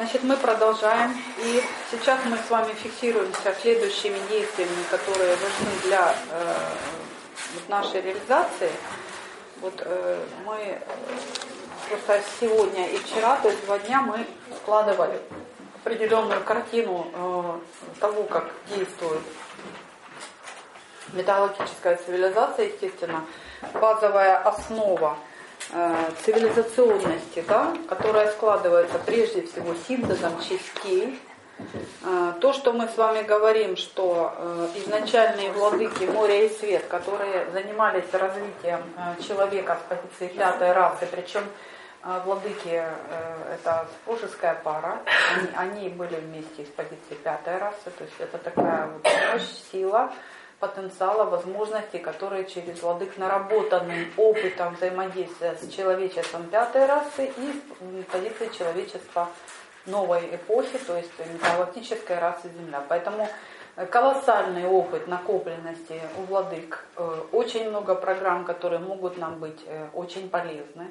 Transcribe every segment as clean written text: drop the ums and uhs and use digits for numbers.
Значит, мы продолжаем, и сейчас мы с вами фиксируемся следующими действиями, которые важны для нашей реализации. Мы просто сегодня и вчера, то есть 2 дня, мы складывали определенную картину того, как действует металлургическая цивилизация, естественно, базовая основа цивилизационности, да, которая складывается прежде всего синтезом частей. То, что мы с вами говорим, что изначальные владыки моря и свет, которые занимались развитием человека с позиции 5-й расы, причем владыки это супружеская пара, они были вместе с позиции 5-й расы, то есть это такая вот мощь, сила, потенциала, возможностей, которые через владык наработанным опытом взаимодействия с человечеством 5-й расы и с позиции человечества новой эпохи, то есть галактической расы Земля. Поэтому колоссальный опыт накопленности у владык, очень много программ, которые могут нам быть очень полезны.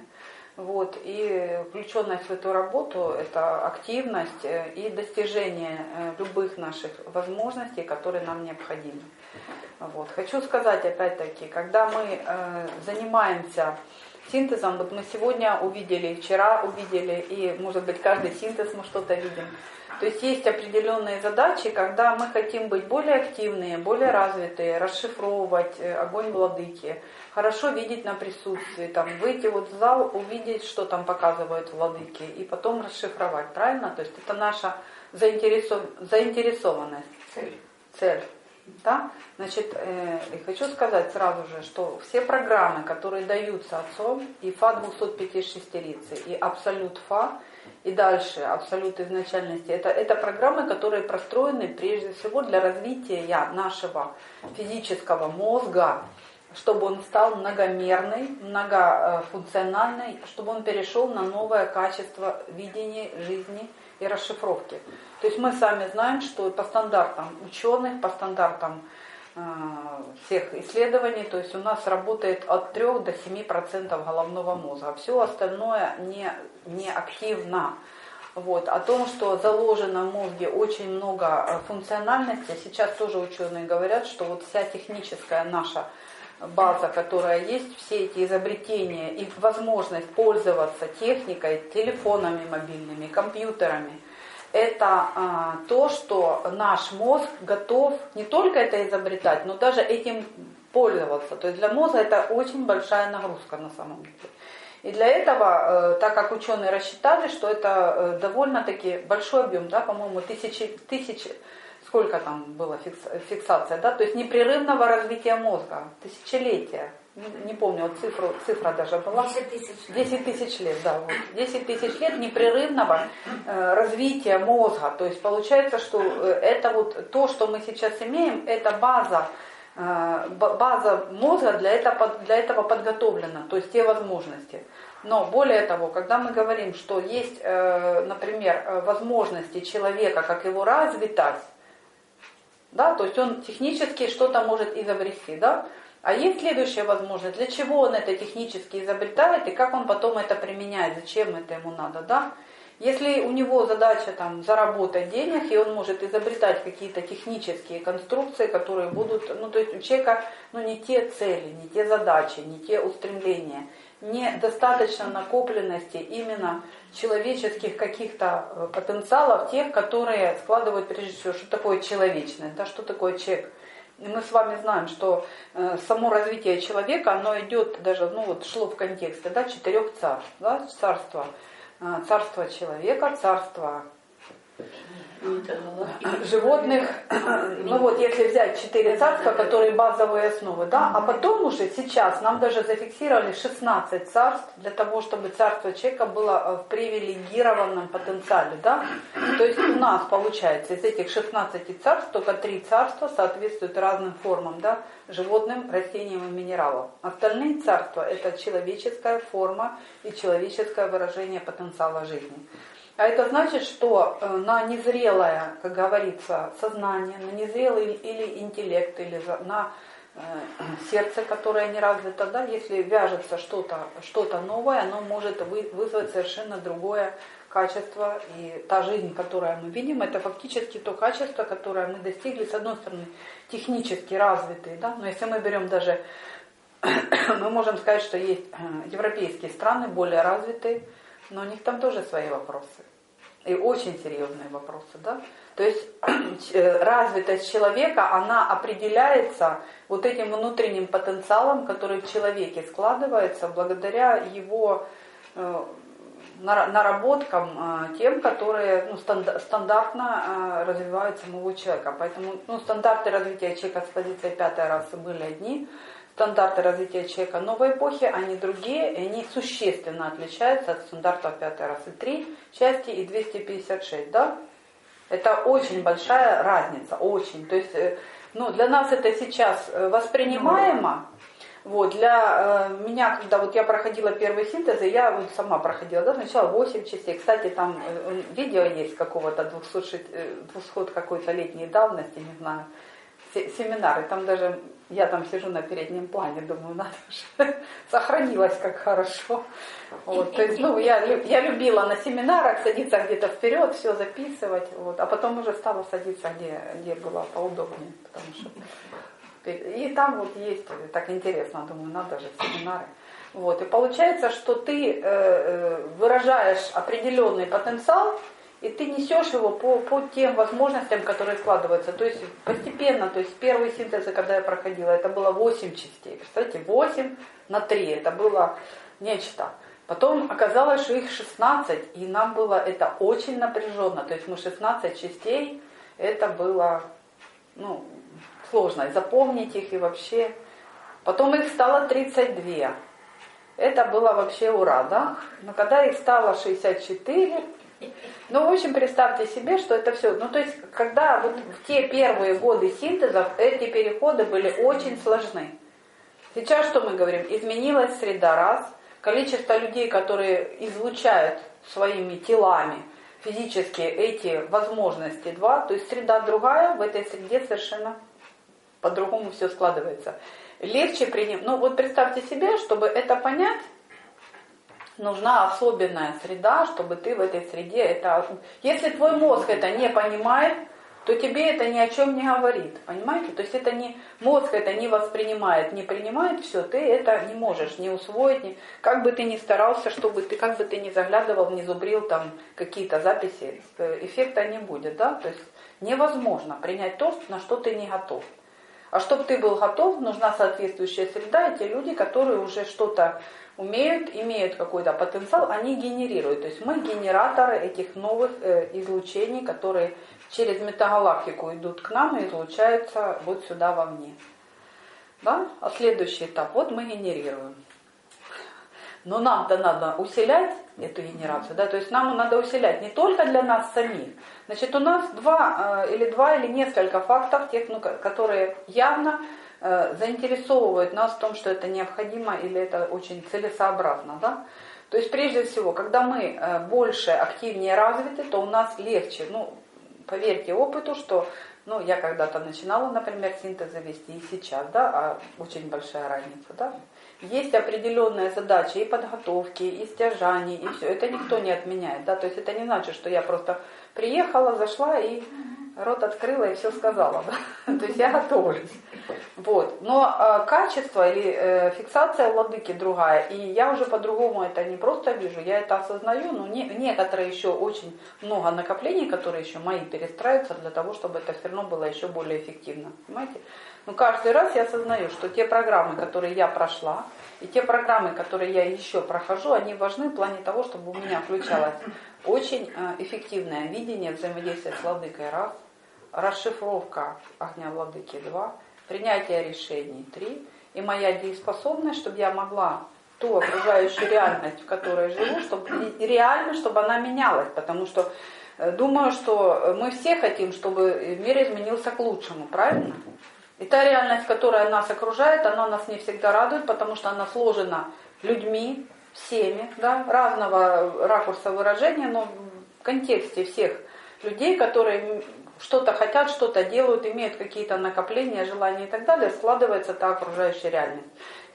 И включенность в эту работу – это активность и достижение любых наших возможностей, которые нам необходимы. Хочу сказать, опять-таки, когда мы занимаемся синтезом, мы сегодня увидели, вчера увидели, и, может быть, каждый синтез мы что-то видим. То есть определенные задачи, когда мы хотим быть более активные, более развитые, расшифровывать огонь владыки, хорошо видеть на присутствии, выйти в зал, увидеть, что там показывают владыки, и потом расшифровать, правильно? То есть это наша заинтересованность, цель. Да? Значит, и хочу сказать сразу же, что все программы, которые даются Отцом, и Фа-256, и Абсолют Фа, и дальше Абсолют изначальности, это программы, которые простроены прежде всего для развития нашего физического мозга, чтобы он стал многомерный, многофункциональный, чтобы он перешел на новое качество видения жизни и расшифровки. То есть мы сами знаем, что по стандартам ученых, по стандартам всех исследований, то есть у нас работает от 3 до 7% головного мозга. Все остальное не активно. О том, что заложено в мозге очень много функциональности, сейчас тоже ученые говорят, что вся техническая наша база, которая есть, все эти изобретения и возможность пользоваться техникой, телефонами мобильными, компьютерами, это то, что наш мозг готов не только это изобретать, но даже этим пользоваться. То есть для мозга это очень большая нагрузка на самом деле. И для этого, так как ученые рассчитали, что это довольно-таки большой объем, по-моему, тысячи, сколько там было фиксация, то есть непрерывного развития мозга, тысячелетия. Не помню, цифра даже была. 10 тысяч лет, 10 тысяч лет непрерывного развития мозга. То есть получается, что это то, что мы сейчас имеем, это база мозга для этого подготовлена, то есть те возможности. Но более того, когда мы говорим, что есть, например, возможности человека, как его развитать, то есть он технически что-то может изобрести, А есть следующая возможность, для чего он это технически изобретает и как он потом это применяет, зачем это ему надо, Если у него задача заработать денег, и он может изобретать какие-то технические конструкции, которые будут, то есть у человека не те цели, не те задачи, не те устремления, недостаточно накопленности именно человеческих каких-то потенциалов, тех, которые складывают прежде всего, что такое человечность, что такое человек. И мы с вами знаем, что само развитие человека, оно идет даже, шло в контексте, 4 царств, царство человека, царство животных, если взять 4 царства, которые базовые основы, а потом уже сейчас нам даже зафиксировали 16 царств для того, чтобы царство человека было в привилегированном потенциале, То есть у нас получается из этих 16 царств только 3 царства соответствуют разным формам, животным, растениям и минералам. Остальные царства это человеческая форма и человеческое выражение потенциала жизни. А это значит, что на незрелое, как говорится, сознание, на незрелый или интеллект, или на сердце, которое не развито, если вяжется что-то новое, оно может вызвать совершенно другое качество и та жизнь, которую мы видим, это фактически то качество, которое мы достигли, с одной стороны, технически развитые, да, но если мы берем даже, мы можем сказать, что есть европейские страны более развитые, но у них там тоже свои вопросы. И очень серьезные вопросы, да. То есть развитость человека, она определяется вот этим внутренним потенциалом, который в человеке складывается благодаря его наработкам тем, которые стандартно развивают самого человека. Поэтому стандарты развития человека с позиции пятой расы были одни, стандарты развития человека новой эпохи, они другие, и они существенно отличаются от стандартов пятой расы. 3 части и 256, да? Это очень большая разница, очень. То есть, для нас это сейчас воспринимаемо. Вот, для меня, когда вот я проходила первый синтез, я вот сама проходила, да, сначала 8 частей. Кстати, там видео есть какого-то 200 какой-то летней давности, не знаю, семинары. Там даже я там сижу на переднем плане, думаю, надо же, сохранилось как хорошо. Вот, то есть, я любила на семинарах садиться где-то вперед, все записывать, вот, а потом уже стала садиться, где было поудобнее, потому что... И там вот есть, так интересно, думаю, надо же, семинары. Вот, и получается, что ты выражаешь определенный потенциал, и ты несешь его по тем возможностям, которые складываются. То есть постепенно, то есть первые синтезы, когда я проходила, это было 8 частей. Представляете, 8 на 3, это было нечто. Потом оказалось, что их 16, и нам было это очень напряженно. То есть мы 16 частей, это было, сложно запомнить их и вообще. Потом их стало 32. Это было вообще ура, да? Но когда их стало 64, в общем, представьте себе, что это все. То есть, когда вот в те первые годы синтезов эти переходы были очень сложны. Сейчас что мы говорим? Изменилась среда, раз. Количество людей, которые излучают своими телами физически эти возможности, два. То есть среда другая, в этой среде совершенно по-другому все складывается. Легче принять. Вот представьте себе, чтобы это понять, нужна особенная среда, чтобы ты в этой среде Если твой мозг это не понимает, то тебе это ни о чем не говорит. Понимаете? То есть это мозг это не воспринимает, не принимает все, ты это не можешь не усвоить, как бы ты ни старался, как бы ты ни заглядывал, не зубрил там какие-то записи, эффекта не будет, да? То есть невозможно принять то, на что ты не готов. А чтобы ты был готов, нужна соответствующая среда, и те люди, которые уже что-то умеют, имеют какой-то потенциал, они генерируют. То есть мы генераторы этих новых излучений, которые через метагалактику идут к нам и излучаются вот сюда вовне. Да? А следующий этап, вот мы генерируем. Но нам-то надо усилять эту генерацию, да, то есть нам надо усилять не только для нас самих. Значит, у нас два или несколько фактов, тех, которые явно заинтересовывают нас в том, что это необходимо или это очень целесообразно, да. То есть прежде всего, когда мы больше, активнее развиты, то у нас легче, поверьте опыту, что, я когда-то начинала, например, синтезы вести и сейчас, да, очень большая разница, да. Есть определенная задача и подготовки, и стяжаний, и все. Это никто не отменяет, да, то есть это не значит, что я просто приехала, зашла и рот открыла и все сказала, да? То есть я готовлюсь. Вот. Но качество или фиксация владыки другая, и я уже по-другому это не просто вижу, я это осознаю, но некоторые еще очень много накоплений, которые еще мои перестраиваются для того, чтобы это все равно было еще более эффективно. Понимаете? Но каждый раз я осознаю, что те программы, которые я прошла, и те программы, которые я еще прохожу, они важны в плане того, чтобы у меня включалось очень эффективное видение взаимодействия с владыкой, раз, расшифровка огня владыки, 2, принятие решений, 3, и моя дееспособность, чтобы я могла ту окружающую реальность, в которой живу, чтобы она менялась, потому что думаю, что мы все хотим, чтобы мир изменился к лучшему, правильно? И та реальность, которая нас окружает, она нас не всегда радует, потому что она сложена людьми, всеми, да, разного ракурса выражения, но в контексте всех людей, которые что-то хотят, что-то делают, имеют какие-то накопления, желания и так далее, складывается та окружающая реальность.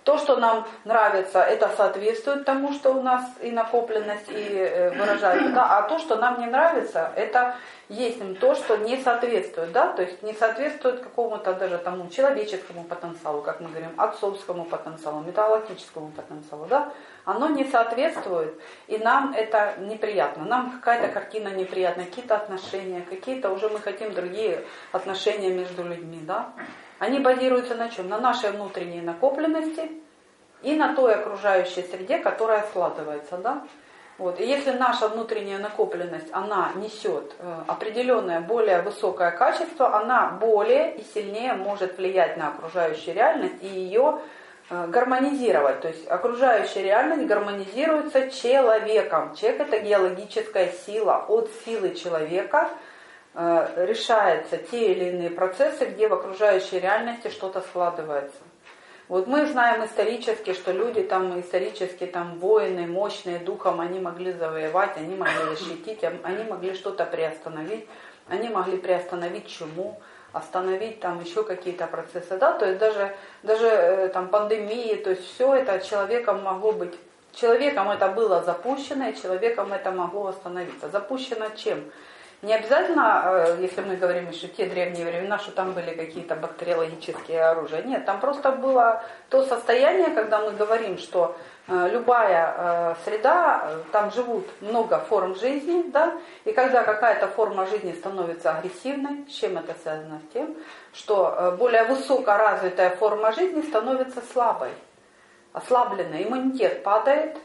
То, что нам нравится, это соответствует тому, что у нас и накопленность, и выражается, да, а то, что нам не нравится, это есть то, что не соответствует, да, то есть не соответствует какому-то даже тому человеческому потенциалу, как мы говорим, отцовскому потенциалу, металлогическому потенциалу, да, оно не соответствует, и нам это неприятно, нам какая-то картина неприятна, какие-то отношения, какие-то уже мы хотим другие отношения между людьми, да. Они базируются на чем? На нашей внутренней накопленности и на той окружающей среде, которая складывается. Да? Вот. И если наша внутренняя накопленность, она несет определенное более высокое качество, она более и сильнее может влиять на окружающую реальность и ее гармонизировать. То есть окружающая реальность гармонизируется человеком. Человек — это геологическая сила. От силы человека решаются те или иные процессы, где в окружающей реальности что-то складывается. Вот мы знаем исторически, что люди там исторически, там воины, мощные духом, они могли завоевать, они могли защитить, они могли что-то приостановить, они могли приостановить чуму, остановить там еще какие-то процессы, да, то есть даже там пандемии, то есть все это человеком могло быть, человеком это было запущено, и человеком это могло восстановиться. Запущено чем? Не обязательно, если мы говорим еще те древние времена, что там были какие-то бактериологические оружия. Нет, там просто было то состояние, когда мы говорим, что любая среда, там живут много форм жизни, да, и когда какая-то форма жизни становится агрессивной, с чем это связано? С тем, что более высокоразвитая форма жизни становится слабой, ослабленной. Иммунитет падает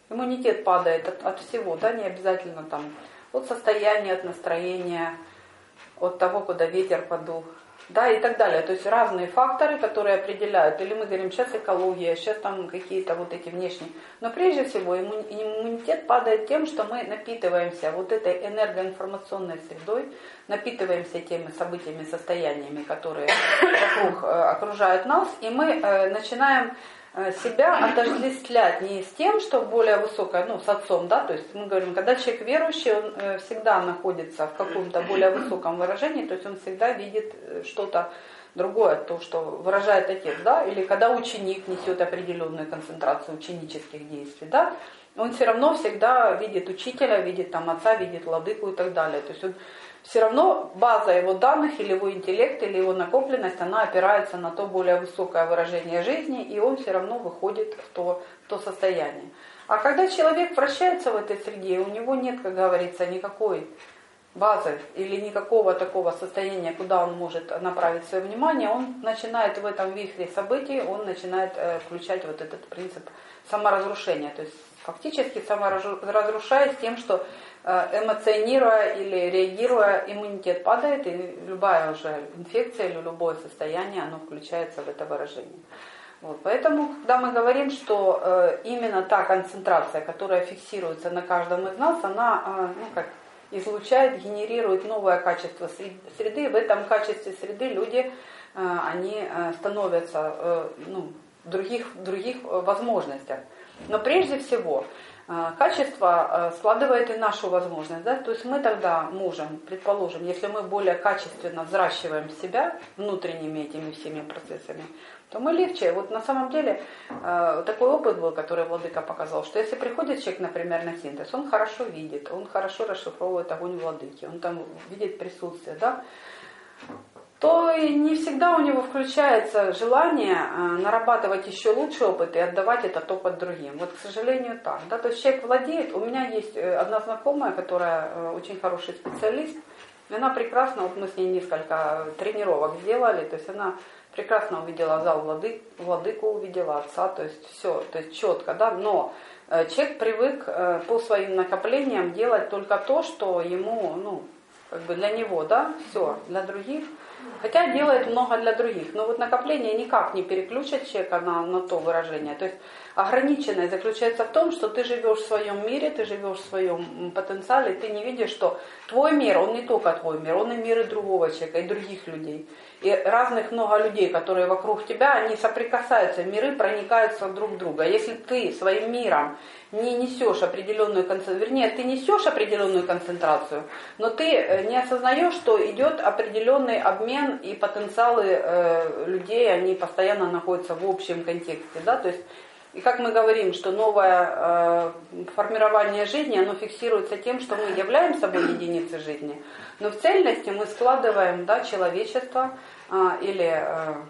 от всего, да, не обязательно там от состояния, от настроения, от того, куда ветер подул, да, и так далее. То есть разные факторы, которые определяют, или мы говорим, сейчас экология, сейчас там какие-то вот эти внешние. Но прежде всего иммунитет падает тем, что мы напитываемся вот этой энергоинформационной средой, напитываемся теми событиями, состояниями, которые вокруг окружают нас, и мы начинаем себя отождествлять не с тем, что более высокое, ну, с отцом, да, то есть мы говорим, когда человек верующий, он всегда находится в каком-то более высоком выражении, то есть он всегда видит что-то другое, то, что выражает отец, да, или когда ученик несет определенную концентрацию ученических действий, да, он все равно всегда видит учителя, видит там отца, видит владыку и так далее, то есть он все равно база его данных, или его интеллект, или его накопленность, она опирается на то более высокое выражение жизни, и он все равно выходит в то состояние. А когда человек вращается в этой среде, у него нет, как говорится, никакой базы или никакого такого состояния, куда он может направить свое внимание, он начинает в этом вихре событий, он начинает включать вот этот принцип саморазрушения. То есть фактически саморазрушаясь тем, что эмоционируя или реагируя, иммунитет падает, и любая уже инфекция или любое состояние, оно включается в это выражение. Вот, поэтому, когда мы говорим, что именно та концентрация, которая фиксируется на каждом из нас, она излучает, генерирует новое качество среды, и в этом качестве среды люди, они становятся в других возможностях. Но прежде всего, качество складывает и нашу возможность. Да? То есть мы тогда можем, предположим, если мы более качественно взращиваем себя внутренними этими всеми процессами, то мы легче. Вот на самом деле такой опыт был, который Владыка показал, что если приходит человек, например, на синтез, он хорошо видит, он хорошо расшифровывает огонь Владыки, он там видит присутствие, да, то и не всегда у него включается желание нарабатывать еще лучший опыт и отдавать этот опыт другим. Вот, к сожалению, так. Да? То есть человек владеет. У меня есть одна знакомая, которая очень хороший специалист. И она прекрасно, вот мы с ней несколько тренировок сделали, то есть она прекрасно увидела зал владыку увидела, отца, то есть все, то есть четко, да, но человек привык по своим накоплениям делать только то, что ему, для него, да, все, для других. Хотя делает много для других. Но вот накопление никак не переключит человека на то выражение. То есть ограниченность заключается в том, что ты живешь в своем мире, ты живешь в своем потенциале, ты не видишь, что твой мир, он не только твой мир, он и мир и другого человека, и других людей. И разных много людей, которые вокруг тебя, они соприкасаются, миры проникаются друг в друга. Если ты своим миром не несешь определенную концентрацию, вернее, ты несешь определенную концентрацию, но ты не осознаешь, что идет определенный обмен обмен и потенциалы людей, они постоянно находятся в общем контексте, да, то есть и как мы говорим, что новое формирование жизни, оно фиксируется тем, что мы являем собой единицы жизни, но в цельности мы складываем, да, человечество или,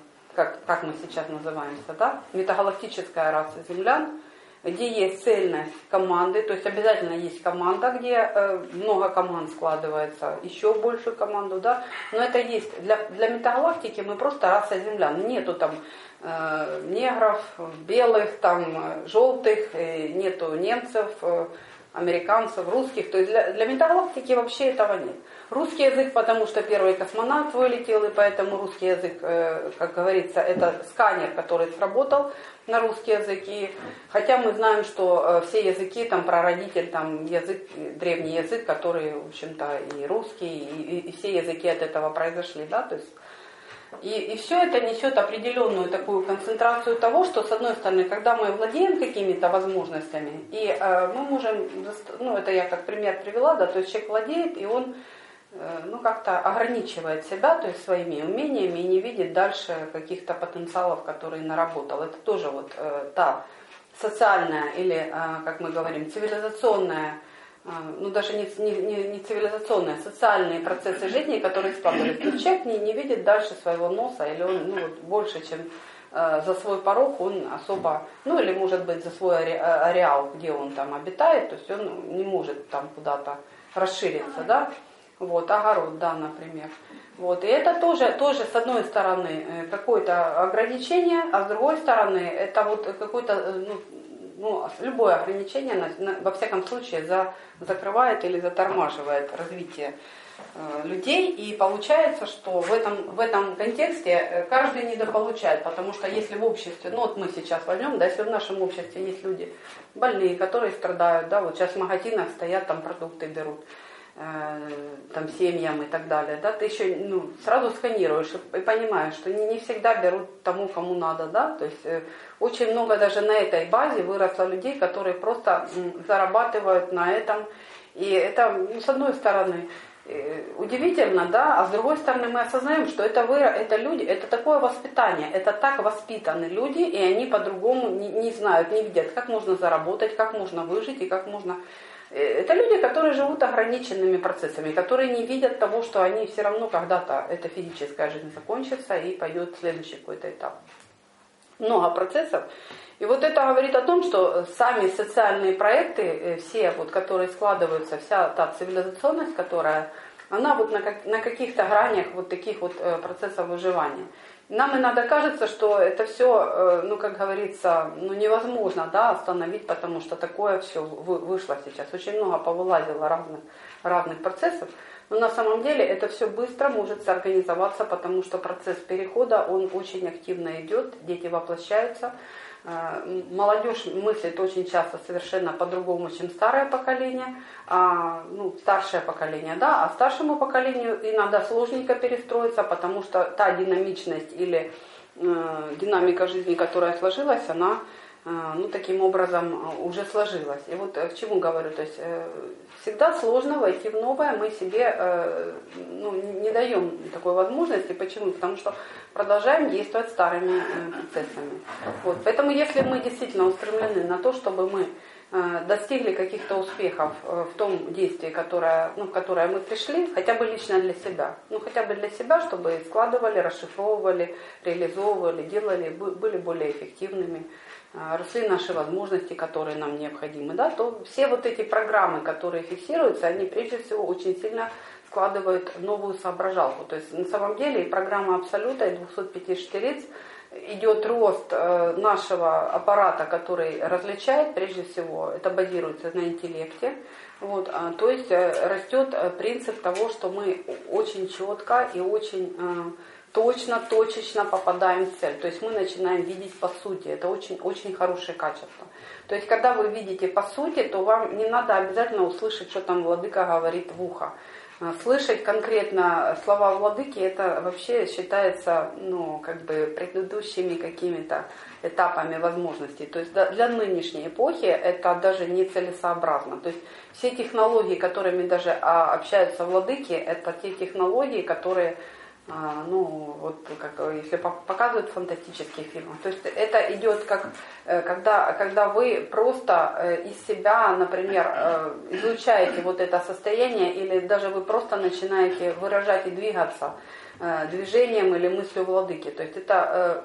как мы сейчас называемся, да, метагалактическая раса землян, где есть цельность команды, то есть обязательно есть команда, где много команд складывается, еще большую команду, да, но это есть, для метагалактики мы просто раса землян, нету там негров, белых, там, желтых, нету немцев, американцев, русских. То есть для метагалактики вообще этого нет. Русский язык, потому что первый космонавт вылетел, и поэтому русский язык, как говорится, это сканер, который сработал на русский язык. И хотя мы знаем, что все языки, там, прародитель, там, язык, древний язык, который, в общем-то, и русский, и все языки от этого произошли, да, то есть и все это несет определенную такую концентрацию того, что, с одной стороны, когда мы владеем какими-то возможностями, и мы можем, ну это я как пример привела, да, то есть человек владеет, и он как-то ограничивает себя, то есть своими умениями, и не видит дальше каких-то потенциалов, которые наработал. Это тоже вот та социальная или, как мы говорим, цивилизационная, ну даже не цивилизационные, а социальные процессы жизни, которые складывались. Но человек не видит дальше своего носа, или он больше, чем за свой порог, он особо, ну или может быть за свой ареал, где он там обитает, то есть он не может там куда-то расшириться, да, вот, огород, да, например. Вот, и это тоже с одной стороны какое-то ограничение, а с другой стороны это вот какой-то, любое ограничение, во всяком случае, закрывает или затормаживает развитие людей. И получается, что в этом контексте каждый недополучает, потому что если в обществе, вот мы сейчас возьмем, да, если в нашем обществе есть люди больные, которые страдают, да, вот сейчас в магазинах стоят, там продукты берут, там семьям и так далее, да, ты еще сразу сканируешь и понимаешь, что не всегда берут тому, кому надо, да, то есть очень много даже на этой базе выросло людей, которые просто зарабатывают на этом, и это, с одной стороны, удивительно, да, а с другой стороны мы осознаем, что это люди, это такое воспитание, это так воспитаны люди, и они по-другому не знают, не видят, как можно заработать, как можно выжить и как можно... Это люди, которые живут ограниченными процессами, которые не видят того, что они все равно когда-то, эта физическая жизнь закончится и пойдет следующий какой-то этап. Много процессов. И вот это говорит о том, что сами социальные проекты, все, вот, которые складываются, вся та цивилизационность, которая, она вот на каких-то гранях вот таких вот процессов выживания. Нам иногда кажется, что это все, как говорится, невозможно, да, остановить, потому что такое все вышло сейчас. Очень много повылазило разных процессов. Но на самом деле это все быстро может соорганизоваться, потому что процесс перехода, он очень активно идет, дети воплощаются. Молодежь мыслит очень часто совершенно по-другому, чем старое поколение, старшее поколение, да, а старшему поколению иногда сложненько перестроиться, потому что та динамичность или динамика жизни, которая сложилась, она таким образом уже сложилась. И вот к чему говорю, то есть всегда сложно войти в новое, мы себе не даем такой возможности. Почему? Потому что продолжаем действовать старыми процессами. Вот. Поэтому если мы действительно устремлены на то, чтобы мы достигли каких-то успехов в том действии, в которое мы пришли, хотя бы лично для себя. Хотя бы для себя, чтобы складывали, расшифровывали, реализовывали, делали, были более эффективными, росли наши возможности, которые нам необходимы, да, то все вот эти программы, которые фиксируются, они прежде всего очень сильно складывают новую соображалку. То есть на самом деле и программа Абсолюта, и 205 шестириц идет рост нашего аппарата, который различает, прежде всего, это базируется на интеллекте. Вот, то есть растет принцип того, что мы очень четко и очень точно, точечно попадаем в цель. То есть мы начинаем видеть по сути. Это очень хорошее качество. То есть когда вы видите по сути, то вам не надо обязательно услышать, что там владыка говорит в ухо. Слышать конкретно слова владыки, это вообще считается предыдущими какими-то этапами возможностей. То есть для нынешней эпохи это даже нецелесообразно. То есть все технологии, которыми даже общаются владыки, это те технологии, которые ну, вот как если показывают в фантастических фильмах. То есть это идет как, когда вы просто из себя, например, излучаете вот это состояние, или даже вы просто начинаете выражать и двигаться движением или мыслью владыки. То есть это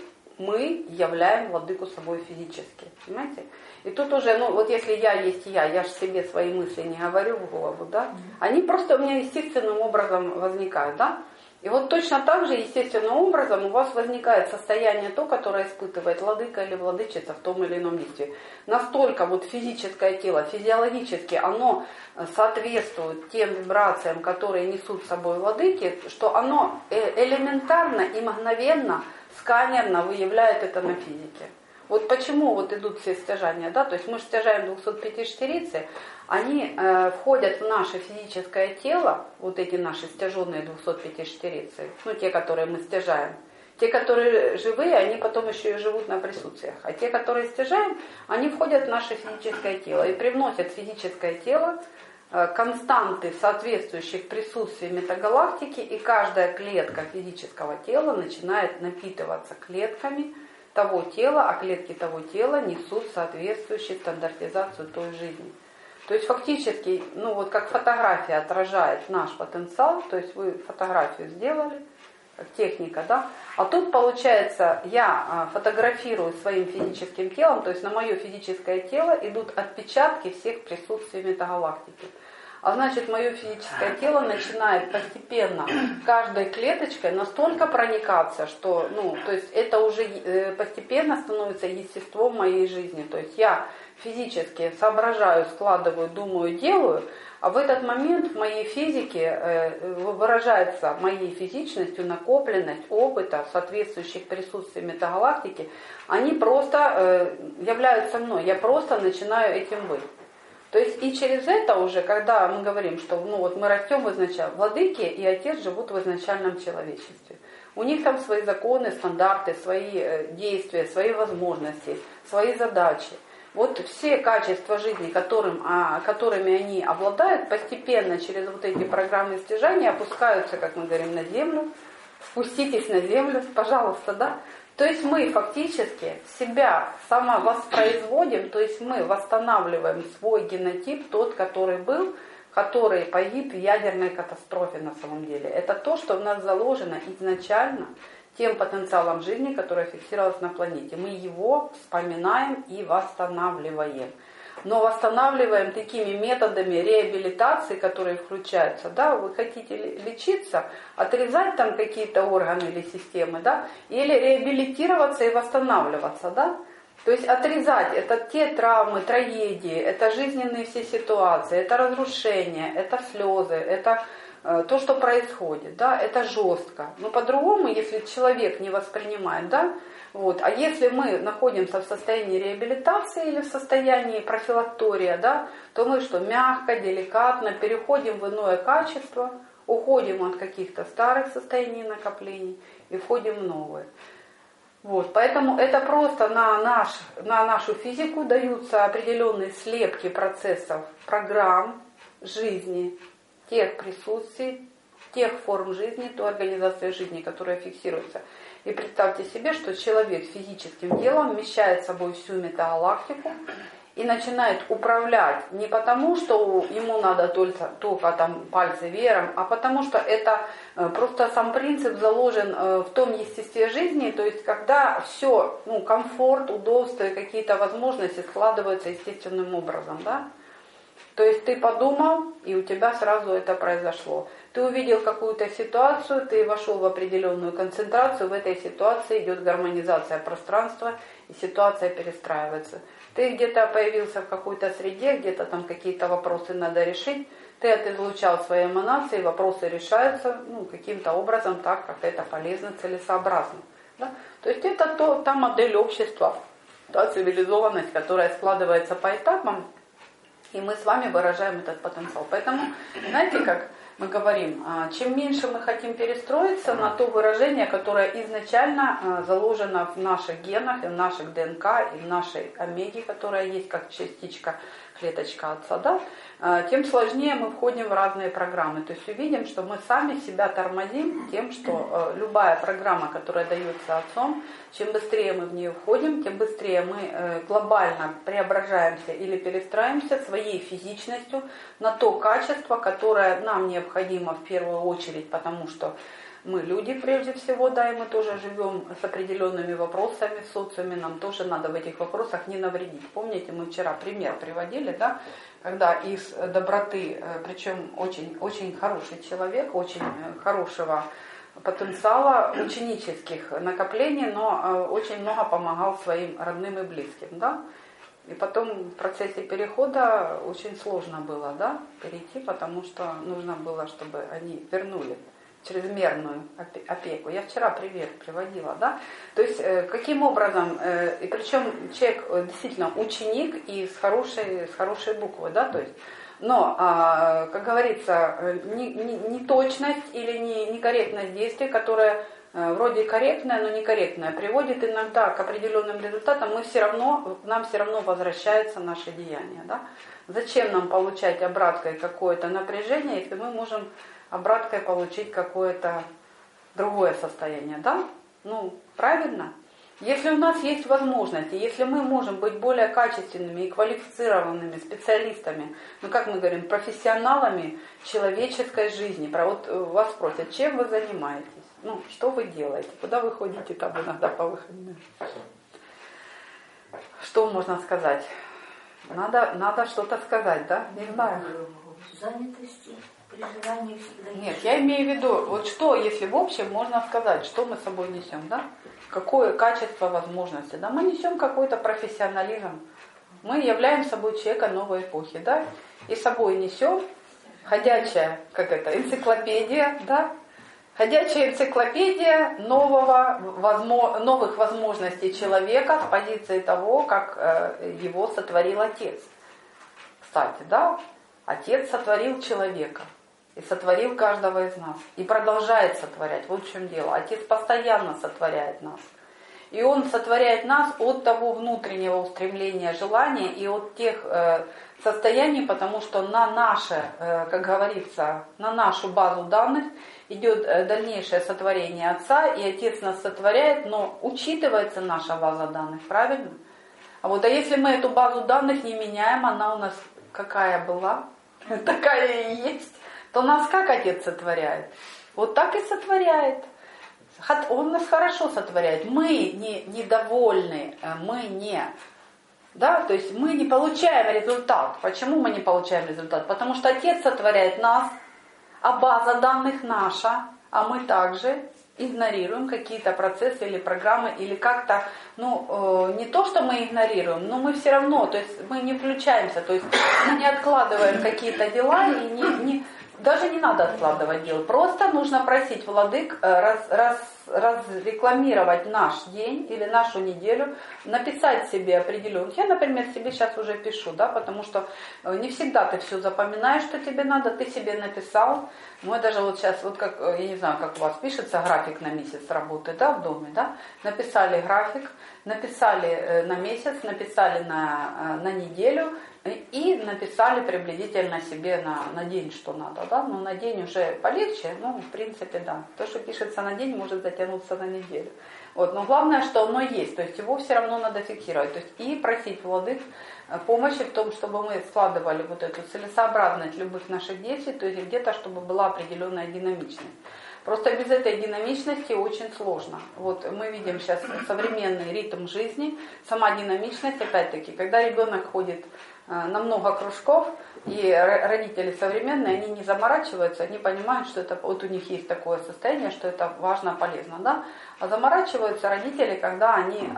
мы являем владыку собой физически. Понимаете? И тут уже, ну вот если я есть я же себе свои мысли не говорю в голову, да, они просто у меня естественным образом возникают, да. И вот точно так же естественным образом у вас возникает состояние то, которое испытывает владыка или владычица в том или ином месте. Настолько вот физическое тело, физиологически оно соответствует тем вибрациям, которые несут с собой владыки, что оно элементарно и мгновенно, сканерно выявляет это на физике. Вот почему вот идут все стяжания, да, то есть мы стяжаем 205 шестерицы, они входят в наше физическое тело, вот эти наши стяженные 205 шестерицы, ну те, которые мы стяжаем. Те, которые живые, они потом еще и живут на присутствиях. А те, которые стяжаем, они входят в наше физическое тело и привносят в физическое тело константы, соответствующих присутствию метагалактики, и каждая клетка физического тела начинает напитываться клетками того тела, а клетки того тела несут соответствующую стандартизацию той жизни. То есть фактически, ну вот как фотография отражает наш потенциал, то есть вы фотографию сделали, как техника, да, а тут получается я фотографирую своим физическим телом, то есть на мое физическое тело идут отпечатки всех присутствий метагалактики. А значит, мое физическое тело начинает постепенно каждой клеточкой настолько проникаться, что, ну, то есть это уже постепенно становится естеством моей жизни. То есть я физически соображаю, складываю, думаю, делаю, а в этот момент в моей физике выражается моей физичностью накопленность опыта, соответствующих присутствий метагалактики. Они просто являются мной, я просто начинаю этим быть. То есть и через это уже, когда мы говорим, что ну вот мы растем в изначальном, владыки и отец живут в изначальном человечестве. У них там свои законы, стандарты, свои действия, свои возможности, свои задачи. Вот все качества жизни, которыми они обладают, постепенно через вот эти программы стяжания опускаются, как мы говорим, на землю. Спуститесь на землю, пожалуйста, да. То есть мы фактически себя самовоспроизводим, то есть мы восстанавливаем свой генотип, тот, который был, который погиб в ядерной катастрофе на самом деле. Это то, что в нас заложено изначально тем потенциалом жизни, который фиксировался на планете. Мы его вспоминаем и восстанавливаем. Но восстанавливаем такими методами реабилитации, которые включаются, да, вы хотите лечиться, отрезать там какие-то органы или системы, да, или реабилитироваться и восстанавливаться, да. То есть отрезать это те травмы, трагедии, это жизненные все ситуации, это разрушения, это слезы, это то, что происходит, да, это жестко. Но по-другому, если человек не воспринимает, да, вот, а если мы находимся в состоянии реабилитации или в состоянии профилактория, да, то мы что, мягко, деликатно переходим в иное качество, уходим от каких-то старых состояний накоплений и входим в новые. Вот, поэтому это просто на нашу физику даются определенные слепки процессов, программ жизни, тех присутствий, тех форм жизни, той организации жизни, которая фиксируется. И представьте себе, что человек физическим телом вмещает собой всю метагалактику и начинает управлять не потому, что ему надо только там пальцы веером, а потому что это просто сам принцип заложен в том естестве жизни, то есть когда все, ну, комфорт, удобство и какие-то возможности складываются естественным образом, да? То есть ты подумал, и у тебя сразу это произошло. Ты увидел какую-то ситуацию, ты вошел в определенную концентрацию, в этой ситуации идет гармонизация пространства, и ситуация перестраивается. Ты где-то появился в какой-то среде, где-то там какие-то вопросы надо решить, ты излучал свои эманации, вопросы решаются каким-то образом так, как это полезно, целесообразно. Да? То есть это та модель общества, та цивилизованность, которая складывается по этапам, и мы с вами выражаем этот потенциал. Поэтому, знаете, как мы говорим, чем меньше мы хотим перестроиться на то выражение, которое изначально заложено в наших генах, и в наших ДНК, и в нашей омеге, которая есть как частичка, клеточка отца, да, тем сложнее мы входим в разные программы. То есть увидим, что мы сами себя тормозим тем, что любая программа, которая дается отцом, чем быстрее мы в нее входим, тем быстрее мы глобально преображаемся или перестраиваемся своей физичностью на то качество, которое нам необходимо в первую очередь, потому что мы люди прежде всего, да, и мы тоже живем с определенными вопросами в социуме, нам тоже надо в этих вопросах не навредить. Помните, мы вчера пример приводили, да, когда из доброты, причем очень, очень хороший человек, очень хорошего потенциала, ученических накоплений, но очень много помогал своим родным и близким, да. И потом в процессе перехода очень сложно было, да, перейти, потому что нужно было, чтобы они вернули чрезмерную опеку. Я вчера пример приводила, да. То есть каким образом, и причем человек действительно ученик и с хорошей буквы, да, то есть, но, как говорится, неточность или некорректность действий, которая вроде корректная, но некорректная, приводит иногда к определенным результатам, нам все равно возвращается наше деяние, да. Зачем нам получать обраткой какое-то напряжение, если мы можем обраткой получить какое-то другое состояние, да? Ну, правильно? Если у нас есть возможности, если мы можем быть более качественными и квалифицированными специалистами, ну, как мы говорим, профессионалами человеческой жизни, вот вас спросят, чем вы занимаетесь? Ну, что вы делаете? Куда вы ходите там иногда по выходным? Что можно сказать? Надо что-то сказать, да? Не знаю. Занятости. Нет, я имею в виду, вот что, если в общем можно сказать, что мы с собой несем, да? Какое качество возможности, да? Мы несем какой-то профессионализм. Мы являем собой человека новой эпохи, да? И собой несем ходячая, энциклопедия, да? Ходячая энциклопедия новых возможностей человека с позиции того, как его сотворил Отец. Кстати, да? Отец сотворил человека. И сотворил каждого из нас. И продолжает сотворять. Вот в чем дело. Отец постоянно сотворяет нас. И Он сотворяет нас от того внутреннего устремления, желания и от тех состояний, потому что на наше, как говорится, на нашу базу данных идет дальнейшее сотворение Отца, и Отец нас сотворяет, но учитывается наша база данных, правильно? А если мы эту базу данных не меняем, она у нас какая была, такая и есть, то нас как Отец сотворяет? Вот так и сотворяет. Он нас хорошо сотворяет. Мы недовольны, мы не... Да, то есть мы не получаем результат. Почему мы не получаем результат? Потому что Отец сотворяет нас, а база данных наша, а мы также игнорируем какие-то процессы или программы, или как-то, не то, что мы игнорируем, но мы все равно, то есть мы не включаемся, то есть мы не откладываем какие-то дела и даже не надо откладывать дел, просто нужно просить владык разрекламировать наш день или нашу неделю, написать себе определенную. Я, например, себе сейчас уже пишу, да, потому что не всегда ты все запоминаешь, что тебе надо, ты себе написал. Мы даже вот сейчас, как, я не знаю, как у вас пишется график на месяц работы, да, в доме, да, написали график, написали на месяц, написали на неделю, и написали приблизительно себе на день, что надо, да, но на день уже полегче, в принципе, да. То, что пишется на день, может затянуться на неделю. Но главное, что оно есть, то есть его все равно надо фиксировать, то есть и просить владык помощи в том, чтобы мы складывали вот эту целесообразность любых наших действий, то есть где-то, чтобы была определенная динамичность. Просто без этой динамичности очень сложно. Мы видим сейчас современный ритм жизни, сама динамичность, опять-таки, когда ребенок ходит на много кружков, и родители современные, они не заморачиваются, они понимают, что это у них есть такое состояние, что это важно, полезно, да? А заморачиваются родители, когда они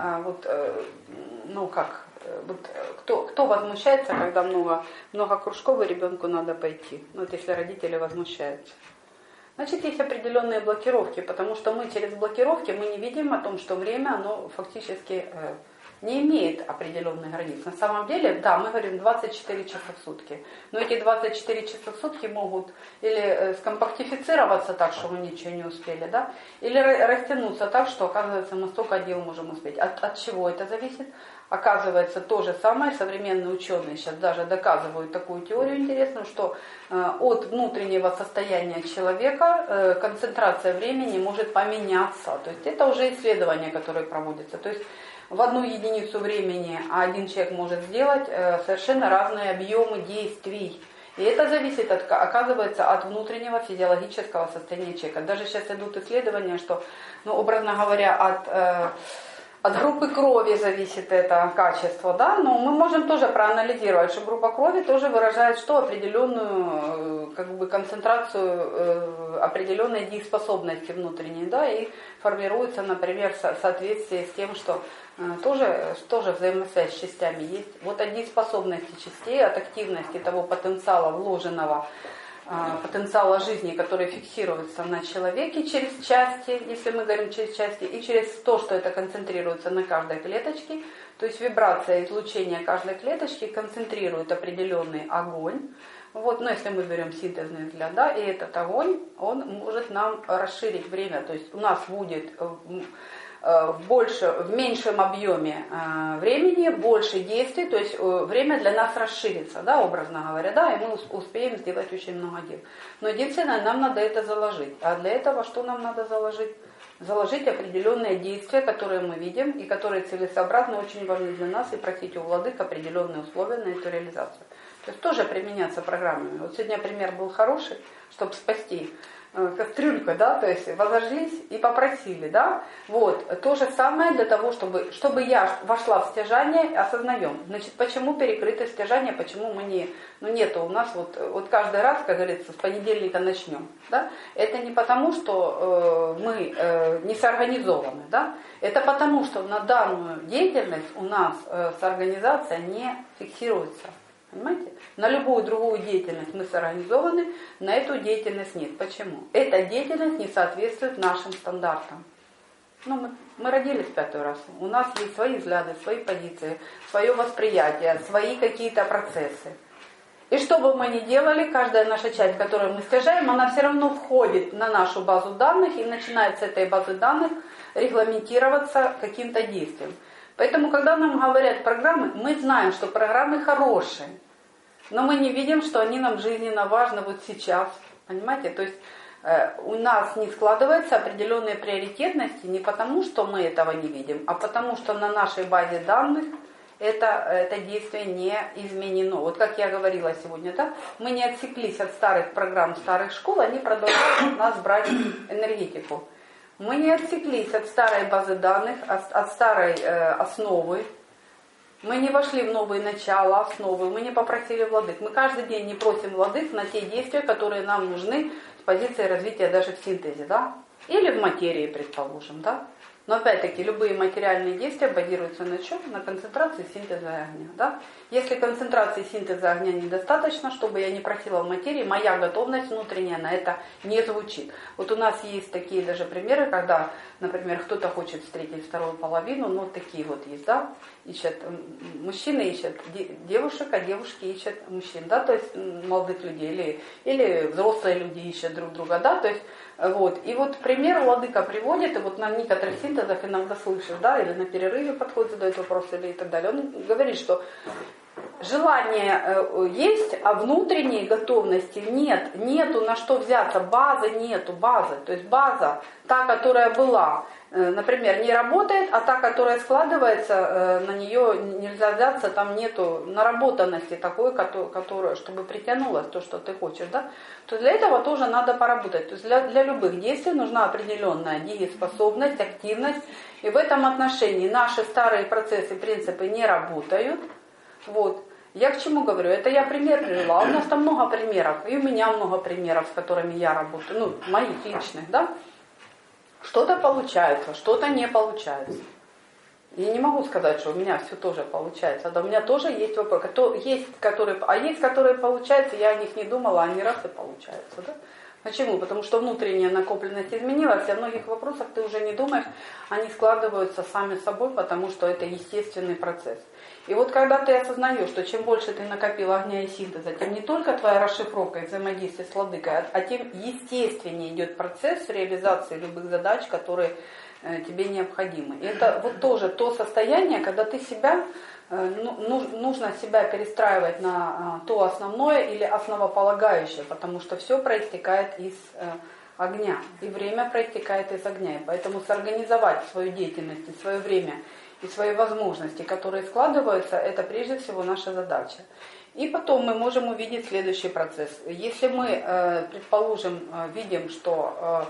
кто возмущается, когда много кружков, и ребенку надо пойти. Если родители возмущаются. Значит, есть определенные блокировки, потому что мы через блокировки мы не видим о том, что время, оно фактически не имеет определенных границ. На самом деле, да, мы говорим 24 часа в сутки. Но эти 24 часа в сутки могут или скомпактифицироваться так, что мы ничего не успели, да, или растянуться так, что, оказывается, мы столько дел можем успеть. От чего это зависит? Оказывается, то же самое. Современные ученые сейчас даже доказывают такую теорию интересную, что от внутреннего состояния человека концентрация времени может поменяться. То есть это уже исследования, которые проводятся. То есть в одну единицу времени один человек может сделать совершенно разные объемы действий. И это зависит, оказывается, от внутреннего физиологического состояния человека. Даже сейчас идут исследования, что, образно говоря, от группы крови зависит это качество, да, но мы можем тоже проанализировать, что группа крови тоже выражает что определенную концентрацию определенной дееспособности внутренней, да, и формируется, например, в соответствии с тем, что тоже взаимосвязь с частями есть. Вот от дееспособности частей, от активности того потенциала вложенного, потенциала жизни, который фиксируется на человеке через части, если мы говорим через части, и через то, что это концентрируется на каждой клеточке, то есть вибрация излучения каждой клеточки концентрирует определенный огонь. Вот, если мы берем синтезный взгляд, да, и этот огонь, он может нам расширить время, то есть у нас будет в меньшем объеме времени, больше действий, то есть время для нас расширится, да, образно говоря, да, и мы успеем сделать очень много дел. Но единственное, нам надо это заложить. А для этого что нам надо заложить? Заложить определенные действия, которые мы видим и которые целесообразны, очень важны для нас, и просить у владык определенные условия на эту реализацию. То есть тоже применяться программами. Вот сегодня пример был хороший, чтобы спасти кастрюльку, да, то есть возожглись и попросили, да, вот, то же самое для того, чтобы я вошла в стяжание, осознаем, значит, почему перекрыто стяжание, почему мы нету у нас, вот каждый раз, как говорится, с понедельника начнем, да, это не потому, что мы не сорганизованы, да, это потому, что на данную деятельность у нас сорганизация не фиксируется. Понимаете? На любую другую деятельность мы сорганизованы, на эту деятельность нет. Почему? Эта деятельность не соответствует нашим стандартам. Мы родились пятый раз. У нас есть свои взгляды, свои позиции, свое восприятие, свои какие-то процессы. И что бы мы ни делали, каждая наша часть, которую мы стяжаем, она все равно входит на нашу базу данных и начинает с этой базы данных регламентироваться каким-то действием. Поэтому, когда нам говорят программы, мы знаем, что программы хорошие, но мы не видим, что они нам жизненно важны вот сейчас. Понимаете? То есть у нас не складываются определенные приоритетности не потому, что мы этого не видим, а потому, что на нашей базе данных это действие не изменено. Вот как я говорила сегодня, да, мы не отсеклись от старых программ, старых школ, они продолжают от нас брать энергетику. Мы не отсеклись от старой базы данных, от старой основы. Мы не вошли в новые начала, основы. Мы не попросили владык. Мы каждый день не просим владык на те действия, которые нам нужны с позиции развития даже в синтезе, да? Или в материи, предположим, да? Но опять-таки любые материальные действия базируются на чем? На концентрации синтеза огня. Да? Если концентрации синтеза огня недостаточно, чтобы я не просила в материи, моя готовность внутренняя на это не звучит. Вот у нас есть такие даже примеры, когда, например, кто-то хочет встретить вторую половину, такие вот есть, да, мужчины ищут девушек, а девушки ищут мужчин, да, то есть молодых людей, или взрослые люди ищут друг друга, да, то есть вот. И вот пример владыка приводит, и вот на некоторых синтезах иногда слышишь, да, или на перерыве подходит, задает вопрос, или и так далее. Он говорит, что желание есть, а внутренней готовности нет. Нету на что взяться, базы нету, базы. То есть база, та, которая была, например, не работает, а та, которая складывается, на нее нельзя взяться, там нету наработанности такой, которая, чтобы притянулось то, что ты хочешь, да, то для этого тоже надо поработать. То есть для любых действий нужна определенная дееспособность, активность, и в этом отношении наши старые процессы, принципы не работают. Вот. Я к чему говорю? Это я пример привела. У нас там много примеров, и у меня много примеров, с которыми я работаю, моих личных, да. Что-то получается, что-то не получается. Я не могу сказать, что у меня все тоже получается. Да, у меня тоже есть вопросы. Есть, которые получаются, я о них не думала, они раз и получаются. Да? Почему? Потому что внутренняя накопленность изменилась, и о многих вопросах ты уже не думаешь, они складываются сами собой, потому что это естественный процесс. И вот когда ты осознаешь, что чем больше ты накопил огня и синтеза, тем не только твоя расшифровка и взаимодействие с владыкой, а тем естественнее идет процесс реализации любых задач, которые тебе необходимы. И это вот тоже то состояние, когда ты себя, нужно себя перестраивать на то основное или основополагающее, потому что все проистекает из огня, и время проистекает из огня. И поэтому сорганизовать свою деятельность, и свое время, и свои возможности, которые складываются, это прежде всего наша задача. И потом мы можем увидеть следующий процесс. Если мы, предположим, видим, что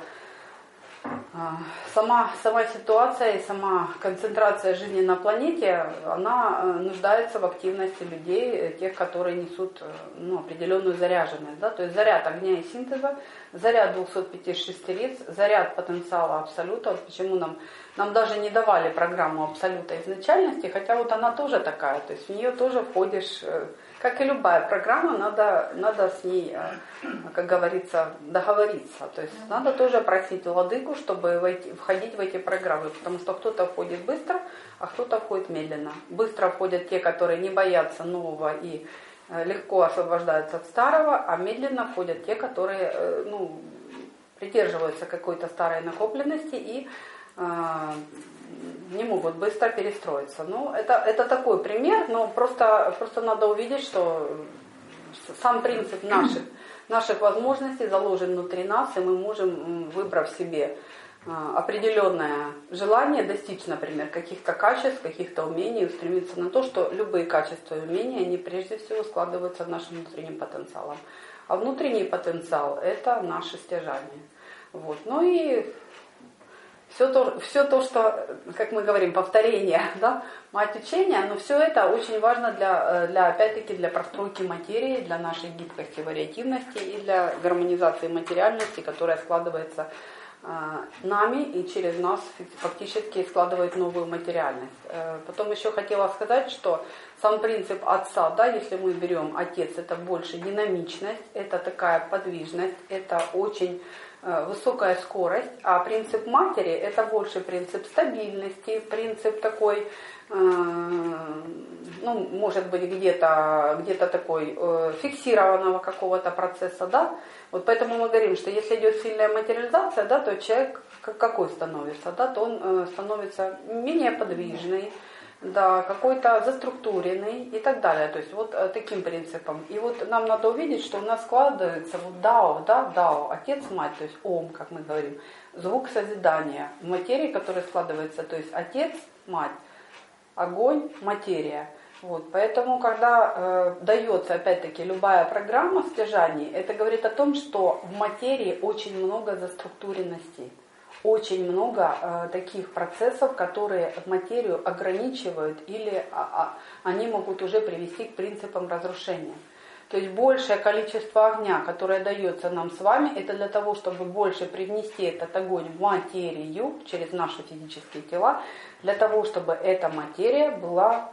сама ситуация и сама концентрация жизни на планете, она нуждается в активности людей, тех, которые несут определенную заряженность. Да? То есть заряд огня и синтеза, заряд 205 шестериц, заряд потенциала абсолюта. Вот почему нам даже не давали программу абсолюта изначальности, хотя вот она тоже такая, то есть в нее тоже входишь. Как и любая программа, надо с ней, как говорится, договориться. То есть надо тоже просить владыку, чтобы входить в эти программы, потому что кто-то входит быстро, а кто-то входит медленно. Быстро входят те, которые не боятся нового и легко освобождаются от старого, а медленно входят те, которые придерживаются какой-то старой накопленности и не могут быстро перестроиться. Ну, это такой пример, но просто надо увидеть, что сам принцип наших возможностей заложен внутри нас, и мы можем, выбрав себе определенное желание, достичь, например, каких-то качеств, каких-то умений, устремиться на то, что любые качества и умения, они прежде всего складываются в нашем внутреннем потенциале. А внутренний потенциал – это наше стяжание. Вот. Ну и все то, что, как мы говорим, повторение, да, мать учения, но все это очень важно опять-таки, для простройки материи, для нашей гибкости, вариативности и для гармонизации материальности, которая складывается нами и через нас фактически складывает новую материальность. Потом еще хотела сказать, что сам принцип отца, да, если мы берем отец, это больше динамичность, это такая подвижность, это очень высокая скорость, а принцип матери это больше принцип стабильности, принцип такой, может быть где-то такой фиксированного какого-то процесса, да. Вот поэтому мы говорим, что если идет сильная материализация, да, то человек какой становится, да, то он становится менее подвижный, да, какой-то заструктуренный и так далее. То есть вот таким принципом. И вот нам надо увидеть, что у нас складывается вот дао, да, дао, отец, мать, то есть ом, как мы говорим, звук созидания в материи, который складывается, то есть отец, мать, огонь, материя. Вот, поэтому, когда дается, опять-таки, любая программа стяжаний, это говорит о том, что в материи очень много заструктуренностей. Очень много таких процессов, которые материю ограничивают или они могут уже привести к принципам разрушения. То есть большее количество огня, которое дается нам с вами, это для того, чтобы больше привнести этот огонь в материю через наши физические тела, для того, чтобы эта материя была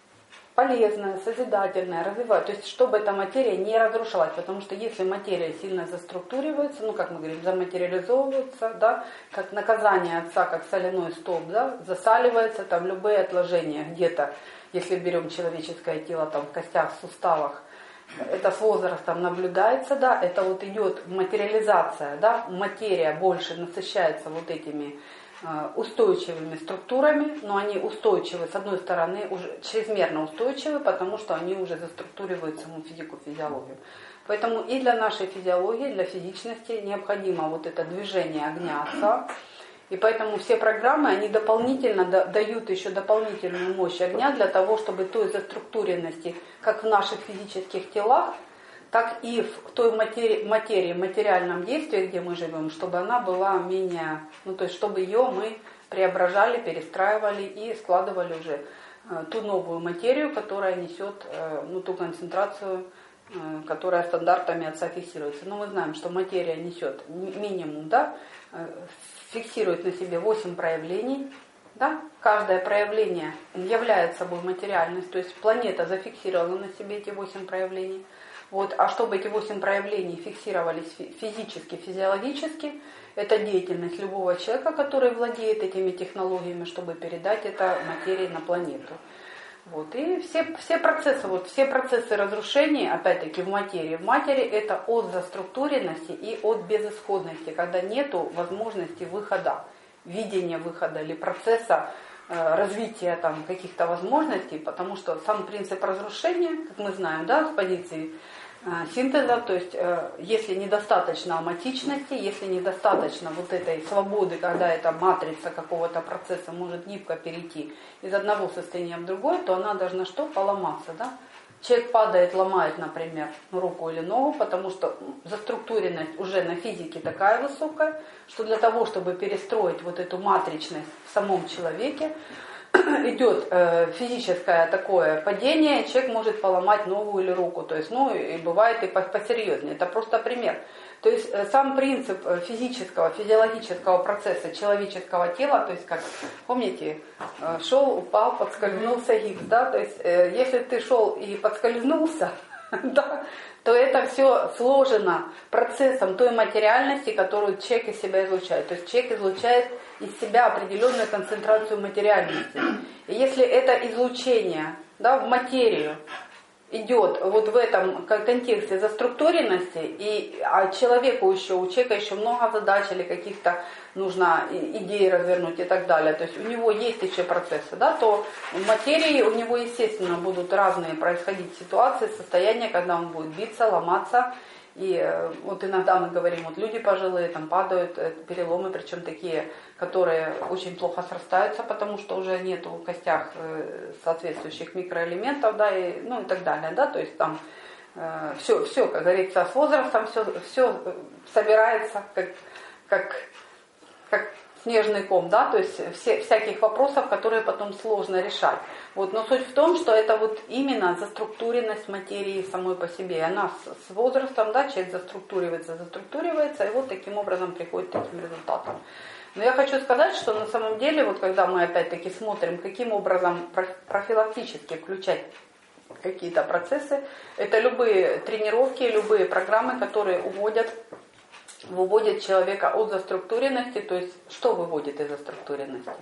полезная, созидательная, развивать. То есть, чтобы эта материя не разрушалась. Потому что если материя сильно заструктуривается, как мы говорим, заматериализовывается, да, как наказание отца, как соляной столб, да, засаливается, там любые отложения где-то, если берем человеческое тело, там в костях, в суставах, это с возрастом наблюдается, да, это вот идет материализация, да, материя больше насыщается вот этими устойчивыми структурами, но они устойчивы, с одной стороны, уже чрезмерно устойчивы, потому что они уже заструктуривают саму физику, физиологию. Поэтому и для нашей физиологии, для физичности необходимо вот это движение огня отца. И поэтому все программы, они дополнительно дают еще дополнительную мощь огня для того, чтобы той заструктуренности, как в наших физических телах, так и в той материи, материальном действии, где мы живем, чтобы она была менее, то есть чтобы ее мы преображали, перестраивали и складывали уже ту новую материю, которая несет ту концентрацию, которая стандартами отца фиксируется. Но мы знаем, что материя несет минимум, да, фиксирует на себе 8 проявлений. Да? Каждое проявление является собой материальность, то есть планета зафиксировала на себе эти 8 проявлений. Вот, а чтобы эти 8 проявлений фиксировались физически, физиологически, это деятельность любого человека, который владеет этими технологиями, чтобы передать это материи на планету. Вот. И все процессы разрушения, опять-таки в материи. В материи это от заструктуренности и от безысходности, когда нету возможности выхода, видения выхода или процесса развития там, каких-то возможностей, потому что сам принцип разрушения, как мы знаем, да, с позиции синтеза, то есть если недостаточно аматичности, если недостаточно вот этой свободы, когда эта матрица какого-то процесса может гибко перейти из одного состояния в другое, то она должна что? Поломаться, да? Человек падает, ломает, например, руку или ногу, потому что заструктуренность уже на физике такая высокая, что для того, чтобы перестроить вот эту матричность в самом человеке, идет физическое такое падение, человек может поломать ногу или руку. То есть, ну, и бывает и посерьезнее. Это просто пример. То есть сам принцип физического, физиологического процесса человеческого тела, то есть как, помните, шел, упал, подскользнулся, гипс, да, то есть если ты шел и подскользнулся, да, то это все сложено процессом той материальности, которую человек из себя излучает. То есть человек излучает из себя определенную концентрацию материальности. И если это излучение, да, в материю идет вот в этом контексте заструктуренности, а у человека еще много задач или каких-то нужно идей развернуть и так далее, то есть у него есть еще процессы, да, то в материи у него, естественно, будут разные происходить ситуации, состояния, когда он будет биться, ломаться. И вот иногда мы говорим, вот люди пожилые там падают, переломы, причем такие, которые очень плохо срастаются, потому что уже нету в костях соответствующих микроэлементов, да, и, ну и так далее, да, то есть там все, как говорится, с возрастом все собирается как снежный ком, да, то есть всяких вопросов, которые потом сложно решать. Вот, но суть в том, что это вот именно заструктуренность материи самой по себе. Она с возрастом, да, человек заструктуривается, и вот таким образом приходит к таким результатам. Но я хочу сказать, что на самом деле, вот когда мы опять-таки смотрим, каким образом профилактически включать какие-то процессы, это любые тренировки, любые программы, которые выводят человека от заструктуренности, то есть что выводит из заструктуренности?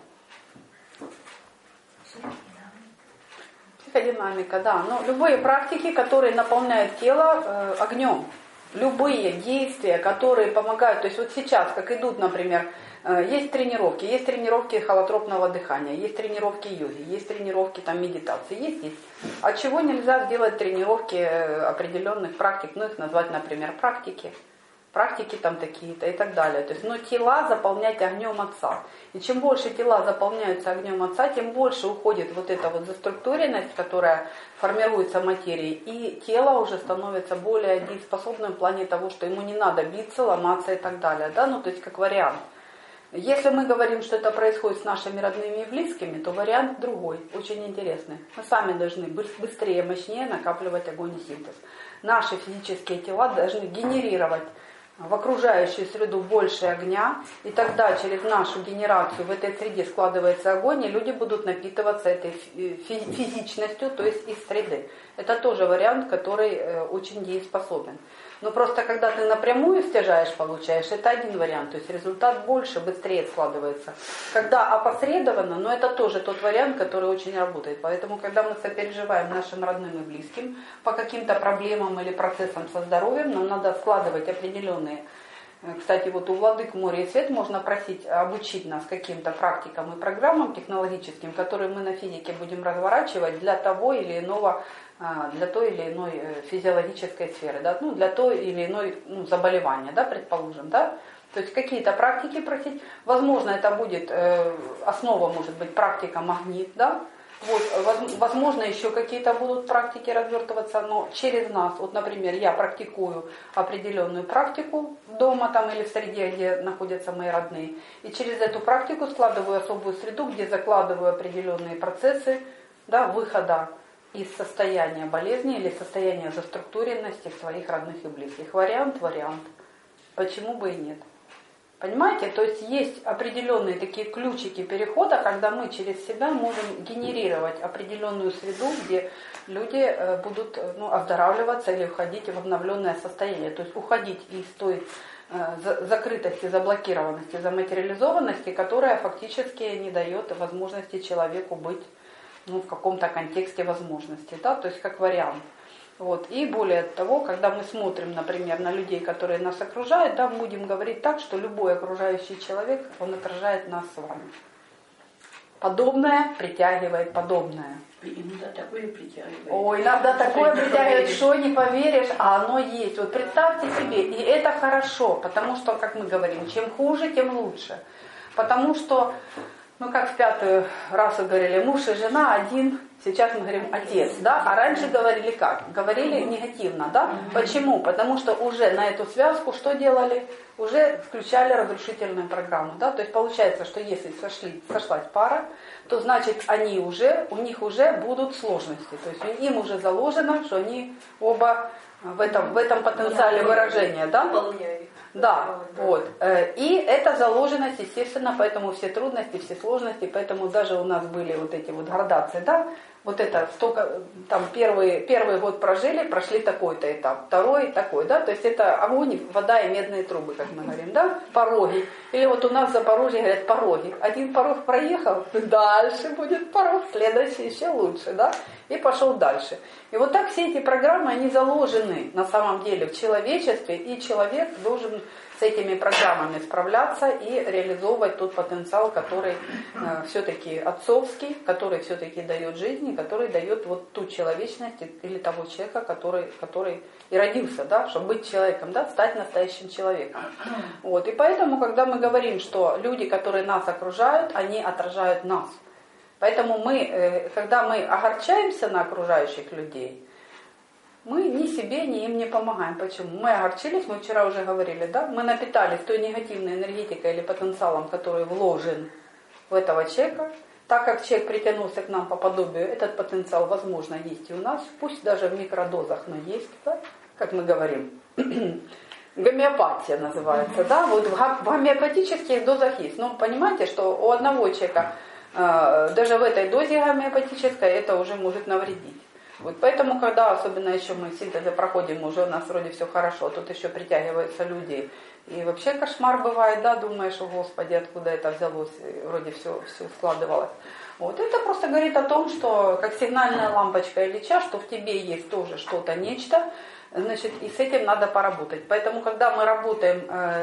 Психодинамика, да. Но любые практики, которые наполняют тело огнем, любые действия, которые помогают, то есть вот сейчас, как идут, например, есть тренировки холотропного дыхания, есть тренировки йоги, есть тренировки там, медитации, есть. От чего нельзя сделать тренировки определенных практик, ну их назвать, например, практики там такие-то и так далее. То есть, но тела заполнять огнем Отца. И чем больше тела заполняются огнем Отца, тем больше уходит вот эта вот заструктуренность, которая формируется материей, и тело уже становится более дееспособным в плане того, что ему не надо биться, ломаться и так далее. Да? Ну, то есть, как вариант. Если мы говорим, что это происходит с нашими родными и близкими, то вариант другой, очень интересный. Мы сами должны быстрее, мощнее накапливать огонь и синтез. Наши физические тела должны генерировать в окружающую среду больше огня, и тогда через нашу генерацию в этой среде складывается огонь, и люди будут напитываться этой физичностью, то есть из среды. Это тоже вариант, который очень дееспособен. Но просто когда ты напрямую стяжаешь, получаешь, это один вариант, то есть результат больше, быстрее складывается. Когда опосредованно, но это тоже тот вариант, который очень работает. Поэтому, когда мы сопереживаем нашим родным и близким по каким-то проблемам или процессам со здоровьем, нам надо складывать определенные. Кстати, вот у владык Море и Свет можно просить обучить нас каким-то практикам и программам технологическим, которые мы на физике будем разворачивать для того или иного, для той или иной физиологической сферы, да, ну, для той или иной заболевания, да, предположим, да. То есть какие-то практики просить. Возможно, это будет основа, может быть, практика магнит, да. Вот, возможно, еще какие-то будут практики развертываться, но через нас, вот, например, я практикую определенную практику дома там или в среде, где находятся мои родные, и через эту практику складываю особую среду, где закладываю определенные процессы, да, выхода из состояния болезни или состояния заструктуренности своих родных и близких. Вариант. Почему бы и нет? Понимаете? То есть определенные такие ключики перехода, когда мы через себя можем генерировать определенную среду, где люди будут оздоравливаться или уходить в обновленное состояние. То есть уходить из той закрытости, заблокированности, заматериализованности, которая фактически не дает возможности человеку быть в каком-то контексте возможностей. Да? То есть как вариант. Вот. И более того, когда мы смотрим, например, на людей, которые нас окружают, да, будем говорить так, что любой окружающий человек, он отражает нас с вами. Подобное притягивает подобное. Иногда такое притягивает. Ой, иногда такое притягивает, что не поверишь, а оно есть. Вот представьте себе, и это хорошо, потому что, как мы говорим, чем хуже, тем лучше. Потому что, как в 5-й раз говорили, муж и жена один, сейчас мы говорим отец, да? А раньше говорили как? Говорили негативно, да? Почему? Потому что уже на эту связку что делали? Уже включали разрушительную программу, да? То есть получается, что если сошлась пара, то значит у них уже будут сложности. То есть им уже заложено, что они оба в этом потенциале выражения, да? Да, вот. И это заложенность, естественно, поэтому все трудности, все сложности, поэтому даже у нас были вот эти вот градации, да, вот это столько, там первый год прошли такой-то этап, второй такой, да, то есть это огонь, вода и медные трубы, как мы говорим, да, пороги. Или вот у нас в Запорожье говорят пороги. Один порог проехал, дальше будет порог, следующий еще лучше, да, и пошел дальше. И вот так все эти программы, они заложены на самом деле в человечестве, и человек должен с этими программами справляться и реализовывать тот потенциал, который все-таки отцовский, который все-таки дает жизнь, и который дает вот ту человечность или того человека, который и родился, да, чтобы быть человеком, да, стать настоящим человеком. Вот. И поэтому, когда мы говорим, что люди, которые нас окружают, они отражают нас. Поэтому когда мы огорчаемся на окружающих людей, мы ни себе, ни им не помогаем. Почему? Мы огорчились, мы вчера уже говорили, да? Мы напитались той негативной энергетикой или потенциалом, который вложен в этого человека. Так как человек притянулся к нам по подобию, этот потенциал, возможно, есть и у нас, пусть даже в микродозах, но есть, да? Как мы говорим. Гомеопатия называется, да? Вот в гомеопатических дозах есть. Но понимаете, что у одного человека даже в этой дозе гомеопатической это уже может навредить. Вот поэтому, когда особенно еще мы синтезы проходим, уже у нас вроде все хорошо, тут еще притягиваются люди. И вообще кошмар бывает, да, думаешь, о Господи, откуда это взялось, и вроде все складывалось. Вот это просто говорит о том, что как сигнальная лампочка Ильича, что в тебе есть тоже что-то, нечто, значит, и с этим надо поработать. Поэтому, когда мы работаем,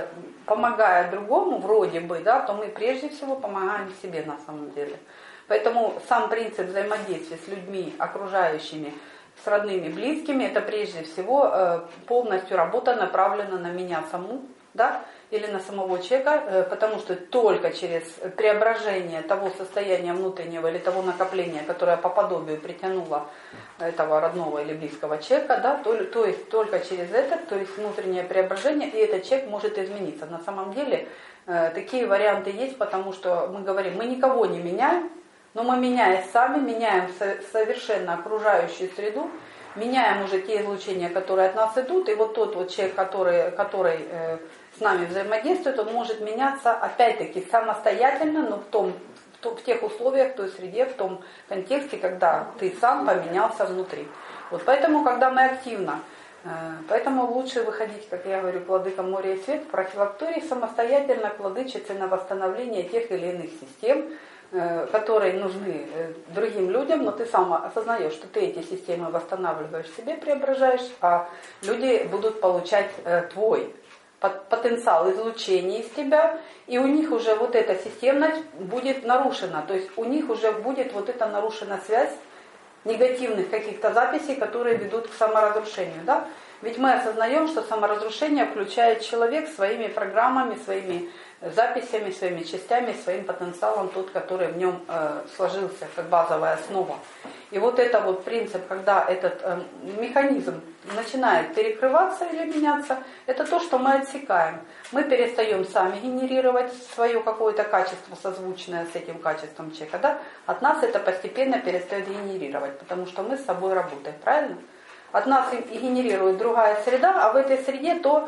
помогая другому, вроде бы, да, то мы прежде всего помогаем себе на самом деле. Поэтому сам принцип взаимодействия с людьми, окружающими, с родными, близкими, это прежде всего полностью работа направлена на меня саму, да, или на самого человека, потому что только через преображение того состояния внутреннего или того накопления, которое по подобию притянуло этого родного или близкого человека, да, то есть только через это, то есть внутреннее преображение, и этот человек может измениться. На самом деле такие варианты есть, потому что мы говорим, мы никого не меняем, но мы, меняясь сами, меняем совершенно окружающую среду, меняем уже те излучения, которые от нас идут, и вот тот вот человек, который с нами взаимодействует, он может меняться опять-таки самостоятельно, но в тех условиях, в той среде, в том контексте, когда ты сам поменялся внутри. Вот поэтому, когда мы активно, поэтому лучше выходить, как я говорю, к владыкам моря и свет, в профилактории самостоятельно к владычице на восстановление тех или иных систем, которые нужны другим людям, но ты сам осознаешь, что ты эти системы восстанавливаешь себе, преображаешь, а люди будут получать твой потенциал излучения из тебя, и у них уже вот эта системность будет нарушена, то есть у них уже будет вот эта нарушена связь негативных каких-то записей, которые ведут к саморазрушению, да? Ведь мы осознаем, что саморазрушение включает человек своими программами, своими записями, своими частями, своим потенциалом, тот, который в нем сложился как базовая основа. И вот это вот принцип, когда этот механизм начинает перекрываться или меняться, это то, что мы отсекаем. Мы перестаем сами генерировать свое какое-то качество, созвучное с этим качеством человека. Да? От нас это постепенно перестает генерировать, потому что мы с собой работаем, правильно? От нас и генерирует другая среда, а в этой среде то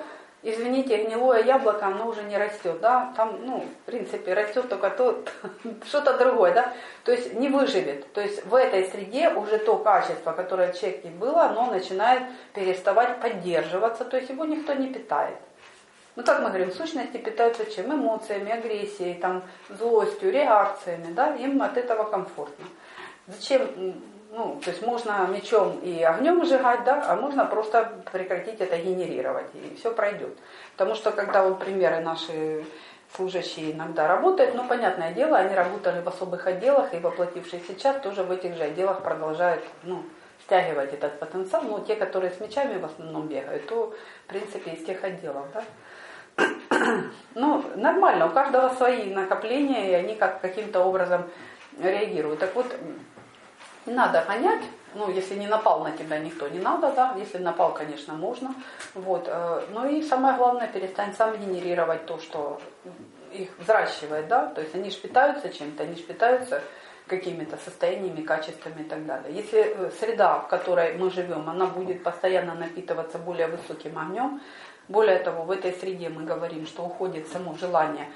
извините, гнилое яблоко, оно уже не растет, да, там, ну, в принципе, растет только то, что-то другое, да, то есть не выживет, то есть в этой среде уже то качество, которое в человеке было, оно начинает переставать поддерживаться, то есть его никто не питает. Ну, как мы говорим, сущности питаются чем? Эмоциями, агрессией, там, злостью, реакциями, да, им от этого комфортно. Зачем, ну, то есть можно мечом и огнем сжигать, да, а можно просто прекратить это генерировать, и все пройдет. Потому что, когда вот примеры наши служащие иногда работают, ну, понятное дело, они работали в особых отделах, и воплотившись сейчас, тоже в этих же отделах продолжают, ну, стягивать этот потенциал, но те, которые с мечами в основном бегают, то, в принципе, из тех отделов, да. Ну, нормально, у каждого свои накопления, и они как каким-то образом реагируют. Так вот, не надо гонять, ну, если не напал на тебя никто, не надо, да, если напал, конечно, можно, вот, ну и самое главное, перестань сам генерировать то, что их взращивает, да, то есть они ж питаются чем-то, они ж питаются какими-то состояниями, качествами и так далее. Если среда, в которой мы живем, она будет постоянно напитываться более высоким огнем, более того, в этой среде мы говорим, что уходит само желание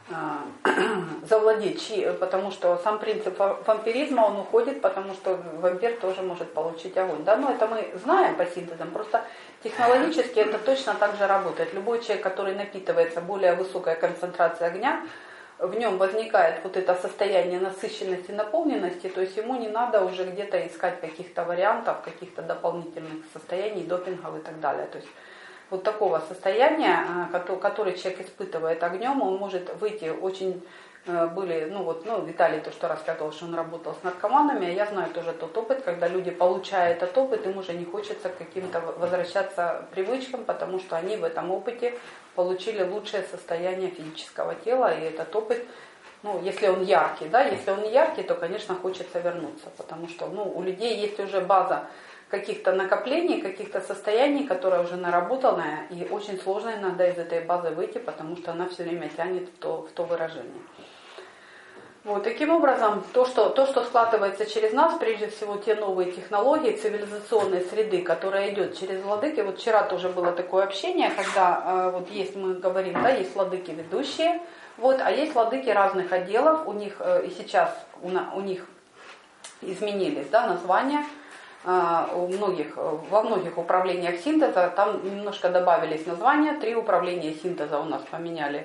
завладеть, потому что сам принцип вампиризма, он уходит, потому что вампир тоже может получить огонь. Да, но это мы знаем по синтезам, просто технологически это точно так же работает. Любой человек, который напитывается более высокой концентрацией огня, в нем возникает вот это состояние насыщенности, наполненности, то есть ему не надо уже где-то искать каких-то вариантов, каких-то дополнительных состояний, допингов и так далее. То есть вот такого состояния, который человек испытывает огнем, он может выйти очень, были, ну вот, ну, Виталий то, что рассказывал, что он работал с наркоманами, а я знаю тоже тот опыт, когда люди получают этот опыт, им уже не хочется к каким-то возвращаться привычкам, потому что они в этом опыте получили лучшее состояние физического тела, и этот опыт, ну, если он яркий, да, если он не яркий, то, конечно, хочется вернуться, потому что, ну, у людей есть уже база каких-то накоплений, каких-то состояний, которая уже наработанная, и очень сложно иногда из этой базы выйти, потому что она все время тянет в то выражение. Вот, таким образом, то, что складывается через нас, прежде всего те новые технологии, цивилизационной среды, которая идет через владыки. Вот вчера тоже было такое общение, когда вот есть, мы говорим, да, есть владыки ведущие, вот, а есть владыки разных отделов, у них и сейчас у них изменились, да, названия. Во многих управлениях синтеза, там немножко добавились названия, 3 управления синтеза у нас поменяли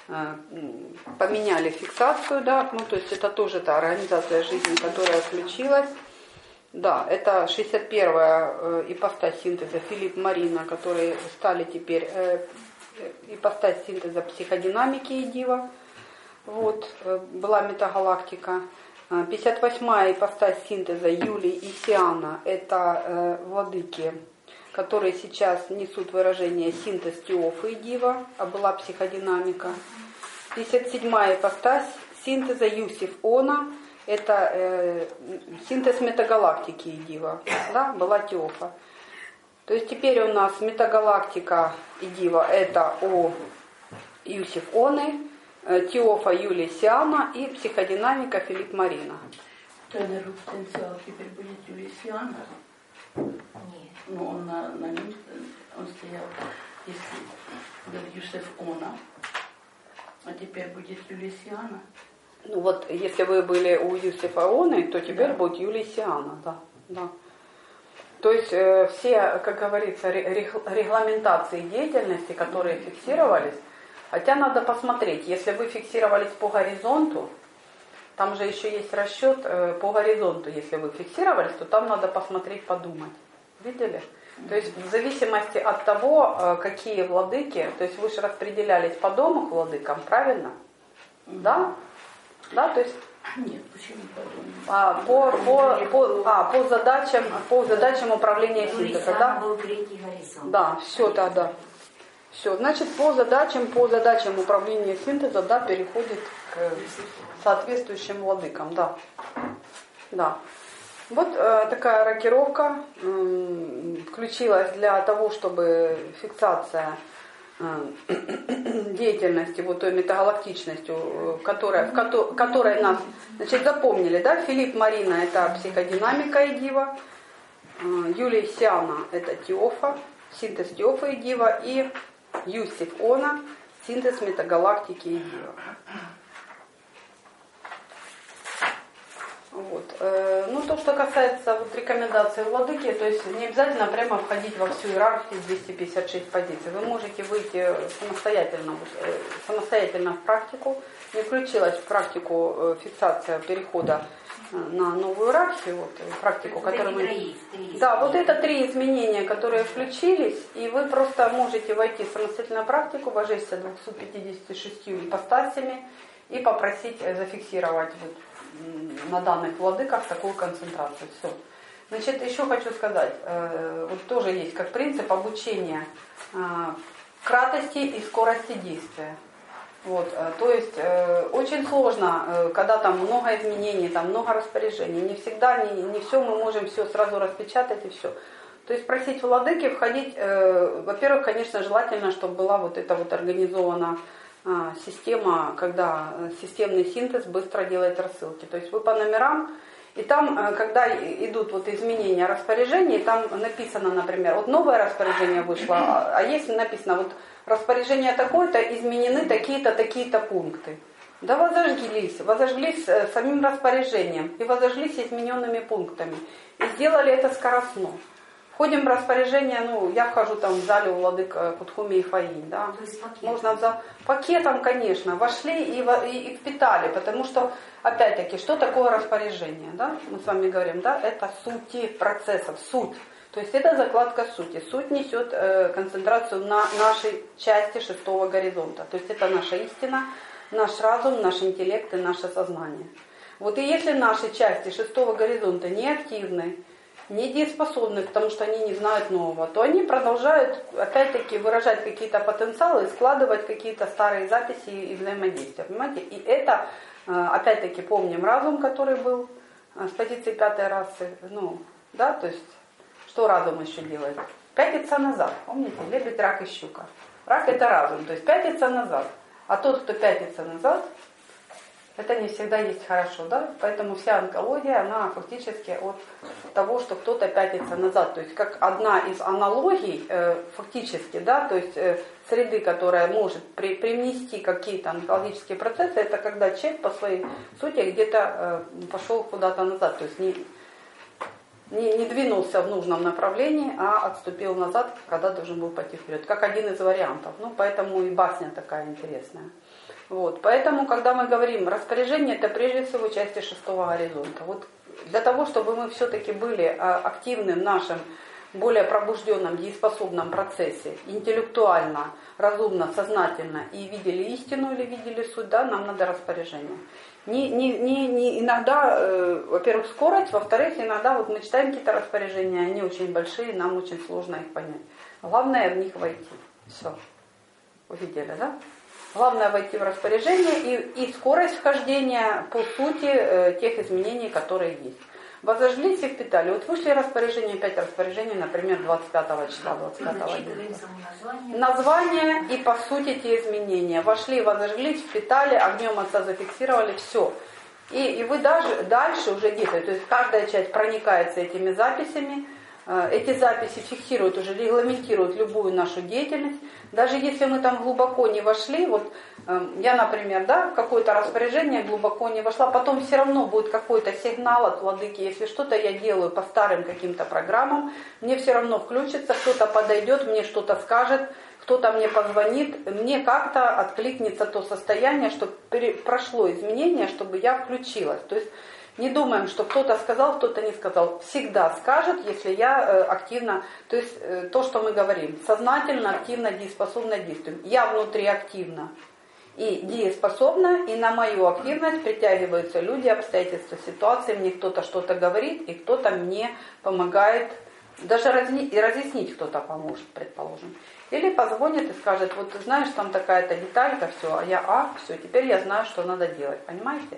фиксацию, да, ну, то есть это тоже та организация жизни, которая включилась. Да, это 61-я ипостась синтеза Филипп Марина, которые стали теперь ипостась синтеза психодинамики и дива. Вот, была метагалактика. 58-я ипостась синтеза Юлий и Сиана, это владыки, которые сейчас несут выражение синтез Теофы и Дива, а была психодинамика. 57-я ипостась синтеза Юсиф Она, это синтез метагалактики и Дива, да, была Теофа. То есть теперь у нас метагалактика и Дива, это о Юсиф Оны, Теофа Юлия Сиана и психодинамика Филипп Марина. Тренер потенциал теперь будет Юлия Сиана? Нет. Ну, он на нем, он стоял, если был Юсеф Она, а теперь будет Юлия Сиана. Ну вот, если вы были у Юсифа Оны, то теперь да. Будет Юлия Сиана, да, да. То есть все, как говорится, регламентации деятельности, которые фиксировались, хотя надо посмотреть, если вы фиксировались по горизонту, там же еще есть расчет по горизонту, если вы фиксировались, то там надо посмотреть, подумать. Видели? То есть в зависимости от того, какие владыки, то есть вы же распределялись по дому к владыкам, правильно? Да? Да, то есть нет, почему по задачам управления синтеза, да? Был третий горизонт. Да, все, да. Все, значит, по задачам управления синтеза, да, переходит к соответствующим владыкам, да. Да. Вот такая рокировка включилась для того, чтобы фиксация деятельности, вот той метагалактичностью, которой нас, значит, запомнили, да, Филипп Марина — это психодинамика и дива, Юлия Сиана — это Теофа, синтез Теофа и дива, и Юсиф Она, синтез метагалактики и Дива. Вот. Ну, то, что касается вот рекомендаций владыки, то есть не обязательно прямо входить во всю иерархию 256 позиций. Вы можете выйти самостоятельно в практику. Не включилась в практику фиксация перехода на новую иерархию, вот, практику, которую мы... Да, вот это 3 изменения, которые включились, и вы просто можете войти в самостоятельную практику, божествия 256 ипостасями и попросить зафиксировать вот, на данных владыках такую концентрацию. Все. Значит, еще хочу сказать, вот тоже есть как принцип обучения кратости и скорости действия. Вот, то есть очень сложно, когда там много изменений, там много распоряжений, не всегда, не все мы можем все сразу распечатать и все. То есть просить владыки входить, во-первых, конечно, желательно, чтобы была вот эта вот организована система, когда системный синтез быстро делает рассылки. То есть вы по номерам, и там, когда идут вот изменения распоряжений, там написано, например, вот новое распоряжение вышло, а есть написано, вот распоряжение такое-то, изменены такие-то, такие-то пункты. Да возожглись самим распоряжением и возожглись измененными пунктами. И сделали это скоростно. Входим в распоряжение, ну, я вхожу там в зале у владык Кутхуми и Фаинь, да. То есть пакетом. Можно за пакетом, конечно, вошли и впитали, потому что, опять-таки, что такое распоряжение, да? Мы с вами говорим, да, это сути процессов, суть. То есть это закладка сути. Суть несет концентрацию на нашей части 6-го горизонта. То есть это наша истина, наш разум, наш интеллект и наше сознание. Вот и если наши части 6-го горизонта не активны, недееспособны, потому что они не знают нового, то они продолжают, опять-таки, выражать какие-то потенциалы, складывать какие-то старые записи и взаимодействия. Понимаете? И это, опять-таки, помним разум, который был с позиции 5-й расы. Ну, да, то есть, что разум еще делает? Пятится назад. Помните? Лебедь, рак и щука. Рак – это разум, то есть пятится назад. А тот, кто пятится назад, это не всегда есть хорошо, да? Поэтому вся онкология, она фактически от того, что кто-то пятится назад. То есть как одна из аналогий, фактически, да, то есть среды, которая может привнести какие-то онкологические процессы, это когда человек по своей сути где-то пошел куда-то назад, то есть не двинулся в нужном направлении, а отступил назад, когда должен был пойти вперед. Как один из вариантов. Ну, поэтому и басня такая интересная. Вот. Поэтому, когда мы говорим распоряжение, это прежде всего части 6-го горизонта. Вот для того, чтобы мы все-таки были активны в нашем более пробужденном, дееспособном процессе, интеллектуально, разумно, сознательно и видели истину или видели суть, да, нам надо распоряжение. Не иногда, во-первых, скорость, во-вторых, иногда вот мы читаем какие-то распоряжения, они очень большие, нам очень сложно их понять. Главное в них войти. Все. Увидели, да? Главное войти в распоряжение и скорость вхождения по сути тех изменений, которые есть. Возожглись и впитали. Вот вышли распоряжения, 5 распоряжений, например, 25 числа, 25 название и по сути те изменения. Вошли, возожглись, впитали, огнем отца зафиксировали, все. И вы даже дальше уже действуете. То есть каждая часть проникается этими записями. Эти записи фиксируют, уже регламентируют любую нашу деятельность. Даже если мы там глубоко не вошли, вот я, например, да, в какое-то распоряжение глубоко не вошла, потом все равно будет какой-то сигнал от владыки, если что-то я делаю по старым каким-то программам, мне все равно включится, кто-то подойдет, мне что-то скажет, кто-то мне позвонит, мне как-то откликнется то состояние, что прошло изменение, чтобы я включилась. То есть не думаем, что кто-то сказал, кто-то не сказал. Всегда скажет, если я активно, то есть то, что мы говорим, сознательно, активно, дееспособно действуем. Я внутри активна и дееспособна, и на мою активность притягиваются люди, обстоятельства, ситуации. Мне кто-то что-то говорит, и кто-то мне помогает, даже разъяснить кто-то поможет, предположим. Или позвонит и скажет, вот ты знаешь, там такая-то деталька, все, а я, все, теперь я знаю, что надо делать, понимаете?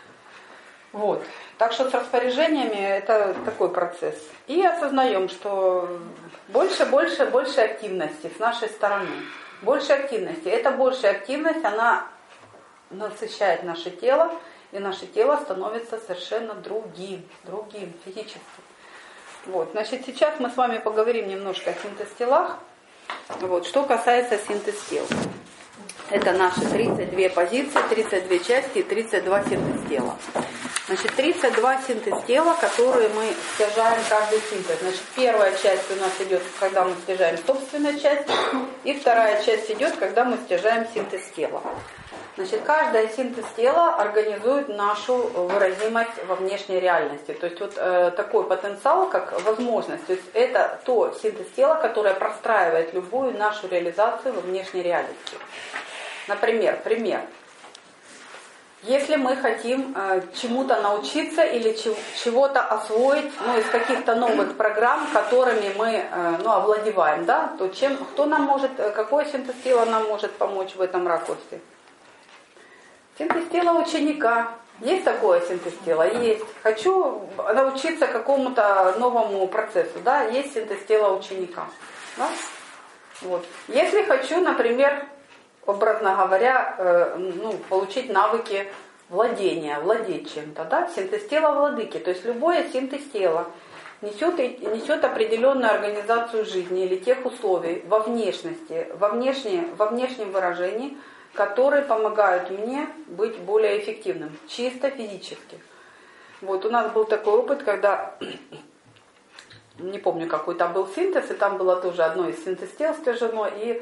Вот. Так что с распоряжениями это такой процесс. И осознаем, что больше активности с нашей стороны. Больше активности. Эта большая активность, она насыщает наше тело, и наше тело становится совершенно другим физически. Вот. Значит, сейчас мы с вами поговорим немножко о синтез-телах. Вот. Что касается синтез тел. Это наши 32 позиции, 32 части и 32 синтез тела. Значит, 32 синтез тела, которые мы стяжаем каждый синтез. Значит, первая часть у нас идет, когда мы стяжаем собственную часть, и вторая часть идет, когда мы стяжаем синтез тела. Значит, каждая синтез тела организует нашу выразимость во внешней реальности. То есть вот такой потенциал, как возможность. То есть это то синтез тела, которое простраивает любую нашу реализацию во внешней реальности. Например, пример. Если мы хотим чему-то научиться или чего-то освоить, из каких-то новых программ, которыми мы овладеваем, да, то кто нам может, какое синтез тела нам может помочь в этом ракурсе? Синтез тела ученика. Есть такое синтез тела? Есть. Хочу научиться какому-то новому процессу, да, есть синтез тела ученика. Да? Вот. Если хочу, например, образно говоря, получить навыки владения, владеть чем-то, да, синтез тела владыки, то есть любое синтез тела несет определенную организацию жизни или тех условий во внешности, во внешнем выражении, которые помогают мне быть более эффективным, чисто физически. Вот у нас был такой опыт, когда, не помню, какой там был синтез, и там было тоже одно из синтез тел стяжено, и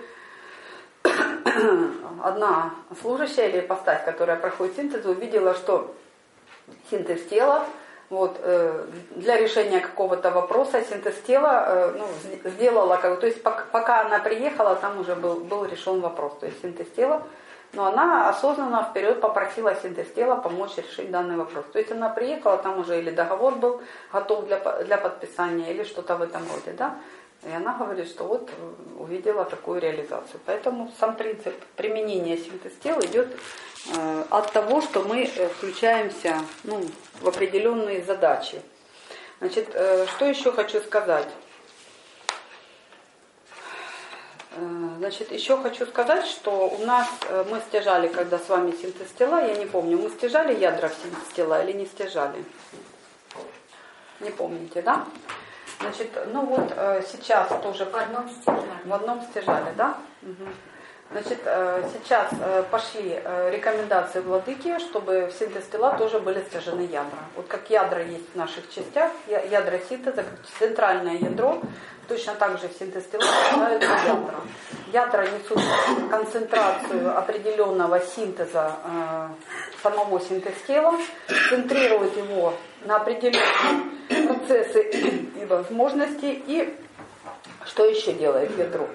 одна служащая или ипостась, которая проходит синтез, увидела, что синтез тела, для решения какого-то вопроса синтез тела сделала, то есть пока она приехала, там уже был решен вопрос, то есть синтез тела, но она осознанно вперед попросила синтез тела помочь решить данный вопрос. То есть она приехала, там уже или договор был готов для подписания, или что-то в этом роде, да. И она говорит, что увидела такую реализацию. Поэтому сам принцип применения синтез тел идет от того, что мы включаемся в определенные задачи. Значит, что еще хочу сказать? Значит, еще хочу сказать, что у нас мы стяжали, когда с вами синтез тела, я не помню, мы стяжали ядра в синтез тела или не стяжали? Не помните, да? Значит, сейчас тоже... В одном стяжали, да? Угу. Значит, сейчас пошли рекомендации владыки, чтобы в синтез тела тоже были стяжены ядра. Вот как ядра есть в наших частях, ядра синтеза, как центральное ядро, точно так же в синтез тела стяжаются ядра. Ядра несут концентрацию определенного синтеза самого синтез тела, центрируют его на определенные процессы и возможности. И что еще делает ядро?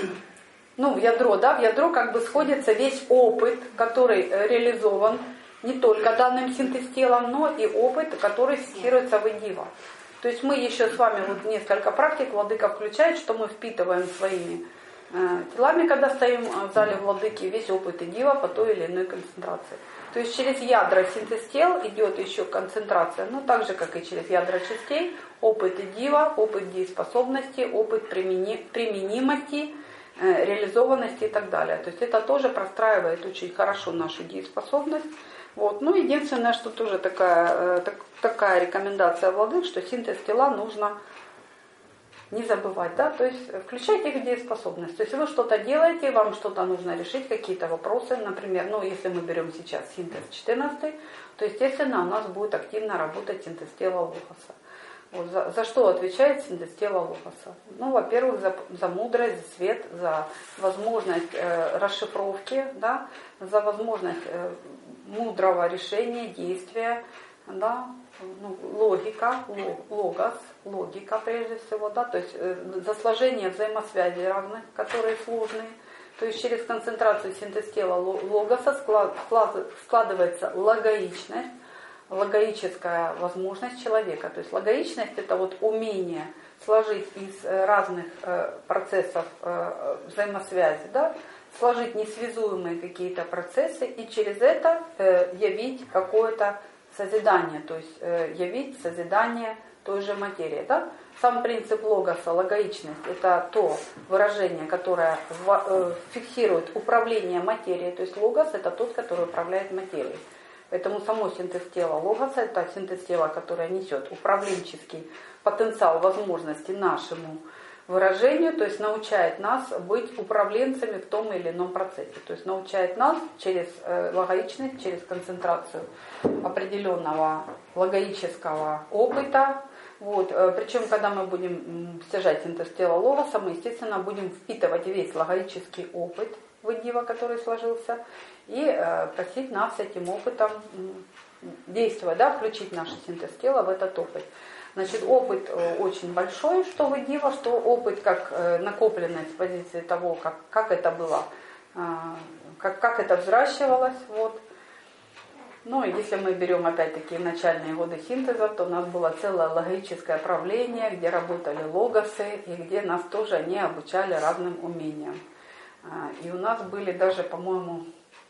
В ядро как бы сходится весь опыт, который реализован не только данным синтез телом, но и опыт, который фиксируется в идива. То есть мы еще с вами несколько практик владыка включает, что мы впитываем своими телами, когда стоим в зале владыки, весь опыт идива по той или иной концентрации. То есть через ядра синтез тел идет еще концентрация, так же, как и через ядра частей, опыт идива, опыт дееспособности, опыт применимости, реализованности и так далее. То есть это тоже простраивает очень хорошо нашу дееспособность. Единственное, что тоже такая рекомендация владык, что синтез тела нужно не забывать, да, то есть включайте их в дееспособность. То есть вы что-то делаете, вам что-то нужно решить, какие-то вопросы, например, если мы берем сейчас синтез 14, то, естественно, у нас будет активно работать синтез тела логоса. За что отвечает синтез тела логоса? Во-первых, за мудрость, за свет, за возможность расшифровки, да, за возможность мудрого решения, действия, да, логика, логика прежде всего, да, то есть за сложение взаимосвязей разных, которые сложные. То есть через концентрацию синтез тела логоса складывается логоичность, логоическая возможность человека. То есть логоичность — это умение сложить из разных процессов взаимосвязи, да, сложить несвязуемые какие-то процессы и через это явить какое-то созидание, то есть явить созидание той же материи. Да? Сам принцип логоса, логоичность, это то выражение, которое фиксирует управление материей, то есть логос — это тот, который управляет материей. Поэтому само синтез тела логоса — это синтез тела, которое несет управленческий потенциал возможности нашему выражению, то есть научает нас быть управленцами в том или ином процессе. То есть научает нас через логичность, через концентрацию определенного логического опыта. Вот. Причем, когда мы будем стяжать синтез тела логоса, мы, естественно, будем впитывать весь логический опыт Вадива, который сложился, и просить нас этим опытом действовать, да, включить наш синтез тела в этот опыт. Значит, опыт очень большой, что Вадива, что опыт как накопленный с позиции того, как это было, как это взращивалось. Вот. Ну и если мы берем опять-таки начальные годы синтеза, то у нас было целое логическое правление, где работали логосы, и где нас тоже они обучали разным умениям. И у нас были даже, по-моему,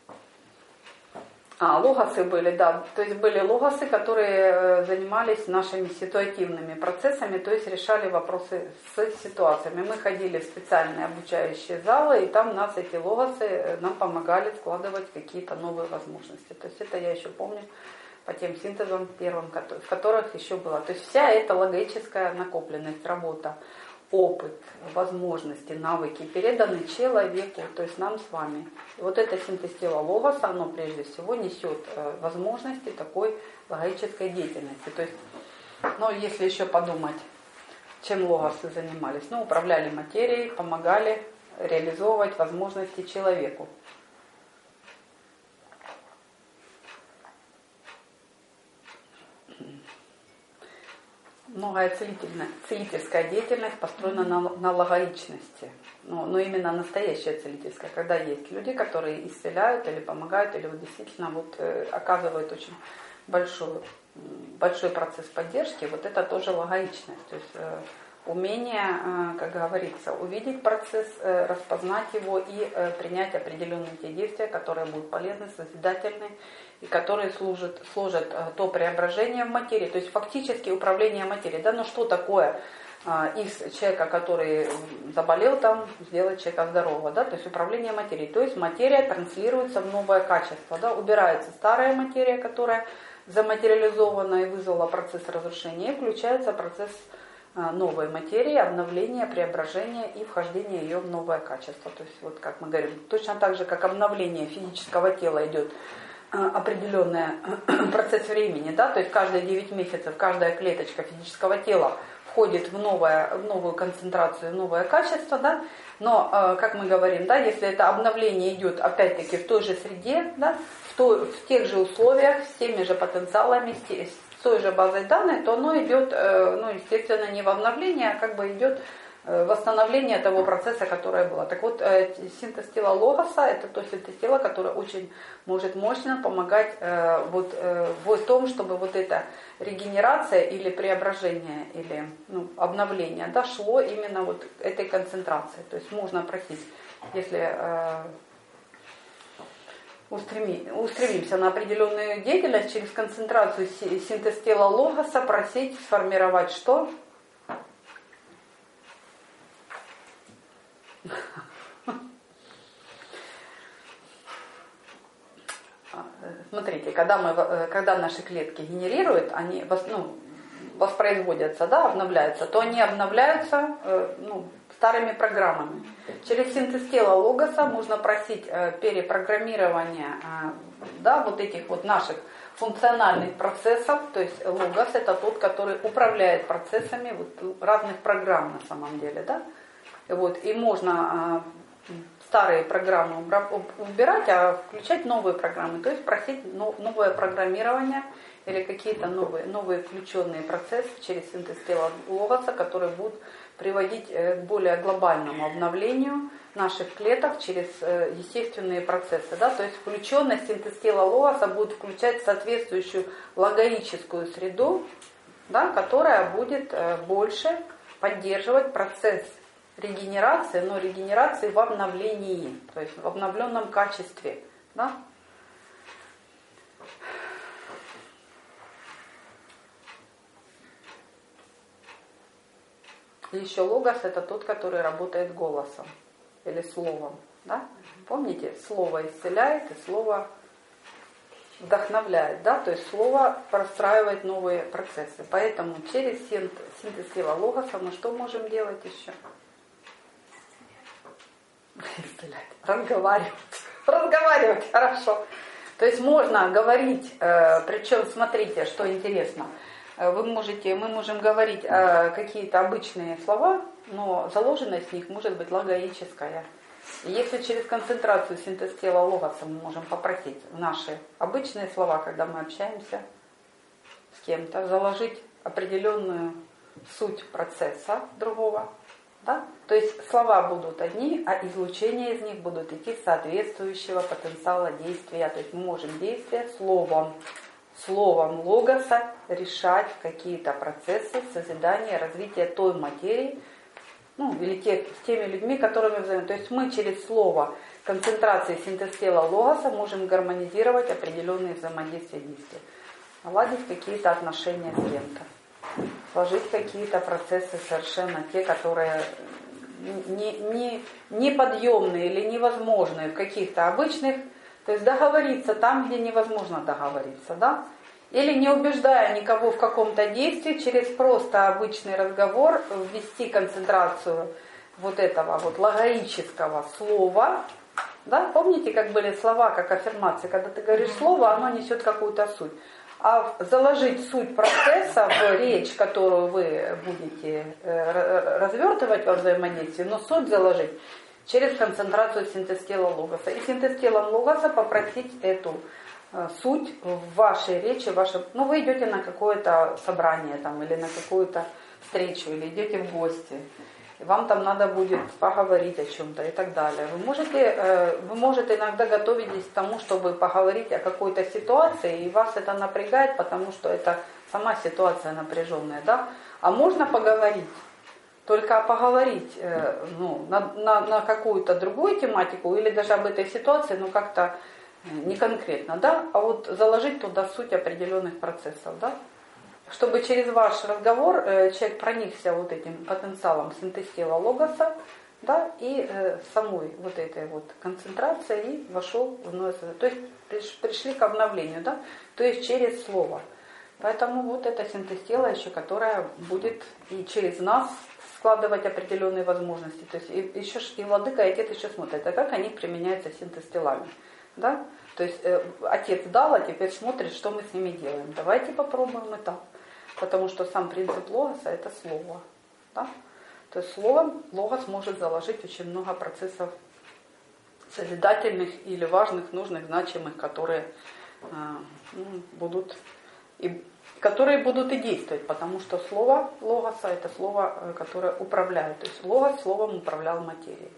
логосы были, да, то есть были логосы, которые занимались нашими ситуативными процессами, то есть решали вопросы с ситуациями. Мы ходили в специальные обучающие залы, и там нас эти логосы нам помогали складывать какие-то новые возможности. То есть это я еще помню по тем синтезам первым, в которых еще была. То есть вся эта логическая накопленность, работа, опыт, возможности, навыки переданы человеку, то есть нам с вами. И вот это синтез тела логоса, оно прежде всего несет возможности такой логической деятельности. То есть, ну, если еще подумать, чем логосы занимались, ну, управляли материей, помогали реализовывать возможности человеку. Многое целительская деятельность построена на логичности, но именно настоящая целительская, когда есть люди, которые исцеляют или помогают, или вот действительно вот, оказывают очень большой процесс поддержки, вот это тоже логичность, то есть умение, как говорится, увидеть процесс, распознать его и принять определенные те действия, которые будут полезны, созидательны, и которые служат то преображение в материи, то есть фактически управление материей. Да, но что такое из человека, который заболел, там, сделать человека здорового, да, то есть управление материей. То есть материя транслируется в новое качество, да, убирается старая материя, которая заматериализована и вызвала процесс разрушения, и включается процесс новой материи, обновления, преображения и вхождения ее в новое качество. То есть, вот как мы говорим, точно так же, как обновление физического тела идет определенный процесс времени, да, то есть каждые 9 месяцев каждая клеточка физического тела входит в новую концентрацию, в новое качество, да, но, как мы говорим, да, если это обновление идет опять-таки в той же среде, да, в тех же условиях, с теми же потенциалами, с той же базой данных, то оно идет, ну, естественно, не в обновление, а как бы идет восстановление того процесса, которое было. Так вот, синтез тела логоса – это то синтез тела, которое очень может мощно помогать в том, чтобы вот эта регенерация или преображение, или обновление, да, шло именно вот этой концентрации. То есть можно просить, если устремимся на определенную деятельность, через концентрацию синтез тела логоса просить сформировать что? Смотрите, когда наши клетки генерируют, они воспроизводятся, да, обновляются, то они обновляются старыми программами. Через синтез тела логоса можно просить перепрограммирования, да, вот этих вот наших функциональных процессов, то есть логос это тот, который управляет процессами вот, разных программ на самом деле, да. Вот, и можно старые программы убирать, а включать новые программы, то есть просить новое программирование или какие-то новые включенные процессы через синтез тела логоса, которые будут приводить к более глобальному обновлению наших клеток через естественные процессы. Да? То есть включенность синтез тела логоса будет включать соответствующую логическую среду, да, которая будет больше поддерживать процесс регенерации, но регенерации в обновлении, то есть в обновленном качестве. Да? И еще логос это тот, который работает голосом или словом. Да? Помните, слово исцеляет и слово вдохновляет. Да? То есть слово простраивает новые процессы. Поэтому через синтез тела логоса мы что можем делать еще? Разговаривать хорошо. То есть можно говорить, причем смотрите, что интересно. Мы можем говорить какие-то обычные слова, но заложенность в них может быть логоическая. И если через концентрацию синтез тела логоса мы можем попросить в наши обычные слова, когда мы общаемся с кем-то, заложить определенную суть процесса другого, да? То есть слова будут одни, а излучения из них будут идти соответствующего потенциала действия. То есть мы можем действие словом логоса решать какие-то процессы созидания, развития той материи, или с теми людьми, которыми взаимодействуем. То есть мы через слово концентрации синтез тела логоса можем гармонизировать определенные взаимодействия действия, наладить какие-то отношения с кем-то, сложить какие-то процессы совершенно те, которые неподъемные или невозможные в каких-то обычных, то есть договориться там, где невозможно договориться, да? Или не убеждая никого в каком-то действии, через просто обычный разговор ввести концентрацию вот этого вот логоического слова. Да? Помните, как были слова, как аффирмации, когда ты говоришь слово, оно несет какую-то суть. А заложить суть процесса в речь, которую вы будете развертывать во взаимодействии, но суть заложить через концентрацию синтез тела логоса. И синтез телом логоса попросить эту суть в вашей речи, вы идете на какое-то собрание там, или на какую-то встречу, или идете в гости, и вам там надо будет поговорить о чем-то и так далее. Вы можете иногда готовитесь к тому, чтобы поговорить о какой-то ситуации, и вас это напрягает, потому что это сама ситуация напряженная, да? А можно поговорить, только поговорить на какую-то другую тематику, или даже об этой ситуации, как-то не конкретно, да, а вот заложить туда суть определенных процессов, да, чтобы через ваш разговор человек проникся вот этим потенциалом синтез тела логоса, да, и самой вот этой вот концентрацией и вошел в новое сознание. То есть пришли к обновлению, да, то есть через слово. Поэтому вот это синтез тела еще, которая будет и через нас складывать определенные возможности. То есть и владыка, и отец еще смотрят, а как они применяются синтез телами. Да? То есть отец дал, а теперь смотрит, что мы с ними делаем. Давайте попробуем и так. Потому что сам принцип логоса – это слово. Да? То есть словом логос может заложить очень много процессов созидательных или важных, нужных, значимых, которые будут и действовать. Потому что слово логоса – это слово, которое управляет. То есть логос словом управлял материей.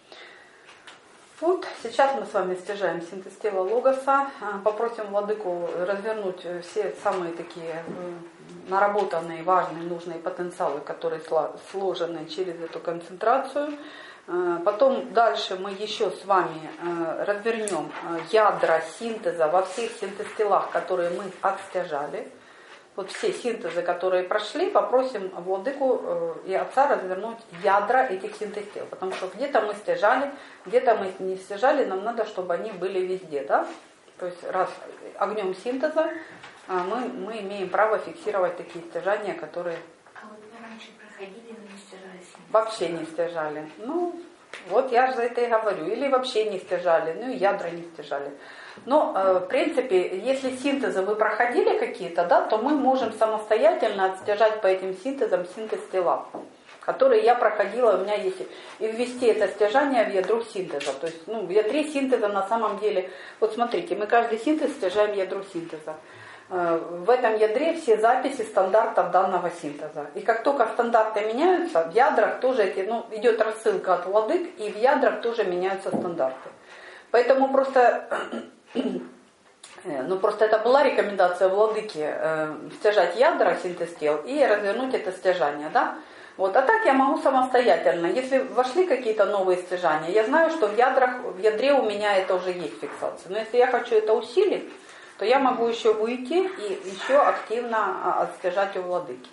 Вот сейчас мы с вами стяжаем синтез тела логоса, попросим владыку развернуть все самые такие наработанные, важные, нужные потенциалы, которые сложены через эту концентрацию. Потом дальше мы еще с вами развернем ядра синтеза во всех синтез-телах, которые мы отстяжали. Вот все синтезы, которые прошли, попросим владыку и отца развернуть ядра этих синтез-тел. Потому что где-то мы стяжали, где-то мы не стяжали, нам надо, чтобы они были везде. Да? То есть раз огнем синтеза мы имеем право фиксировать такие стяжания, которые... А вот мы раньше проходили, но не стяжали синтез. Вообще не стяжали. Вот я же за это и говорю. Или вообще не стяжали, и ядра не стяжали. Но, в принципе, если синтезы вы проходили какие-то, да, то мы можем самостоятельно отстяжать по этим синтезам синтез тела, которые я проходила, у меня есть, и ввести это стяжание в ядро синтеза. То есть, в ядре синтеза на самом деле, вот смотрите, мы каждый синтез стяжаем в ядро синтеза. В этом ядре все записи стандартов данного синтеза. И как только стандарты меняются, в ядрах тоже идет рассылка от владык, и в ядрах тоже меняются стандарты. Поэтому просто это была рекомендация владыки стяжать ядра синтез тел и развернуть это стяжание, да? Вот, а так я могу самостоятельно. Если вошли какие-то новые стяжания, я знаю, что в ядре у меня это уже есть фиксация. Но если я хочу это усилить, то я могу еще выйти и еще активно отстяжать у владыки.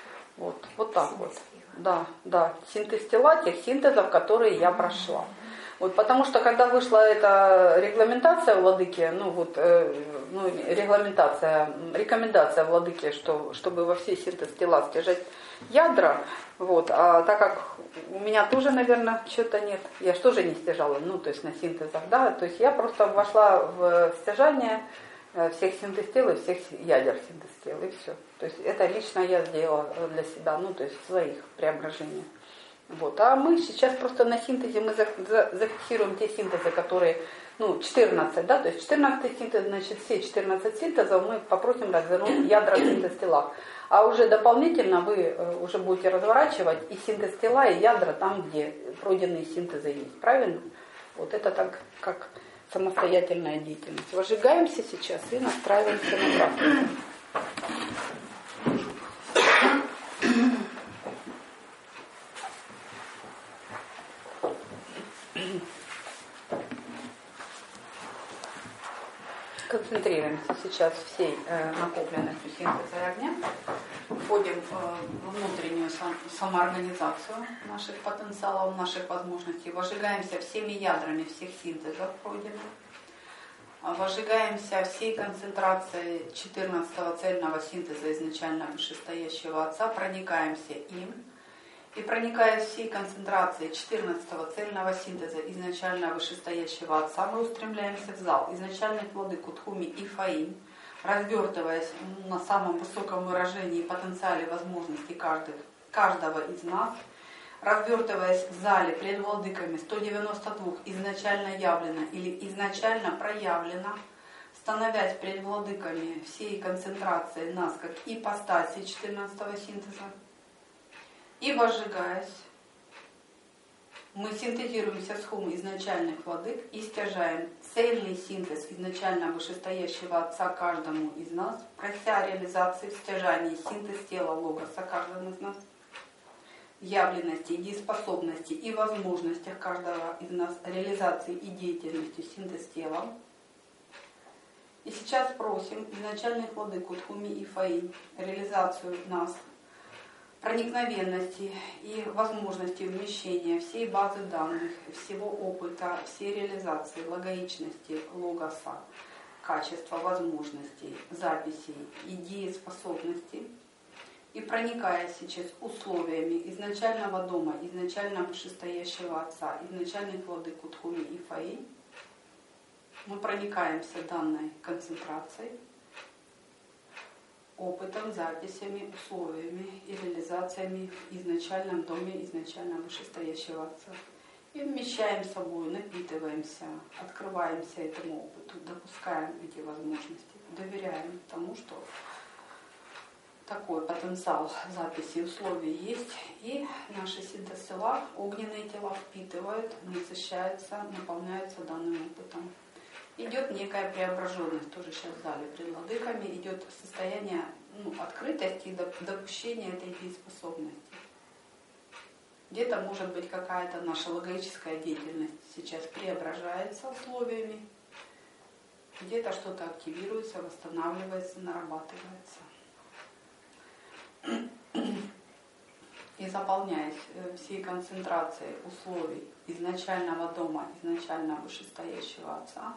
Вот так вот. Да, синтез тела, тех синтезов, которые я прошла. Вот, потому что когда вышла эта регламентация владыки, рекомендация владыки, что, чтобы во все синтез тела стяжать ядра, вот, а так как у меня тоже, наверное, что-то нет, я же тоже не стяжала, то есть на синтезах, да, то есть я просто вошла в стяжание всех синтез тел и всех ядер синтез тел, и все. То есть это лично я сделала для себя, то есть своих преображений. Вот. А мы сейчас просто на синтезе мы зафиксируем те синтезы, которые, 14, да, то есть 14 синтез, значит, все 14 синтезов мы попросим развернуть ядра в синтез телах. А уже дополнительно вы уже будете разворачивать и синтез тела, и ядра там, где пройденные синтезы есть. Правильно? Вот это так, как самостоятельная деятельность. Возжигаемся сейчас и настраиваемся на практику. Концентрируемся сейчас всей накопленностью синтеза огня. Входим в внутреннюю самоорганизацию наших потенциалов, наших возможностей. Возжигаемся всеми ядрами всех синтезов пройденных. Возжигаемся всей концентрацией 14-го цельного синтеза изначально вышестоящего Отца. Проникаемся им. И проникая всей концентрацией 14-го цельного синтеза изначально вышестоящего Отца, мы устремляемся в зал изначальных владык Тхуми и Фаинь, развертываясь на самом высоком выражении потенциале возможностей каждого из нас, развертываясь в зале пред владыками 192 изначально явлено или изначально проявлено, становясь пред владыками всей концентрации нас как ипостаси 14-го синтеза, и возжигаясь, мы синтезируемся с хумой изначальных владык и стяжаем цельный синтез изначально вышестоящего Отца каждому из нас, прося реализации в стяжании синтез тела логоса каждому из нас, явленности, дееспособности и возможностях каждого из нас, реализации и деятельности синтез тела. И сейчас просим изначальных владык Тхуми и Фаинь реализацию нас, проникновенности и возможности вмещения всей базы данных, всего опыта, всей реализации, логичности, логоса, качества, возможностей, записей, идеи, способностей. И проникая сейчас условиями изначального дома, изначально вышестоящего Отца, изначальных владык Тхуми и Фаинь, мы проникаемся данной концентрацией, опытом, записями, условиями и реализациями в изначальном доме изначально вышестоящего Отца. И вмещаем собой, напитываемся, открываемся этому опыту, допускаем эти возможности, доверяем тому, что такой потенциал записи условий есть, и наши синтез-тела, огненные тела впитывают, насыщаются, наполняются данным опытом. Идет некая преображенность, тоже сейчас в зале пред владыками, идет состояние открытости и допущения этой дееспособности. Где-то, может быть, какая-то наша логическая деятельность сейчас преображается условиями, где-то что-то активируется, восстанавливается, нарабатывается. И заполняясь всей концентрацией условий изначального дома, изначально вышестоящего Отца,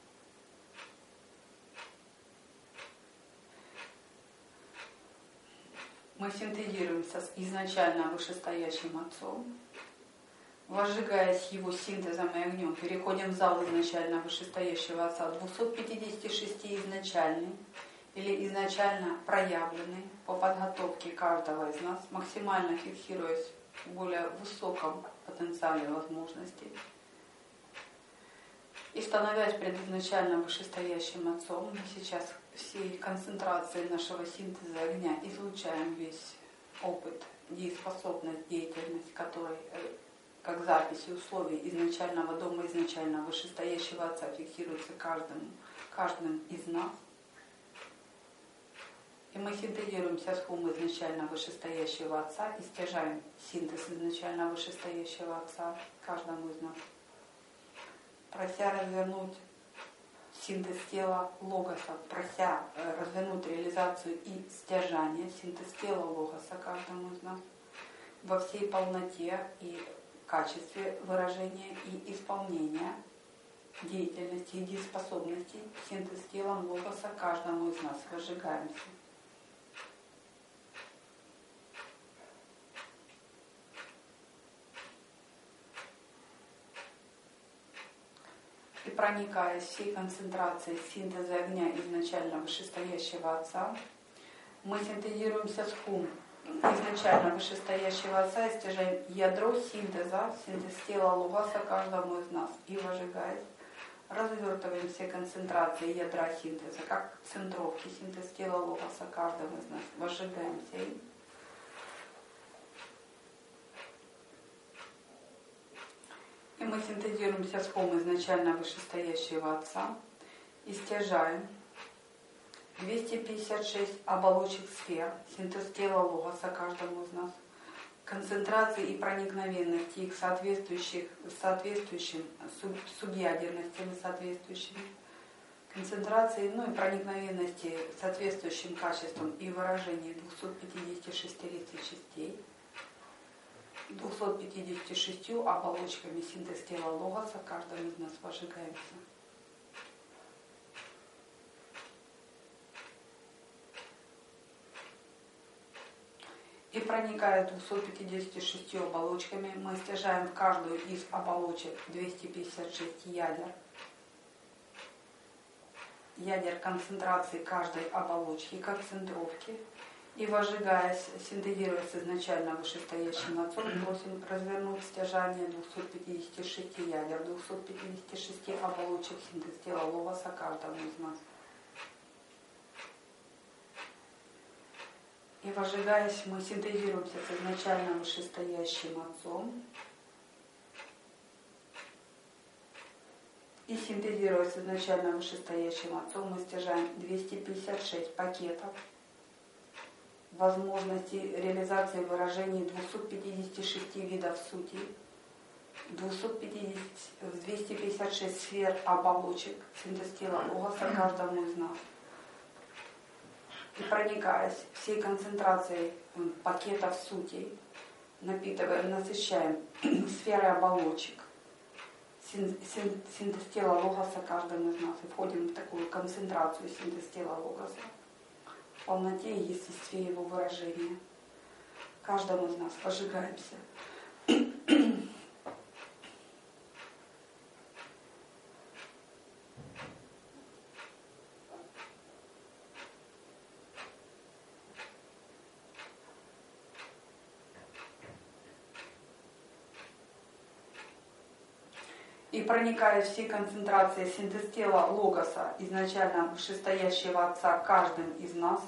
мы синтезируемся с изначально вышестоящим Отцом, возжигаясь его синтезом и огнем, переходим в зал изначально вышестоящего Отца, 256 изначальный или изначально проявленный по подготовке каждого из нас, максимально фиксируясь в более высоком потенциале возможностей. И становясь пред изначально вышестоящим Отцом, мы сейчас всей концентрацией нашего синтеза огня излучаем весь опыт, дееспособность, деятельность, которой, как записи условий изначального дома, изначально вышестоящего Отца фиксируется каждым из нас. И мы синтезируемся с хумой изначально вышестоящего Отца и стяжаем синтез изначально вышестоящего Отца каждому из нас, прося развернуть синтез тела логоса, прося развернуть реализацию и стяжание синтез тела логоса каждому из нас во всей полноте и качестве выражения и исполнения деятельности и дееспособностей, синтез телом логоса каждому из нас возжигаемся. И проникая всей концентрацией синтеза огня изначально вышестоящего Отца, мы синтезируемся с хум изначально вышестоящего Отца и стяжаем ядро синтеза, синтез тела логоса каждому из нас и выжигаясь, развертываем все концентрации ядра синтеза, как центровки, синтез тела логоса каждому из нас, выжигаемся им. И мы синтезируемся с хом изначально вышестоящего Отца и стяжаем 256 оболочек сфер, синтез тела логоса каждому из нас, концентрации и проникновенности их соответствующим субъядерностям и соответствующим концентрации, и проникновенности соответствующим качествам и выражением 256 лиц и частей, 256 оболочками синтез тела логоса каждому из нас выжигаемся. И проникая 256 оболочками, мы стяжаем в каждую из оболочек 256 ядер концентрации каждой оболочки, как центровки, и выжигаясь, синтезируясь изначально вышестоящим Отцом, просим развернуть стяжание 256 ядер, 256 оболочек синтез тела логоса каждому из нас. И выжигаясь, мы синтезируемся с изначально вышестоящим Отцом. И синтезируясь с изначально вышестоящим Отцом, мы стяжаем 256 пакетов возможностей реализации выражений 256 видов сути, 256 сфер оболочек синтез тела логоса каждому из нас. И проникаясь всей концентрацией пакетов сутей, напитываем, насыщаем сферы оболочек, синтез тела логоса каждому из нас. И входим в такую концентрацию синтез тела логоса в полноте и естестве его выражения. Каждому из нас выжигаемся. И проникая всей концентрацией синтез тела логоса, изначально вышестоящего Отца каждым из нас,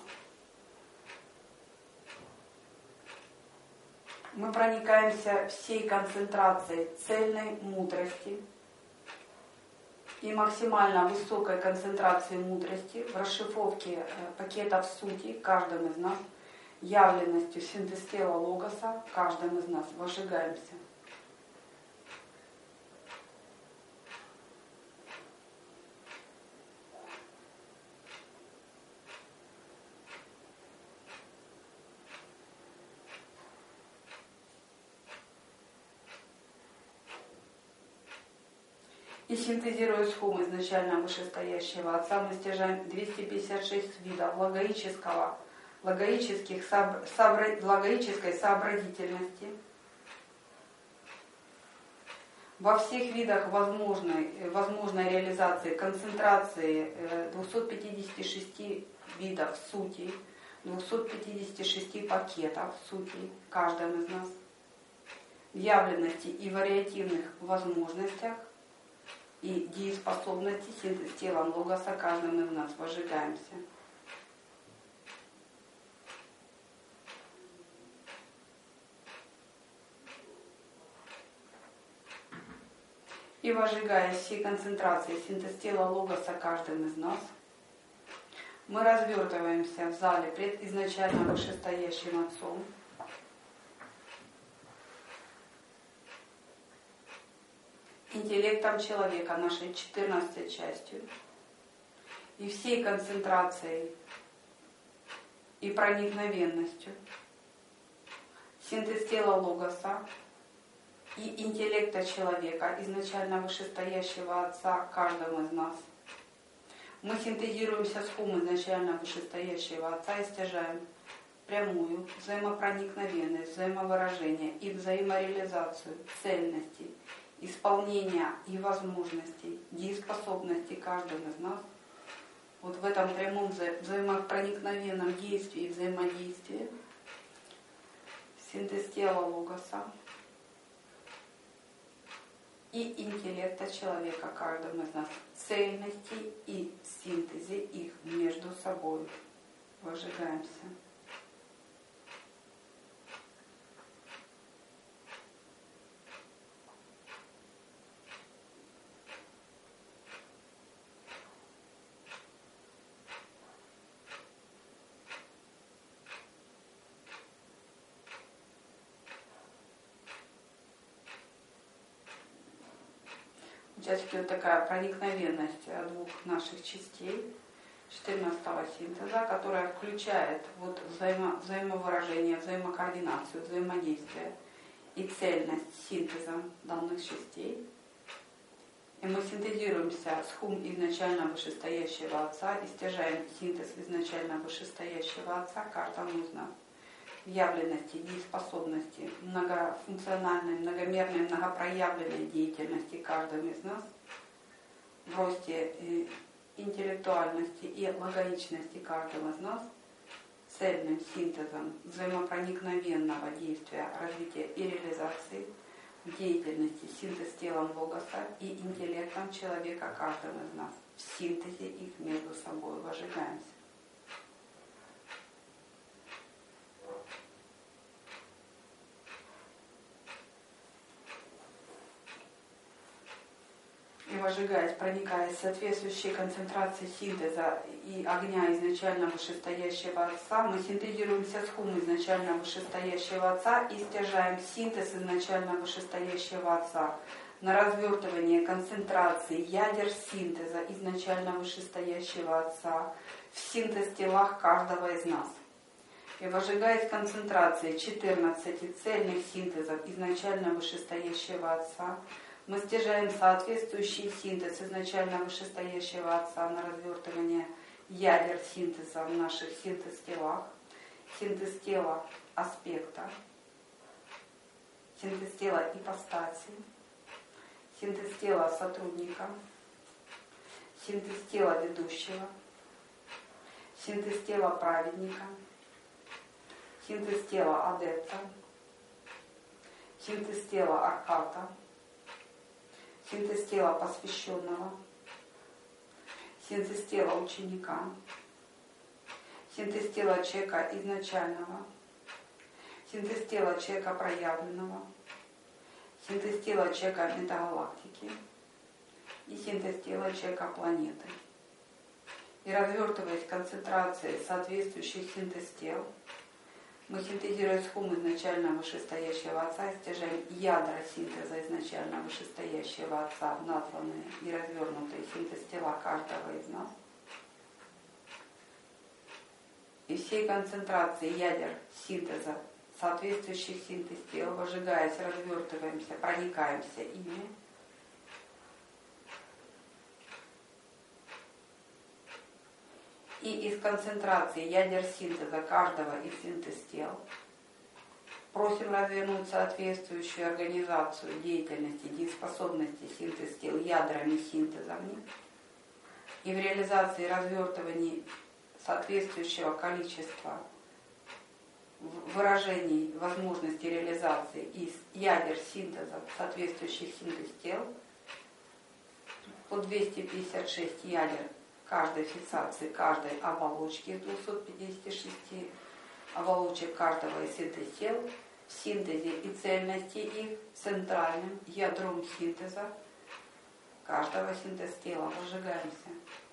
мы проникаемся всей концентрацией цельной мудрости и максимально высокой концентрации мудрости в расшифровке пакетов сути каждым из нас, явленностью синтез тела логоса каждым из нас выжигаемся. И синтезируя с хум изначально вышестоящего Отца, мы стяжаем 256 видов логической сообразительности во всех видах возможной реализации концентрации 256 видов сути, 256 пакетов сути каждым из нас, в явленности и вариативных возможностях и дееспособности синтез телом логоса каждым из нас выжигаемся. И выжигая всей концентрации синтез тела логоса каждым из нас, мы развертываемся в зале пред изначально вышестоящим Отцом. Интеллектом человека, нашей 14-й частью, и всей концентрацией и проникновенностью синтез тела логоса и интеллекта человека, изначально вышестоящего Отца, каждому из нас. Мы синтезируемся с Хум, изначально вышестоящего Отца, и стяжаем прямую, взаимопроникновенность, взаимовыражение и взаимореализацию цельности, исполнения и возможностей, дееспособности каждого из нас. Вот в этом прямом взаимопроникновенном действии и взаимодействии синтез тела Логоса и интеллекта человека каждого из нас, цельности и синтезе их между собой. Выжигаемся. Сейчас идет такая проникновенность двух наших частей 14-го синтеза, которая включает вот взаимовыражение, взаимокоординацию, взаимодействие и цельность синтеза данных частей. И мы синтезируемся с Хум изначально вышестоящего Отца и стяжаем синтез изначально вышестоящего Отца каждому из нас. В явленности, дееспособности, многофункциональной, многомерной, многопроявленной деятельности каждого из нас, в росте интеллектуальности и логичности каждого из нас, цельным синтезом взаимопроникновенного действия, развития и реализации в деятельности, синтез телом Логоса и интеллектом человека каждого из нас, в синтезе их между собой выжигаемся. И выжигаясь, проникаясь соответствующей концентрацией синтеза и огня изначально вышестоящего Отца, мы синтезируемся с Хум изначально вышестоящего Отца и стяжаем синтез изначально вышестоящего Отца на развертывание концентрации ядер синтеза изначально вышестоящего Отца в синтез телах каждого из нас. И выжигаясь концентрацией 14 цельных синтезов изначально вышестоящего Отца, мы стяжаем соответствующий синтез изначально вышестоящего Отца на развертывание ядер синтеза в наших синтез-телах, синтез тела аспекта, синтез тела ипостаси, синтез тела сотрудника, синтез тела ведущего, синтез тела праведника, синтез тела адепта, синтез тела архата, синтез тела посвященного, синтез тела ученика, синтез тела человека изначального, синтез тела человека проявленного, синтез тела человека метагалактики и синтез тела человека планеты. И развертываясь концентрацией соответствующих синтез тел, мы синтезируя с Хум изначально вышестоящего Отца, стяжаем ядра синтеза изначально вышестоящего Отца, названные и развернутые синтез тела каждого из нас. И всей концентрации ядер синтеза, соответствующих синтез тел, выжигаясь, развертываемся, проникаемся ими. И из концентрации ядер синтеза каждого из синтез тел просим развернуть соответствующую организацию деятельности, дееспособности синтез тел ядрами синтезами и в реализации развертываний соответствующего количества выражений возможности реализации из ядер синтеза соответствующих синтез тел по 256 ядер каждой фиксации, каждой оболочки из 256 оболочек каждого из синтез тел в синтезе и цельности их центральным ядром синтеза каждого синтез тела выжигаемся.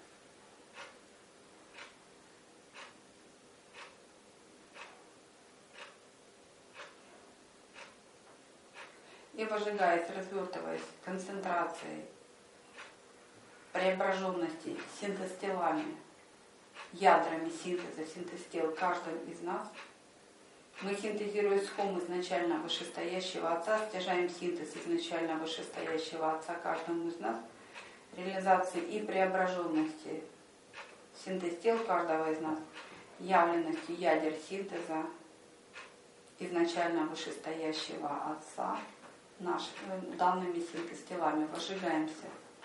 И выжигаясь, развертываясь концентрацией преображенности синтез телами, ядрами синтеза, синтез тел каждым из нас, Мы, синтезируя схом изначально вышестоящего Отца, стяжаем синтез изначально вышестоящего Отца каждому из нас, реализации и преображенности синтез тел каждого из нас, явленностью ядер синтеза изначально вышестоящего Отца, данными синтез телами возжигаемся.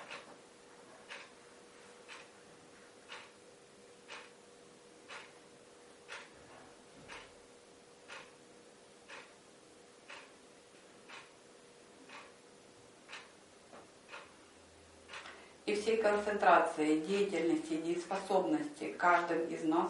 И всей концентрации, деятельности, дееспособности каждым из нас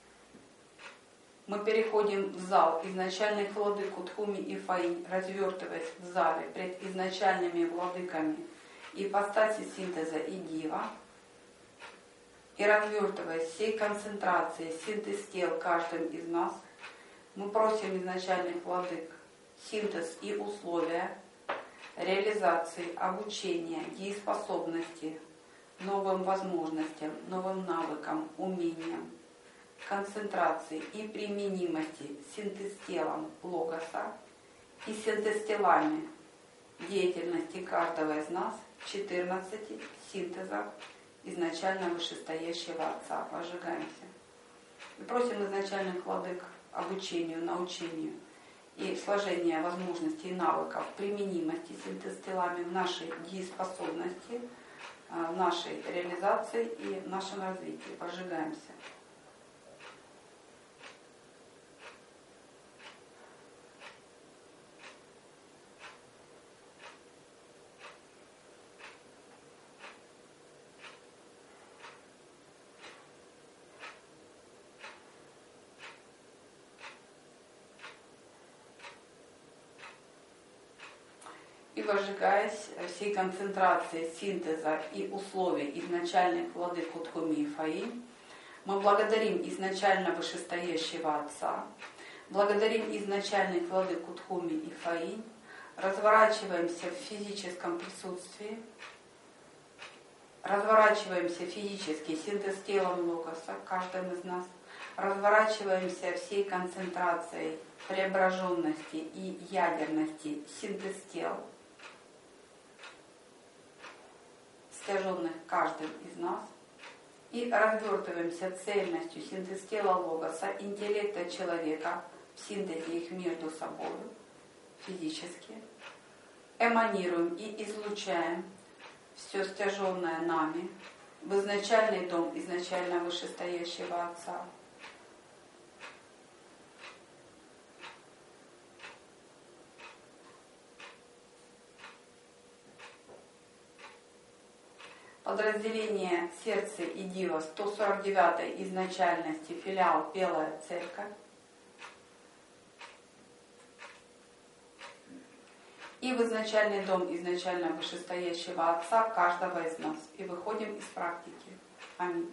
мы переходим в зал изначальных владык Утхуми и Фаинь, развертываясь в зале пред изначальными владыками ипостаси синтеза и дива, и развертываясь всей концентрации, синтез тел каждым из нас, мы просим изначальных владык синтез и условия реализации, обучения, дееспособности, новым возможностям, новым навыкам, умениям, концентрации и применимости синтез телом логоса и синтез телами деятельности каждого из нас 14 синтезов изначально вышестоящего Отца. Возжигаемся. И просим изначальных владык обучению, научению и сложения возможностей и навыков применимости синтез телами в нашей дееспособности, в нашей реализации и в нашем развитии. Возжигаемся. И возжигаясь всей концентрацией синтеза и условий изначальных владык Утхуми и Фаинь, мы благодарим изначально вышестоящего Отца, благодарим изначальных владык Утхуми и Фаинь, разворачиваемся в физическом присутствии, разворачиваемся физически синтез телом логоса каждым из нас, разворачиваемся всей концентрацией преображенности и ядерности синтез тел, стяженных каждым из нас, и развертываемся цельностью синтез тела логоса, интеллекта человека в синтезе их между собой физически, эманируем и излучаем все стяженное нами в изначальный дом изначально вышестоящего Отца. Подразделение сердца и дива 149 изначальности, филиал Белая Церковь. И в изначальный дом изначально вышестоящего Отца каждого из нас. И выходим из практики. Аминь.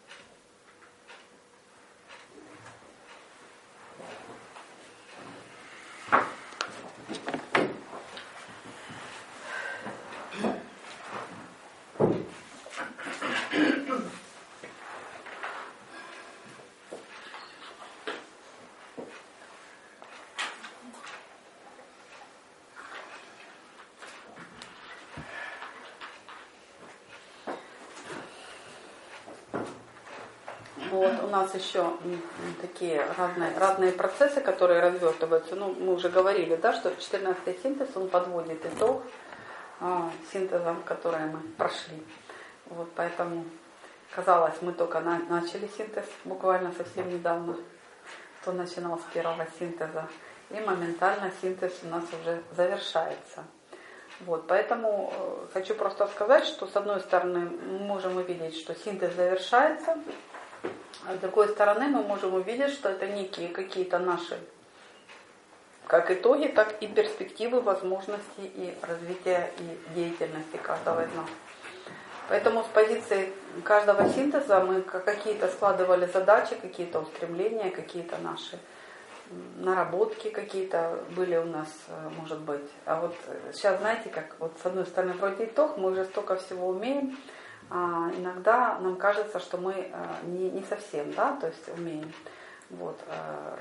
Вот, у нас еще такие разные процессы, которые развертываются. Ну, мы уже говорили, да, что 14-й синтез, он подводит итог синтезом, который мы прошли. Вот, поэтому, казалось, мы только начали синтез буквально совсем недавно, кто начинал с первого синтеза, и моментально синтез у нас уже завершается. Вот, поэтому хочу просто сказать, что с одной стороны мы можем увидеть, что синтез завершается, а с другой стороны мы можем увидеть, что это некие какие-то наши как итоги, так и перспективы, возможности и развития и деятельности каждого из нас. Поэтому с позиции каждого синтеза мы какие-то складывали задачи, какие-то устремления, какие-то наши наработки какие-то были у нас, может быть. А вот сейчас, знаете, как вот с одной стороны вроде итог, мы уже столько всего умеем, а иногда нам кажется, что мы не совсем, да, то есть умеем. Вот.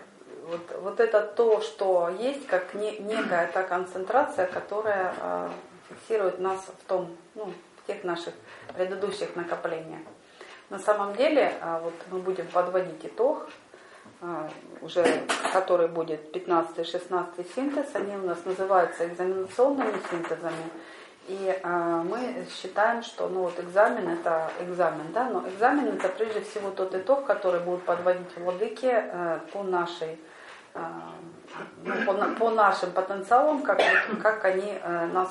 вот это то, что есть, как некая та концентрация, которая фиксирует нас в тех наших предыдущих накоплениях. На самом деле, вот мы будем подводить итог, уже который будет 15-16 синтез, они у нас называются экзаменационными синтезами. И мы считаем, что экзамен это экзамен, да, но экзамен это прежде всего тот итог, который будут подводить владыки по нашим потенциалам, как они нас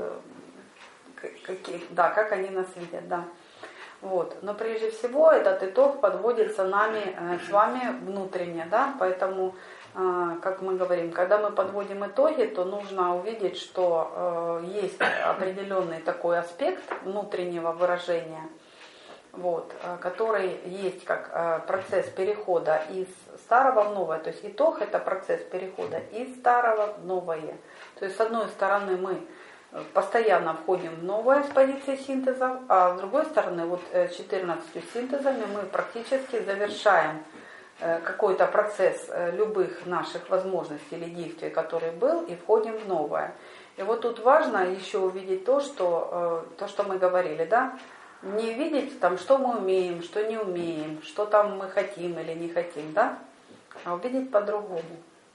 видят, да. Вот. Но прежде всего этот итог подводится нами с вами внутренне, да, поэтому, как мы говорим, когда мы подводим итоги, то нужно увидеть, что есть определенный такой аспект внутреннего выражения, вот, который есть как процесс перехода из старого в новое, то есть итог это процесс перехода из старого в новое. То есть с одной стороны мы постоянно входим в новое с позиции синтеза, а с другой стороны, 14 синтезами мы практически завершаем какой-то процесс любых наших возможностей или действий, который был, и входим в новое. И вот тут важно еще увидеть то, что мы говорили, да, не видеть там, что мы умеем, что не умеем, что там мы хотим или не хотим, да, а увидеть по-другому.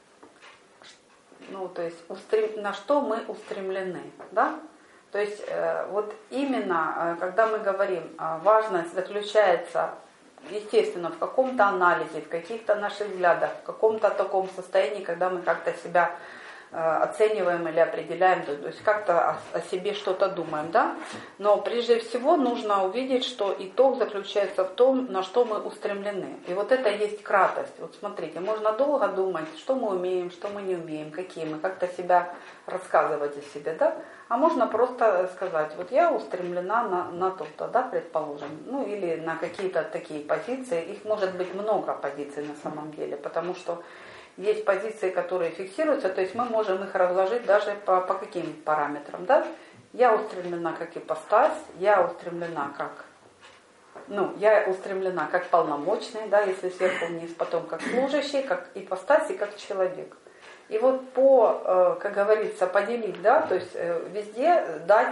То есть на что мы устремлены, да? То есть вот именно, когда мы говорим, важность заключается, естественно, в каком-то анализе, в каких-то наших взглядах, в каком-то таком состоянии, когда мы как-то себя оцениваем или определяем, то есть как-то о себе что-то думаем, да? Но прежде всего нужно увидеть, что итог заключается в том, на что мы устремлены. И вот это есть кратость. Вот смотрите, можно долго думать, что мы умеем, что мы не умеем, какие мы, как-то себя рассказывать о себе, да? А можно просто сказать, вот я устремлена на то-то, да, предположим, или на какие-то такие позиции. Их может быть много позиций на самом деле, потому что есть позиции, которые фиксируются, то есть мы можем их разложить даже по каким параметрам, да? Я устремлена как ипостась, я устремлена как полномочный, да, если сверху вниз, потом как служащий, как ипостась и как человек. И вот как говорится, поделить, да, то есть везде дать,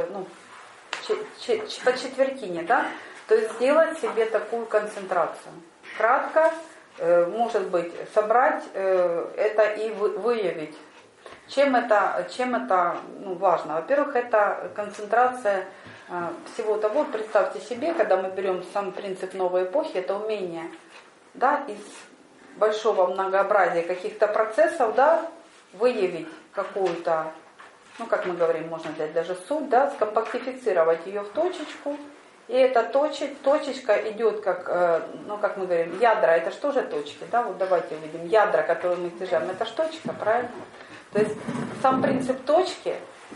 по четвертине, да, то есть сделать себе такую концентрацию. Кратко, может быть, собрать это и выявить. Чем это важно? Во-первых, это концентрация всего того. Представьте себе, когда мы берем сам принцип новой эпохи, это умение, да, из большого многообразия каких-то процессов, да, выявить какую-то, как мы говорим, можно взять даже суть, да, скомпактифицировать ее в точечку. И эта точечка идет как мы говорим, ядра, это что же точки, да, вот давайте увидим, ядра, которые мы стяжаем, это ж точка, правильно? То есть сам принцип точки,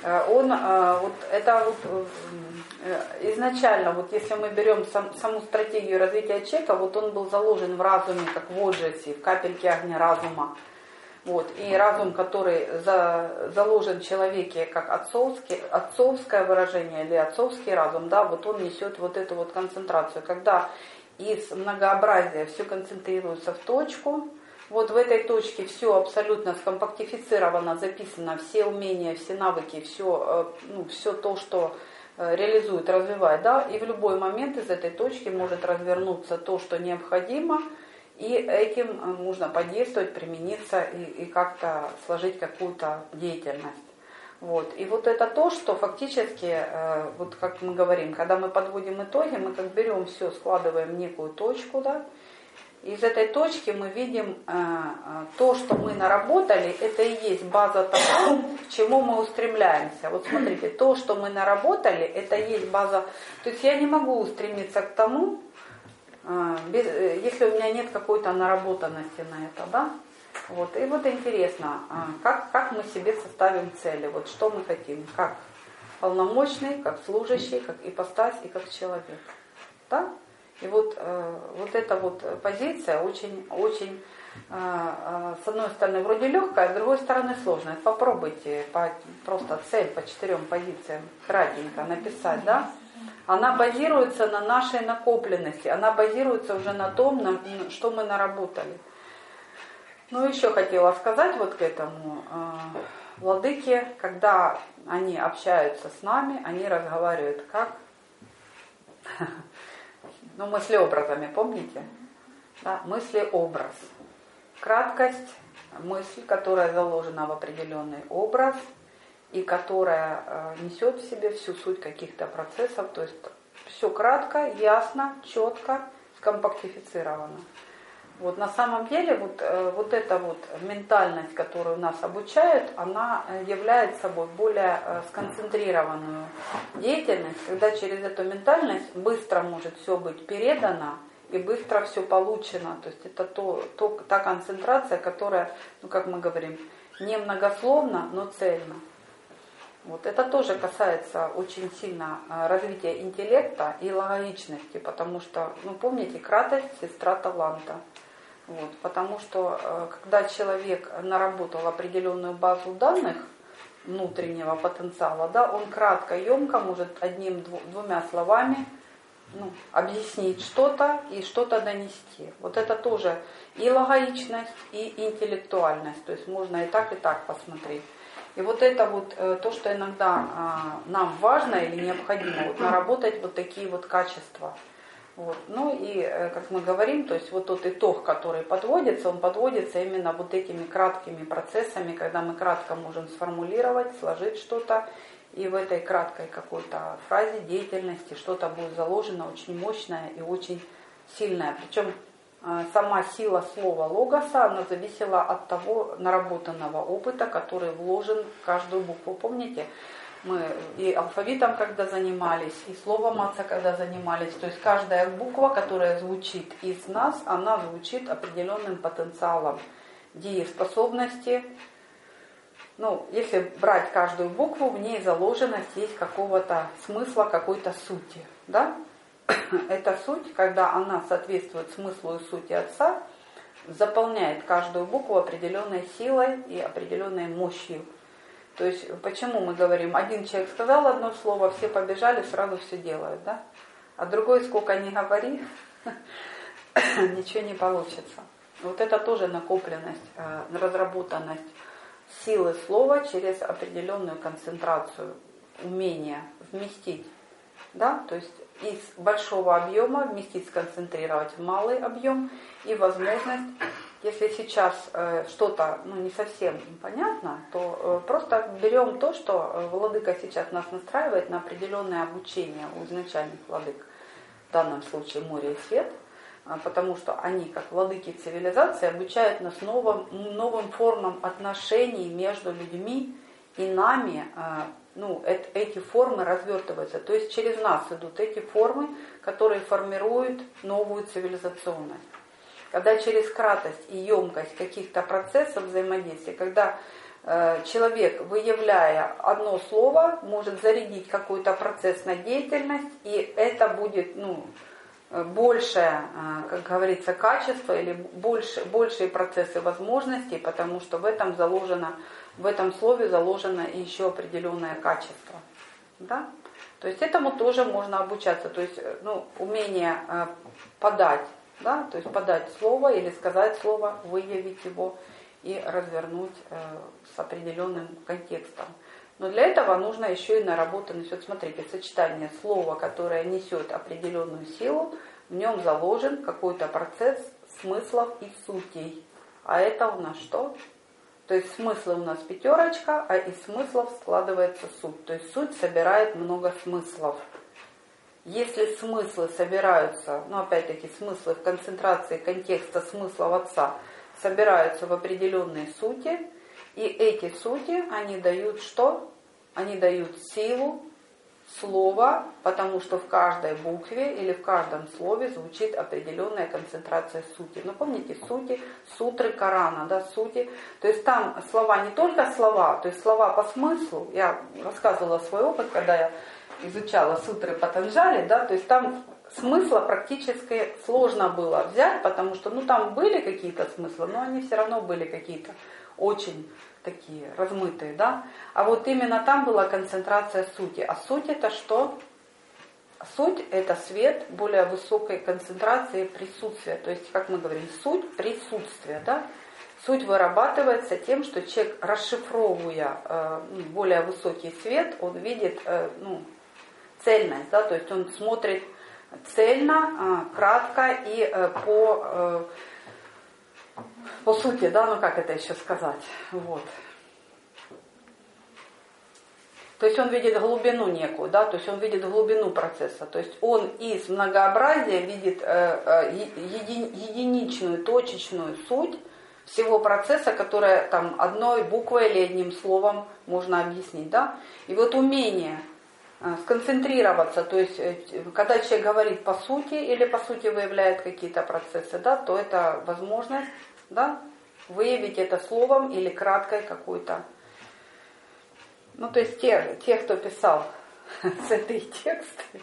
изначально, если мы берем саму стратегию развития человека, он был заложен в разуме, как в отжисе, в капельке огня разума. И разум, который заложен в человеке как отцовское выражение или отцовский разум, да, он несет эту концентрацию. Когда из многообразия все концентрируется в точку, в этой точке все абсолютно скомпактифицировано, записано, все умения, все навыки, все то, что реализует, развивает, да, и в любой момент из этой точки может развернуться то, что необходимо, и этим можно подействовать, примениться и как-то сложить какую-то деятельность. И это то, что фактически, как мы говорим, когда мы подводим итоги, мы как берем все, складываем в некую точку, да, и из этой точки мы видим то, что мы наработали, это и есть база того, к чему мы устремляемся. Смотрите, то, что мы наработали, это и есть база. То есть я не могу устремиться к тому, если у меня нет какой-то наработанности на это, да? И интересно, как мы себе составим цели, что мы хотим, как полномочный, как служащий, как ипостась и как человек, да? И эта позиция очень, с одной стороны вроде легкая, с другой стороны сложная. Попробуйте просто цель по 4 позициям кратенько написать, да? Она базируется на нашей накопленности, она базируется уже на том, что мы наработали. Ну, еще хотела сказать вот к этому. Владыки, когда они общаются с нами, они разговаривают как? Ну, мыслеобразами, помните? Да, мыслеобраз. Краткость, мысль, которая заложена в определенный образ и которая несет в себе всю суть каких-то процессов. То есть все кратко, ясно, четко, скомпактифицировано. Вот на самом деле вот эта вот ментальность, которую нас обучают, она является собой более сконцентрированную деятельность, когда через эту ментальность быстро может все быть передано и быстро все получено. То есть это та концентрация, которая, ну как мы говорим, не многословно, но цельно. Вот это тоже касается очень сильно развития интеллекта и логичности, потому что, ну помните, кратость – сестра таланта. Вот, потому что когда человек наработал определенную базу данных внутреннего потенциала, да, он кратко, емко может одним-двумя словами объяснить что-то и что-то донести. Вот это тоже и логичность, и интеллектуальность. То есть можно и так посмотреть. И вот это вот то, что иногда нам важно или необходимо, вот, наработать вот такие вот качества. Вот. Ну и, как мы говорим, то есть вот тот итог, который подводится, он подводится именно вот этими краткими процессами, когда мы кратко можем сформулировать, сложить что-то, и в этой краткой какой-то фразе деятельности что-то будет заложено очень мощное и очень сильное. Причем сама сила слова логоса, она зависела от того наработанного опыта, который вложен в каждую букву. Помните? Мы и алфавитом, когда занимались, и словом отца, когда занимались. То есть каждая буква, которая звучит из нас, она звучит определенным потенциалом дееспособности. Ну, если брать каждую букву, в ней заложенность есть какого-то смысла, какой-то сути. Да? Эта суть, когда она соответствует смыслу и сути отца, заполняет каждую букву определенной силой и определенной мощью. То есть, почему мы говорим, один человек сказал одно слово, все побежали, сразу все делают, да? А другой, сколько ни говори, ничего не получится. Вот это тоже накопленность, разработанность силы слова через определенную концентрацию, умение вместить, да? То есть из большого объема вместить, сконцентрировать в малый объем и возможность. Если сейчас что-то не совсем понятно, то просто берем то, что владыка сейчас нас настраивает на определенное обучение у изначальных владык, в данном случае море и свет, потому что они, как владыки цивилизации, обучают нас новым формам отношений между людьми и нами. Эти формы развертываются, то есть через нас идут эти формы, которые формируют новую цивилизационность. Когда через кратость и емкость каких-то процессов взаимодействия, когда человек, выявляя одно слово, может зарядить какой-то процесс на деятельность, и это будет большее, как говорится, качество или большие процессы возможностей, потому что в этом слове заложено еще определенное качество. Да? То есть этому тоже можно обучаться, то есть умение подать. Да, то есть подать слово или сказать слово, выявить его и развернуть с определенным контекстом. Но для этого нужно еще и наработанность. Вот смотрите, сочетание слова, которое несет определенную силу, в нем заложен какой-то процесс смыслов и сутей. А это у нас что? То есть смыслы у нас 5, а из смыслов складывается суть. То есть суть собирает много смыслов. Если смыслы собираются, опять-таки смыслы в концентрации контекста смыслов отца собираются в определенные сути, и эти сути, они дают что? Они дают силу слова, потому что в каждой букве или в каждом слове звучит определенная концентрация сути. Помните, сути, сутры Корана, да, сути. То есть там слова не только слова, то есть слова по смыслу. Я рассказывала свой опыт, когда я изучала сутры Патанджали, да, то есть там смысла практически сложно было взять, потому что там были какие-то смыслы, но они все равно были какие-то очень такие размытые, да. А вот именно там была концентрация сути. А суть это что? суть – это свет более высокой концентрации присутствия. То есть, как мы говорим, суть – присутствие. Да? Суть вырабатывается тем, что человек, расшифровывая более высокий свет, он видит цельность. Да? То есть он смотрит цельно, кратко и по сути, да, ну как это еще сказать, вот. То есть он видит глубину некую, да, то есть он видит глубину процесса, то есть он из многообразия видит единичную, точечную суть всего процесса, которое там одной буквой или одним словом можно объяснить, да. И вот умение сконцентрироваться, то есть когда человек говорит по сути или по сути выявляет какие-то процессы, да, то это возможность, да, выявить это словом или краткой какой-то. Ну, то есть те, кто писал с этой тексты,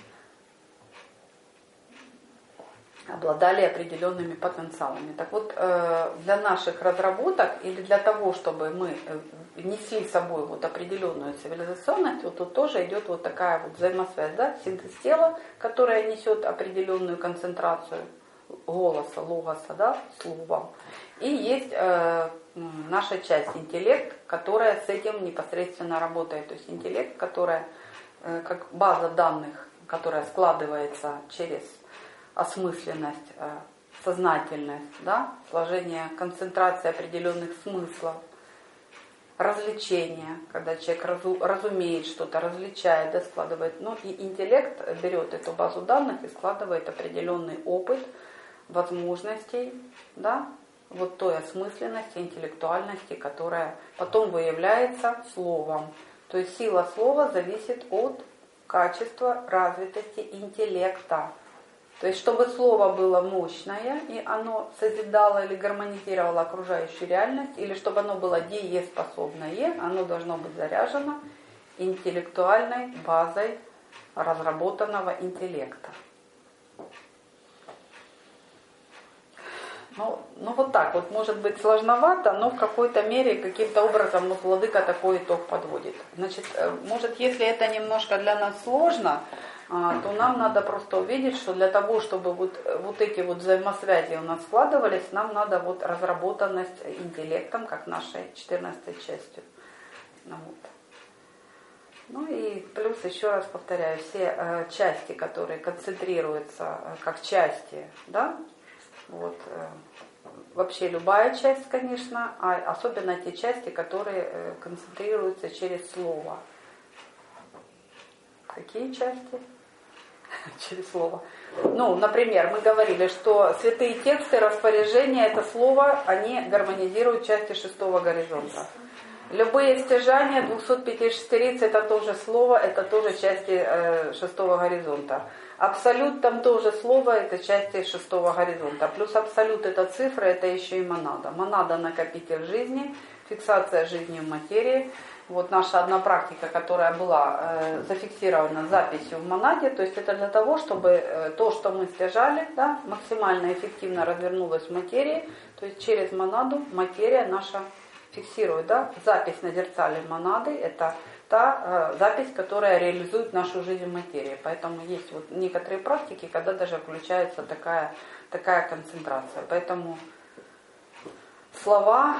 обладали определенными потенциалами. Так вот, для наших разработок или для того, чтобы мы несли с собой вот определенную цивилизационность, вот тут тоже идет вот такая вот взаимосвязь, да, синтез тела, которая несет определенную концентрацию голоса, логоса, да, словом. И есть наша часть интеллект, которая с этим непосредственно работает. То есть интеллект, которая как база данных, которая складывается через осмысленность, сознательность, да, сложение, концентрация определенных смыслов, развлечение, когда человек разумеет что-то, различает, да, складывает. Ну и интеллект берет эту базу данных и складывает определенный опыт возможностей, да, вот той осмысленности, интеллектуальности, которая потом выявляется словом. То есть сила слова зависит от качества развитости интеллекта. То есть чтобы слово было мощное, и оно созидало или гармонизировало окружающую реальность, или чтобы оно было дееспособное, оно должно быть заряжено интеллектуальной базой разработанного интеллекта. Ну вот так вот, может быть сложновато, но в какой-то мере, каким-то образом вот владыка такой итог подводит. Значит, может, если это немножко для нас сложно, то нам надо просто увидеть, что для того, чтобы вот эти вот взаимосвязи у нас складывались, нам надо вот разработанность интеллектом, как нашей 14-й частью. Вот. Ну и плюс, еще раз повторяю, все части, которые концентрируются как части, да, вот, вообще любая часть, конечно, а особенно те части, которые концентрируются через слово. Какие части? Через слово. Ну, например, мы говорили, что святые тексты, распоряжения, это слово, они гармонизируют части шестого горизонта. Любые стяжания 256 риц, это тоже слово, это тоже части шестого горизонта. Абсолют там тоже слово, это части шестого горизонта. Плюс абсолют это цифра, это еще и монада. Монада накопитель жизни, фиксация жизни в материи. Вот наша одна практика, которая была зафиксирована записью в монаде, то есть это для того, чтобы то, что мы стяжали, да, максимально эффективно развернулось в материи, то есть через монаду материя наша фиксирует, да, запись на зеркале монады, это та запись, которая реализует нашу жизнь в материи. Поэтому есть вот некоторые практики, когда даже включается такая концентрация. Поэтому слова,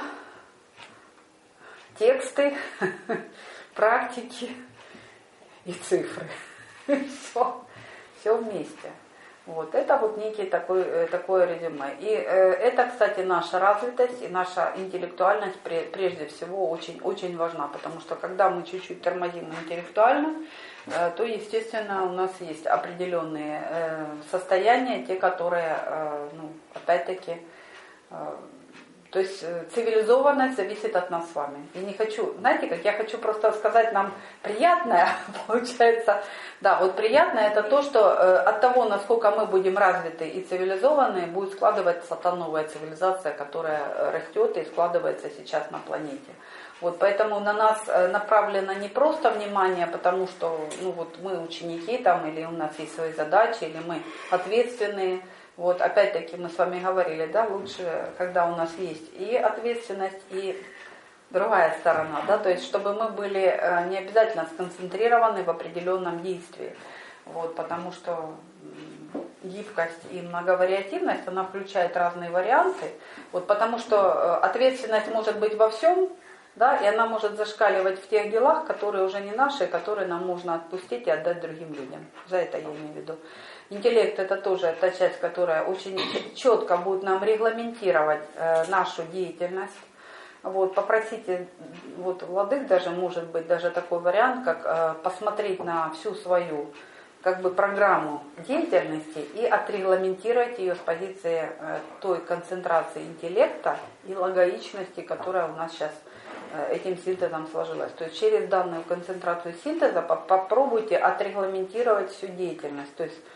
тексты, практики и цифры. Все вместе. Вот. Это вот некий такое резюме. И это, кстати, наша развитость и наша интеллектуальность прежде всего очень, очень важна, потому что когда мы чуть-чуть тормозим интеллектуально, то, естественно, у нас есть определенные состояния, те, которые, опять-таки, то есть цивилизованность зависит от нас с вами. И не хочу, знаете, как я хочу просто сказать нам приятное, получается, да, вот приятное это то, что от того, насколько мы будем развиты и цивилизованы, будет складываться та новая цивилизация, которая растет и складывается сейчас на планете. Вот поэтому на нас направлено не просто внимание, потому что, мы ученики там, или у нас есть свои задачи, или мы ответственные. Вот опять-таки мы с вами говорили, да, лучше, когда у нас есть и ответственность, и другая сторона, да, то есть чтобы мы были не обязательно сконцентрированы в определенном действии. Вот, потому что гибкость и многовариативность, она включает разные варианты. Вот, потому что ответственность может быть во всем, да, и она может зашкаливать в тех делах, которые уже не наши, которые нам можно отпустить и отдать другим людям. За это я имею в виду. Интеллект — это тоже та часть, которая очень четко будет нам регламентировать нашу деятельность. Вот, попросите, вот владык даже, может быть, даже такой вариант, как посмотреть на всю свою как бы программу деятельности и отрегламентировать ее с позиции той концентрации интеллекта и логичности, которая у нас сейчас этим синтезом сложилась. То есть через данную концентрацию синтеза попробуйте отрегламентировать всю деятельность, то есть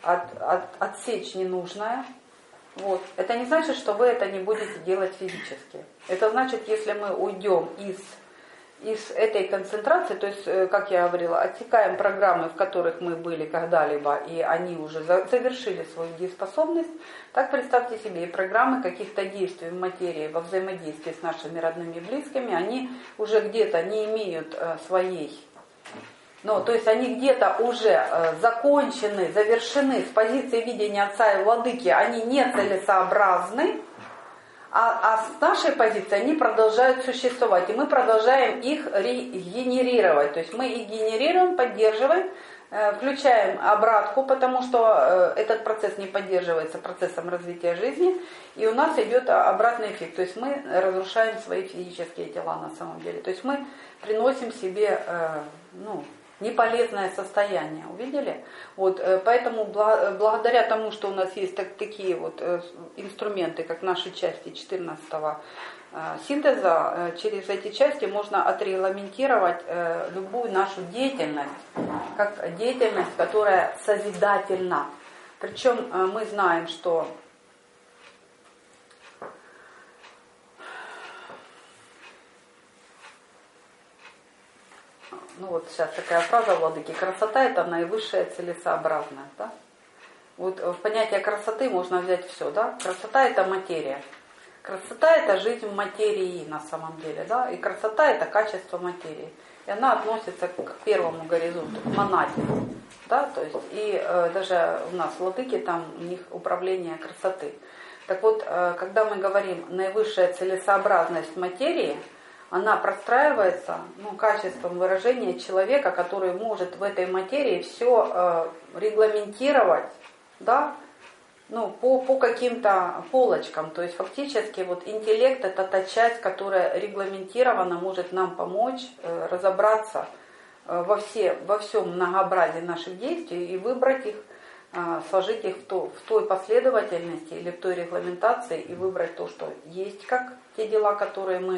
отсечь ненужное. Вот. Это не значит, что вы это не будете делать физически. Это значит, если мы уйдем из этой концентрации, то есть, как я говорила, отсекаем программы, в которых мы были когда-либо, и они уже завершили свою дееспособность, так представьте себе, и программы каких-то действий в материи, во взаимодействии с нашими родными и близкими, они уже где-то не имеют своей, то есть они где-то уже закончены, завершены с позиции видения Отца и Владыки, они не целесообразны, а с нашей позиции они продолжают существовать, и мы продолжаем их регенерировать. То есть мы их генерируем, поддерживаем, включаем обратку, потому что этот процесс не поддерживается процессом развития жизни, и у нас идет обратный эффект. То есть мы разрушаем свои физические тела на самом деле. То есть мы приносим себе неполезное состояние. Увидели? Вот, поэтому благодаря тому, что у нас есть такие вот инструменты, как наши части 14-го синтеза, через эти части можно отрегламентировать любую нашу деятельность, как деятельность, которая созидательна. Причем мы знаем, что вот сейчас такая фраза владыки: красота — это наивысшая целесообразность. Да? Вот в понятие красоты можно взять все. Да? Красота — это материя. Красота — это жизнь материи на самом деле. Да? И красота — это качество материи. И она относится к первому горизонту, к монаде. Да? То есть, и даже у нас владыки, там у них управление красоты. Так вот, когда мы говорим наивысшая целесообразность материи, она простраивается качеством выражения человека, который может в этой материи все регламентировать, да, по каким-то полочкам. То есть фактически вот интеллект — это та часть, которая регламентированно может нам помочь разобраться во всем многообразии наших действий и выбрать их, сложить их в той последовательности или в той регламентации и выбрать то, что есть, как те дела, которые мы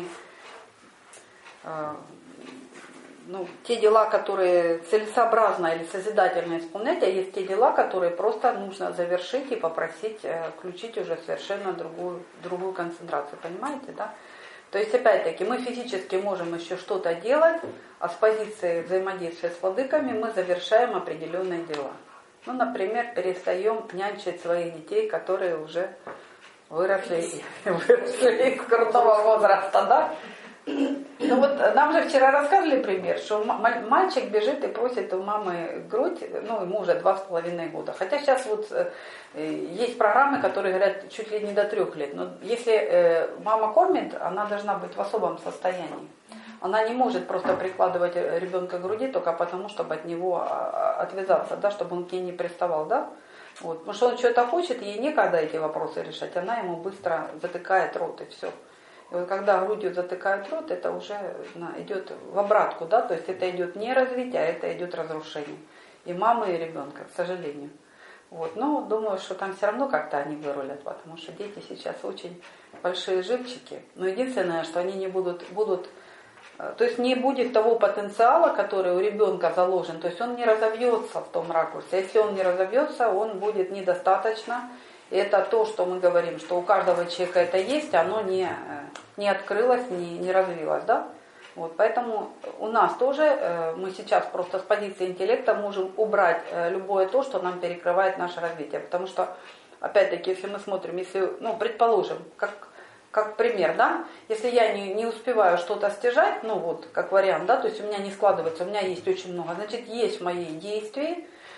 те дела, которые целесообразно или созидательно исполнять, а есть те дела, которые просто нужно завершить и попросить включить уже совершенно другую концентрацию. Понимаете, да? То есть, опять-таки, мы физически можем еще что-то делать, а с позиции взаимодействия с владыками мы завершаем определенные дела. Например, перестаем нянчить своих детей, которые уже выросли из крутого возраста, да? Нам же вчера рассказывали пример, что мальчик бежит и просит у мамы грудь, ему уже 2,5 года. Хотя сейчас вот есть программы, которые говорят чуть ли не до 3 лет. Но если мама кормит, она должна быть в особом состоянии. Она не может просто прикладывать ребенка к груди только потому, чтобы от него отвязаться, да, чтобы он к ней не приставал, да? Вот. Потому что он что-то хочет, ей некогда эти вопросы решать, она ему быстро затыкает рот и все. И вот когда грудью затыкают рот, это уже идет в обратку, да, то есть это идет не развитие, а это идет разрушение. И мамы, и ребенка, к сожалению. Вот. Но думаю, что там все равно как-то они вырулят, потому что дети сейчас очень большие живчики. Но единственное, что они не будут, то есть не будет того потенциала, который у ребенка заложен, то есть он не разовьется в том ракурсе. Если он не разовьется, он будет недостаточно. И это то, что мы говорим, что у каждого человека это есть, оно не открылось, не развилось, да? Вот, поэтому у нас тоже, мы сейчас просто с позиции интеллекта можем убрать любое то, что нам перекрывает наше развитие. Потому что, опять-таки, если мы смотрим, если, предположим, как пример, да, если я не успеваю что-то стяжать, как вариант, да, то есть у меня не складывается, у меня есть очень много, значит, есть в моей действии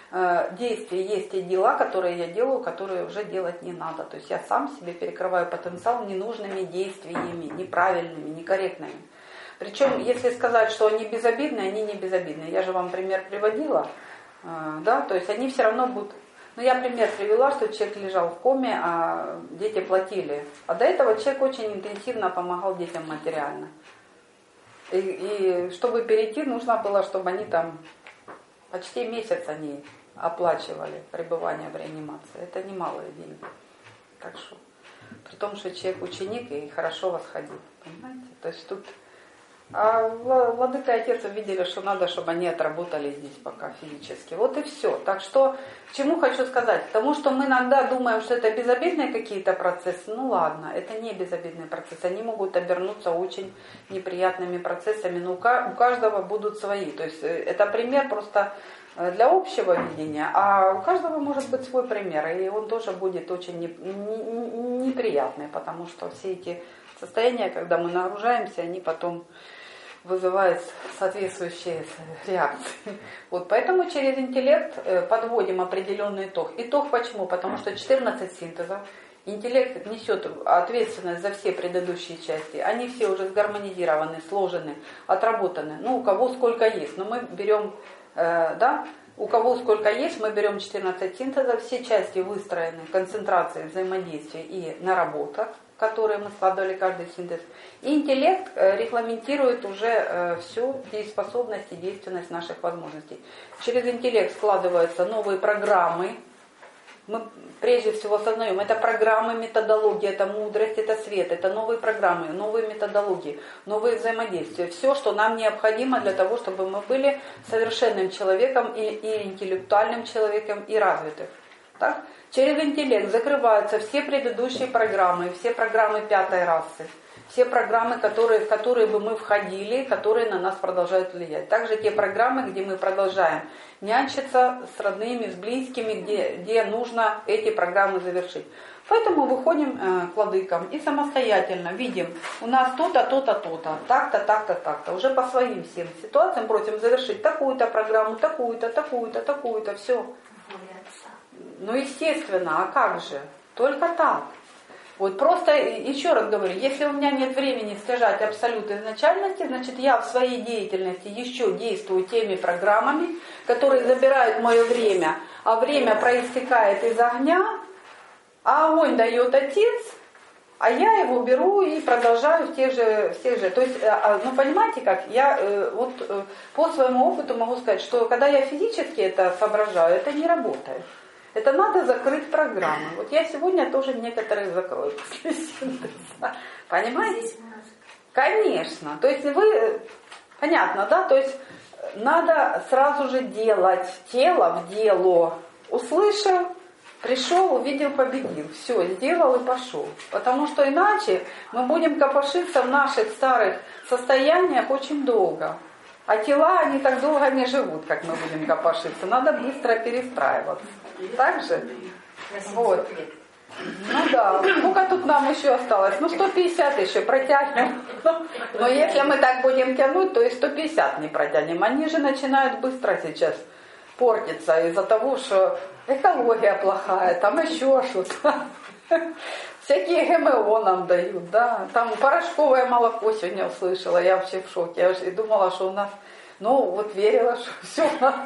действия есть те дела, которые я делаю, которые уже делать не надо. То есть я сам себе перекрываю потенциал ненужными действиями, неправильными, некорректными. Причем, если сказать, что они безобидны, они не безобидны. Я же вам пример приводила, да, то есть они все равно будут... Ну, я пример привела, что человек лежал в коме, а дети платили. А до этого человек очень интенсивно помогал детям материально. И чтобы перейти, нужно было, чтобы они там почти месяц они оплачивали пребывание в реанимации. Это немалые деньги. Так что, при том, что человек ученик и хорошо восходил. Понимаете? То есть тут... А владыка и отец увидели, что надо, чтобы они отработали здесь пока физически. Вот и все. Так что, к чему хочу сказать? К тому, что мы иногда думаем, что это безобидные какие-то процессы. Ну ладно, это не безобидные процессы. Они могут обернуться очень неприятными процессами, но у каждого будут свои. То есть это пример просто для общего видения, а у каждого может быть свой пример. И он тоже будет очень неприятный, потому что все эти состояния, когда мы нагружаемся, они потом вызывает соответствующие реакции. Вот поэтому через интеллект подводим определенный итог. Итог почему? Потому что 14 синтезов. Интеллект несет ответственность за все предыдущие части. Они все уже сгармонизированы, сложены, отработаны. Ну, у кого сколько есть. Но мы берем, у кого сколько есть, мы берем 14 синтезов. Все части выстроены, концентрации, взаимодействия и наработок, которые мы складывали каждый синтез. И интеллект регламентирует уже всю дееспособность и действенность наших возможностей. Через интеллект складываются новые программы. Мы прежде всего осознаем, это программы, методология, это мудрость, это свет, это новые программы, новые методологии, новые взаимодействия. Все, что нам необходимо для того, чтобы мы были совершенным человеком и интеллектуальным человеком, и развитым. Так? Через интеллект закрываются все предыдущие программы, все программы пятой расы, все программы, в которые бы мы входили, которые на нас продолжают влиять. Также те программы, где мы продолжаем нянчиться с родными, с близкими, где нужно эти программы завершить. Поэтому выходим к владыкам и самостоятельно видим, у нас то-то, то-то, то-то, так-то, так-то, так-то. Уже по своим всем ситуациям просим завершить такую-то программу, такую-то, такую-то, такую-то, все. Ну, естественно, а как же? Только так. Вот просто, еще раз говорю, если у меня нет времени стяжать абсолют изначальности, значит, я в своей деятельности еще действую теми программами, которые забирают мое время, а время проистекает из огня, а огонь дает отец, а я его беру и продолжаю в тех же. То есть, ну, понимаете как, я по своему опыту могу сказать, что когда я физически это соображаю, это не работает. Это надо закрыть программу. Вот я сегодня тоже некоторые закрою после синтеза. Понимаете? Конечно. То есть вы... Понятно, да? То есть надо сразу же делать тело в дело. Услышал, пришел, увидел, победил. Все, сделал и пошел. Потому что иначе мы будем копошиться в наших старых состояниях очень долго. А тела, они так долго не живут, как мы будем копошиться. Надо быстро перестраиваться. Так же? Вот. Ну да. Сколько тут нам еще осталось? Ну 150 еще протянем. Но если мы так будем тянуть, то и 150 не протянем. Они же начинают быстро сейчас портиться из-за того, что экология плохая, там еще что-то. Всякие ГМО нам дают, да. Там порошковое молоко сегодня услышала, я вообще в шоке. Я и думала, что у нас... Ну, вот верила, что все у нас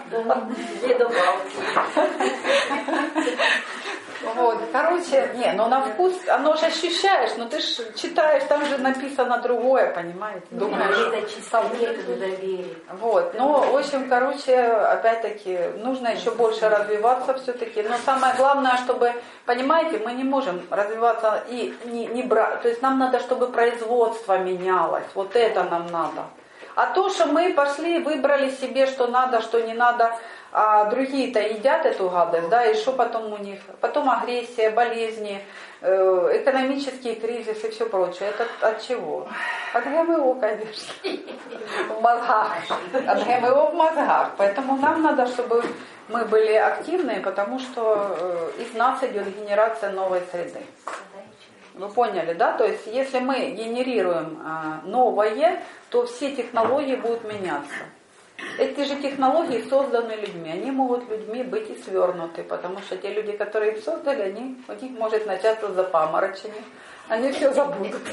вот, короче, но на вкус, оно же ощущаешь, но ты ж читаешь, там же написано другое, понимаете? Думаешь, это чисто методу доверия. Вот, в общем, короче, опять-таки, нужно еще больше развиваться все-таки. Но самое главное, чтобы, понимаете, мы не можем развиваться и не брать, то есть нам надо, чтобы производство менялось, вот это нам надо. А то, что мы пошли, выбрали себе, что надо, что не надо, а другие-то едят эту гадость, да, и что потом у них? Потом агрессия, болезни, экономические кризисы и все прочее. Это от чего? От ГМО, конечно. В мозгах. От ГМО в мозгах. Поэтому нам надо, чтобы мы были активны, потому что из нас идет генерация новой среды. Вы поняли, да? То есть, если мы генерируем новое, то все технологии будут меняться. Эти же технологии созданы людьми. Они могут людьми быть и свернуты, потому что те люди, которые их создали, у них может начаться запаморочение. Они все забудут.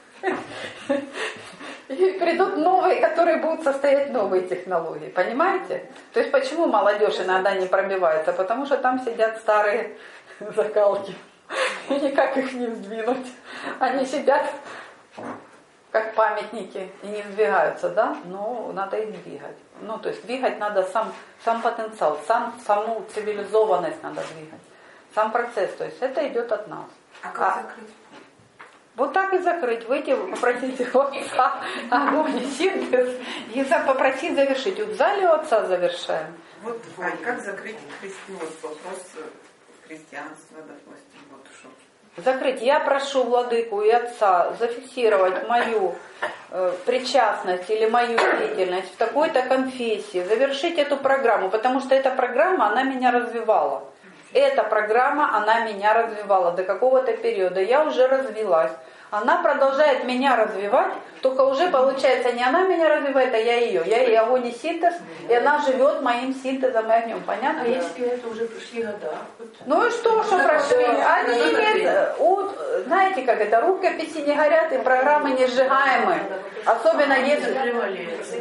И придут новые, которые будут состоять новые технологии. Понимаете? То есть почему молодежь иногда не пробивается? Потому что там сидят старые закалки. И никак их не сдвинуть. Они сидят как памятники и не сдвигаются, да? Но надо их двигать. Ну, то есть двигать надо сам потенциал, саму цивилизованность надо двигать. Сам процесс. То есть это идет от нас. А как закрыть? Вот так и закрыть. Выйти, попросить у отца огонь и синтез. И попросить завершить. В зале у отца завершаем. Вот, Ань, как закрыть вопрос христианства, допустим, вот что? Закрыть. Я прошу владыку и отца зафиксировать мою причастность или мою деятельность в такой-то конфессии, завершить эту программу, потому что эта программа, она меня развивала. Эта программа, она меня развивала до какого-то периода. Я уже развилась. Она продолжает меня развивать, только уже получается не она меня развивает, а я ее. Я ей огонь и синтез, и она живет моим синтезом и огнем. Понятно? А если это уже прошли года? Ну и что прошли? Они имеют, знаете, как это, рукописи не горят и программы не сжигаемы. Особенно если...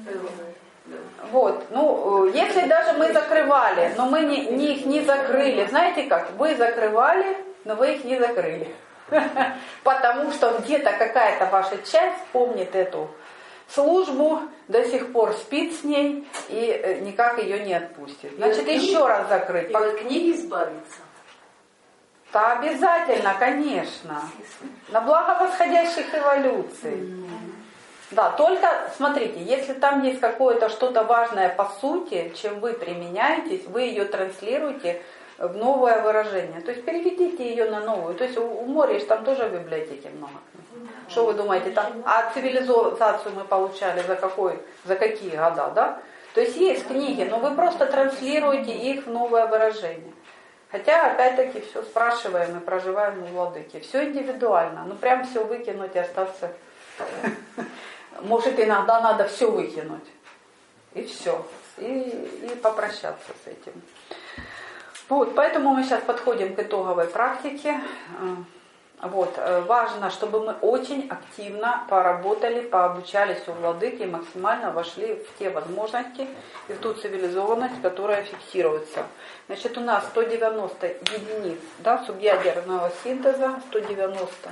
Вот, если даже мы закрывали, но мы их не закрыли. Знаете как? Вы закрывали, но вы их не закрыли. Потому что где-то какая-то ваша часть помнит эту службу, до сих пор спит с ней и никак ее не отпустит. Значит, еще раз закрыть. И от книги избавиться. Да, обязательно, конечно. На благо восходящих эволюций. Да, только, смотрите, если там есть какое-то что-то важное по сути, чем вы применяетесь, вы ее транслируете в новое выражение. То есть переведите ее на новую. То есть у Мориш там тоже в библиотеке много. Что вы думаете, там, а цивилизацию мы получали за какие года, да? То есть есть книги, но вы просто транслируете их в новое выражение. Хотя, опять-таки, все спрашиваем и проживаем у владыки. Все индивидуально. Ну, прям все выкинуть и остаться... Может, иногда надо все выкинуть. И все. И попрощаться с этим. Вот, поэтому мы сейчас подходим к итоговой практике. Вот, важно, чтобы мы очень активно поработали, пообучались у владыки, максимально вошли в те возможности и в ту цивилизованность, которая фиксируется. Значит, у нас 190 единиц, да, субъядерного синтеза, 190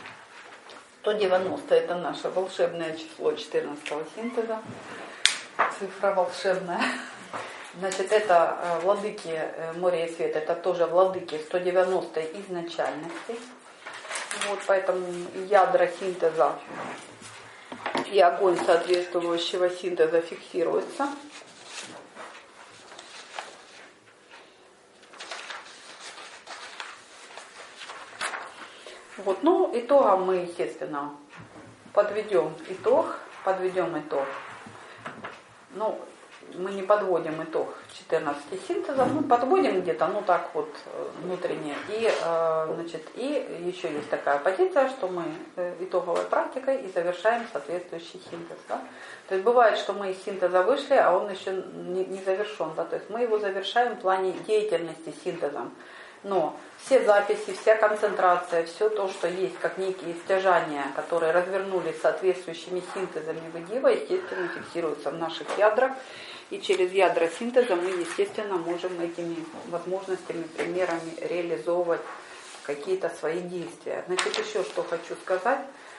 это наше волшебное число 14-го синтеза, цифра волшебная. Значит, это владыки моря и света, это тоже владыки 190 изначальности. Вот, поэтому ядра синтеза и огонь соответствующего синтеза фиксируется. Вот, итогом мы, естественно, подведем итог. Мы не подводим итог 14 синтезов, мы подводим где-то, так вот, внутренне. И еще есть такая позиция, что мы итоговой практикой и завершаем соответствующий синтез. Да? То есть бывает, что мы из синтеза вышли, а он еще не завершен. Да? То есть мы его завершаем в плане деятельности синтезом. Но все записи, вся концентрация, все то, что есть, как некие стяжания, которые развернулись соответствующими синтезами в Идива, естественно, фиксируются в наших ядрах. И через ядра синтеза мы, естественно, можем этими возможностями, примерами реализовывать какие-то свои действия. Значит, еще что хочу сказать.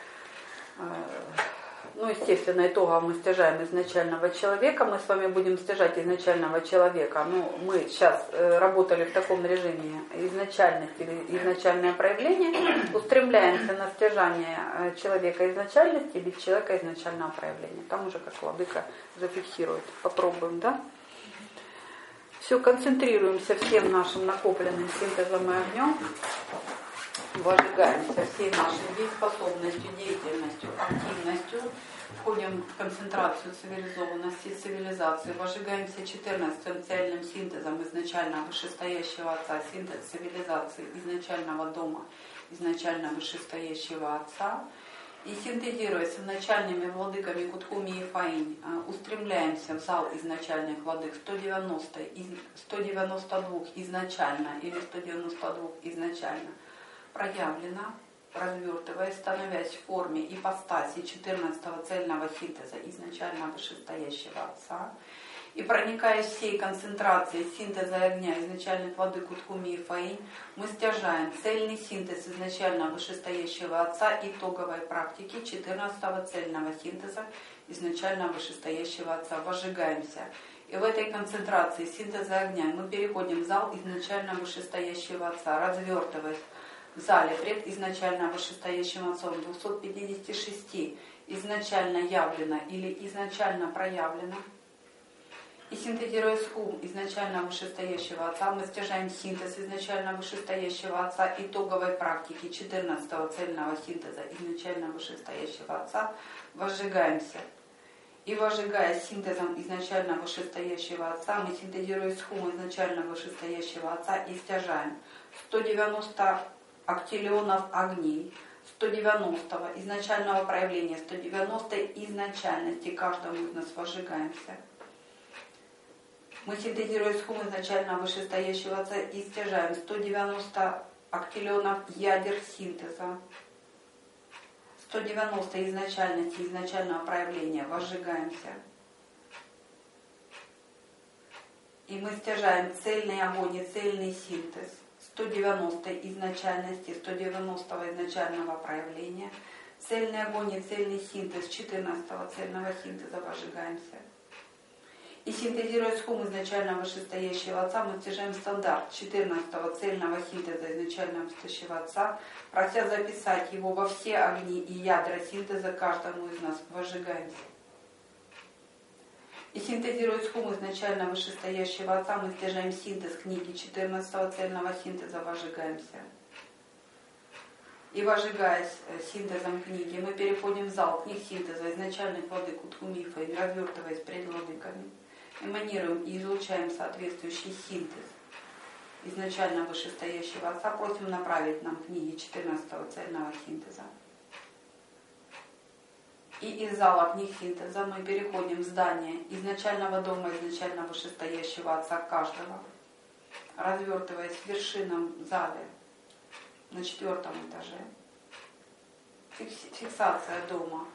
Естественно, итогом мы стяжаем изначального человека. Мы с вами будем стяжать изначального человека. Мы сейчас работали в таком режиме изначальности или изначальное проявление. Устремляемся на стяжание человека изначальности или человека изначального проявления. Там уже как владыка зафиксирует. Попробуем, да? Все, концентрируемся всем нашим накопленным синтезом и огнем. Вожигаемся всей нашей дееспособностью, деятельностью, активностью. Входим в концентрацию цивилизованности, цивилизации. Вожигаемся 14-м цельным синтезом изначально вышестоящего Отца, синтез цивилизации изначального дома, изначально вышестоящего Отца. И синтезируясь с начальными владыками Кутхуми и Фаинь, устремляемся в зал изначальных владык 192 изначально или 192 изначально проявлено, развертываясь, становясь в форме ипостаси 14-го цельного синтеза изначально вышестоящего Отца, и проникая всей концентрацией синтеза огня изначальных владык Кутхуми и Фаинь, мы стяжаем цельный синтез изначально вышестоящего Отца итоговой практики 14-го цельного синтеза изначально вышестоящего Отца. Возжигаемся. И в этой концентрации синтеза огня мы переходим в зал изначально вышестоящего Отца, развертываясь в зале пред изначально вышестоящим Отцом 256 изначально явлено или изначально проявлено. И синтезируя ум изначально вышестоящего Отца, мы стяжаем синтез изначально вышестоящего Отца итоговой практики 14-го цельного синтеза изначально вышестоящего Отца, возжигаемся. И возжигая синтезом изначально вышестоящего Отца, мы синтезируя ум изначально вышестоящего Отца и стяжаем 190 актиллионов огней, 190-го изначального проявления, 190-й изначальности каждого из нас возжигаемся. Мы синтезируя схум изначально вышестоящего Отца и стяжаем 190 актиллионов ядер синтеза, 190 изначальности изначального проявления, возжигаемся. И мы стяжаем цельный огонь и цельный синтез, 190 изначальности, 190 изначального проявления, цельный огонь и цельный синтез 14-го цельного синтеза, возжигаемся. И синтезируя схум изначально вышестоящего Отца, мы стяжаем стандарт 14-го цельного синтеза изначально вышестоящего Отца, прося записать его во все огни и ядра синтеза каждому из нас, возжигаемся. И синтезируя схум изначально вышестоящего Отца, мы стяжаем синтез книги 14-го цельного синтеза, возжигаемся. И возжигаясь синтезом книги, мы переходим в зал книг синтеза изначальных владык Кутхуми и Фаинь, развертываясь пред владыками. Эманируем и излучаем соответствующий синтез изначально вышестоящего Отца, просим направить нам книги 14-го цельного синтеза. И из зала книг синтеза мы переходим в здание изначального дома изначально вышестоящего Отца каждого, развертываясь в вершинном зале на 4-м этаже. Фиксация дома.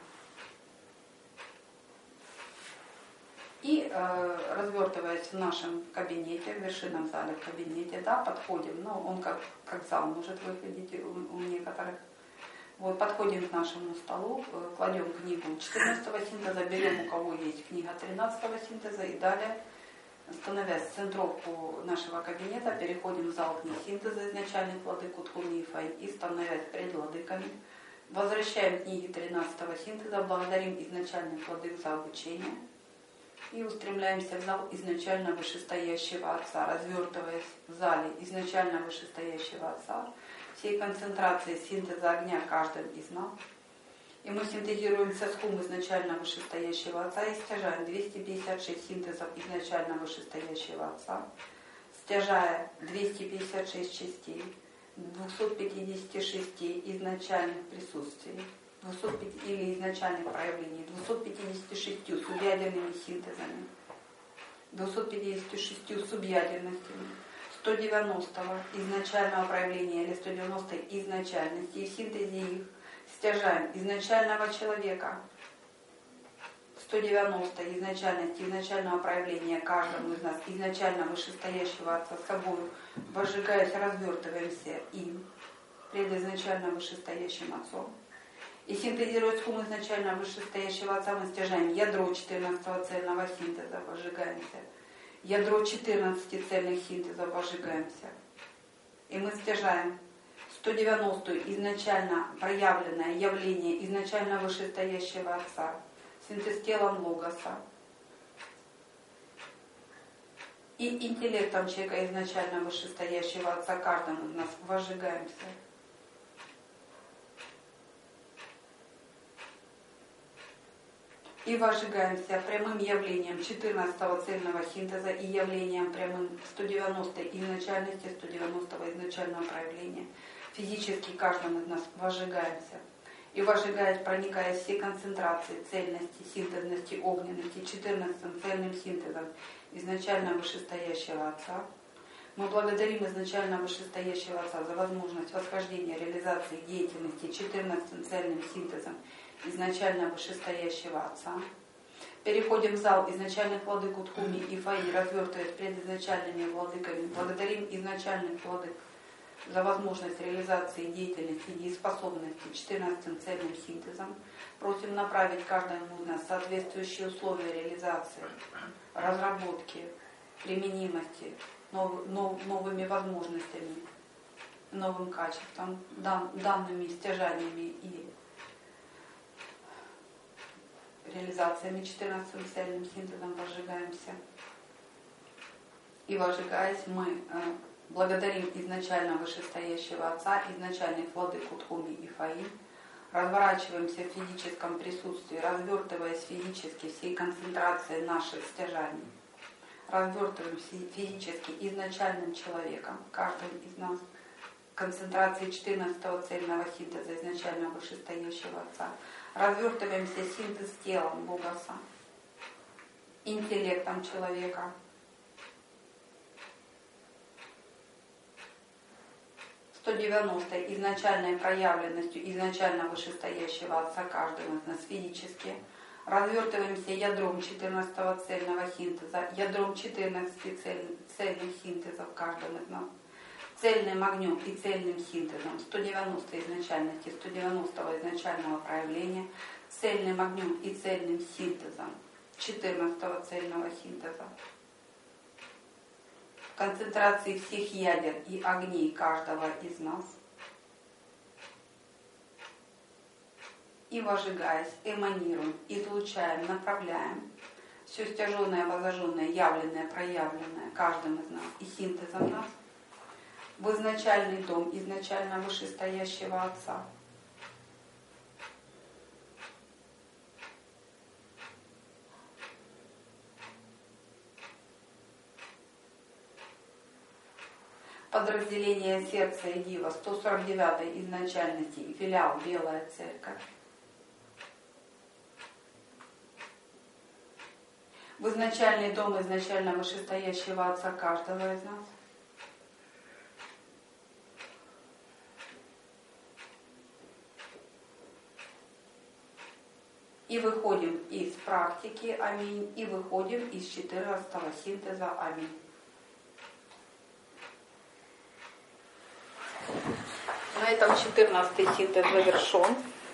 И развертываясь в нашем кабинете, в вершинном зале, в кабинете, да, подходим, ну, он как зал может выглядеть у некоторых. Вот, подходим к нашему столу, кладем книгу 14-го синтеза, берем у кого есть книга 13-го синтеза и далее, становясь в центровку нашего кабинета, переходим в зал книг синтеза изначальных владык Кутхуми и Фаинь и становясь пред владыками, возвращаем книги 13-го синтеза, благодарим изначальных владык за обучение. И устремляемся в зал изначально вышестоящего Отца, развертываясь в зале изначально вышестоящего Отца, всей концентрации синтеза огня каждым из нас. И мы синтезируем схум изначально вышестоящего Отца и стяжаем 256 синтезов изначально вышестоящего Отца, стяжая 256 частей, 256 изначальных присутствий, или изначальных проявлений, 256 субъядерными синтезами, 256 субъядерностями, 190 изначального проявления или 190 изначальности, и в синтезе их стяжаем изначального человека, 190 изначальности, изначального проявления каждому из нас, изначально вышестоящего Отца с собой, возжигаясь, развертываемся им, пред изначально вышестоящим Отцом. И синтезируя схум изначально вышестоящего Отца, мы стяжаем ядро 14-го цельного синтеза, возжигаемся. Ядро 14 цельных синтезов, возжигаемся. И мы стяжаем 190 изначально проявленное явление изначально вышестоящего Отца, синтез телом Логоса. И интеллектом человека изначально вышестоящего Отца каждому из нас, возжигаемся. И возжигаемся прямым явлением 14-го цельного синтеза и явлением прямым 190-й изначальности, 190-го изначального проявления. Физически каждым из нас возжигаемся. и вожигаясь, проникая все концентрации, цельности, синтезности, огненности, 14-м цельным синтезом изначально вышестоящего Отца. Мы благодарим изначально вышестоящего Отца за возможность восхождения, реализации деятельности 14-м цельным синтезом изначально вышестоящего Отца. Переходим в зал изначальных владык Утхуми и Фаи, развертываясь пред изначальными владыками. Благодарим изначальных владык за возможность реализации деятельности и дееспособности 14-м цельным синтезом. Просим направить каждому из нас соответствующие условия реализации, разработки, применимости, новыми возможностями, новым качеством, данными стяжаниями и реализациями 14-м цельным синтезом возжигаемся. И вожигаясь, мы благодарим изначально вышестоящего Отца, изначальных владык Утхуми и Фаи, разворачиваемся в физическом присутствии, развертываясь физически всей концентрацией наших стяжаний, развертываемся физически изначальным человеком, каждым из нас, концентрации 14-го цельного синтеза изначально вышестоящего Отца, развертываемся синтез телом Богаса, интеллектом человека, 190-й изначальной проявленностью изначально вышестоящего Отца каждого из нас физически, развертываемся ядром 14-го цельного синтеза, ядром 14 цельных синтезов каждого из нас, цельным огнем и цельным синтезом 190 изначальности, 190-го изначального проявления, цельным огнем и цельным синтезом 14-го цельного синтеза. Концентрации всех ядер и огней каждого из нас. И вожигаясь, эманируем, излучаем, направляем все стяженное, возожженное, явленное, проявленное каждым из нас и синтезом нас в изначальный дом изначально вышестоящего Отца. Подразделение сердца и дива 149-й изначальности и филиал Белая Церковь. В изначальный дом изначально вышестоящего Отца каждого из нас. И выходим из практики, аминь, и выходим из 14-го синтеза, аминь. На этом 14-й синтез завершен.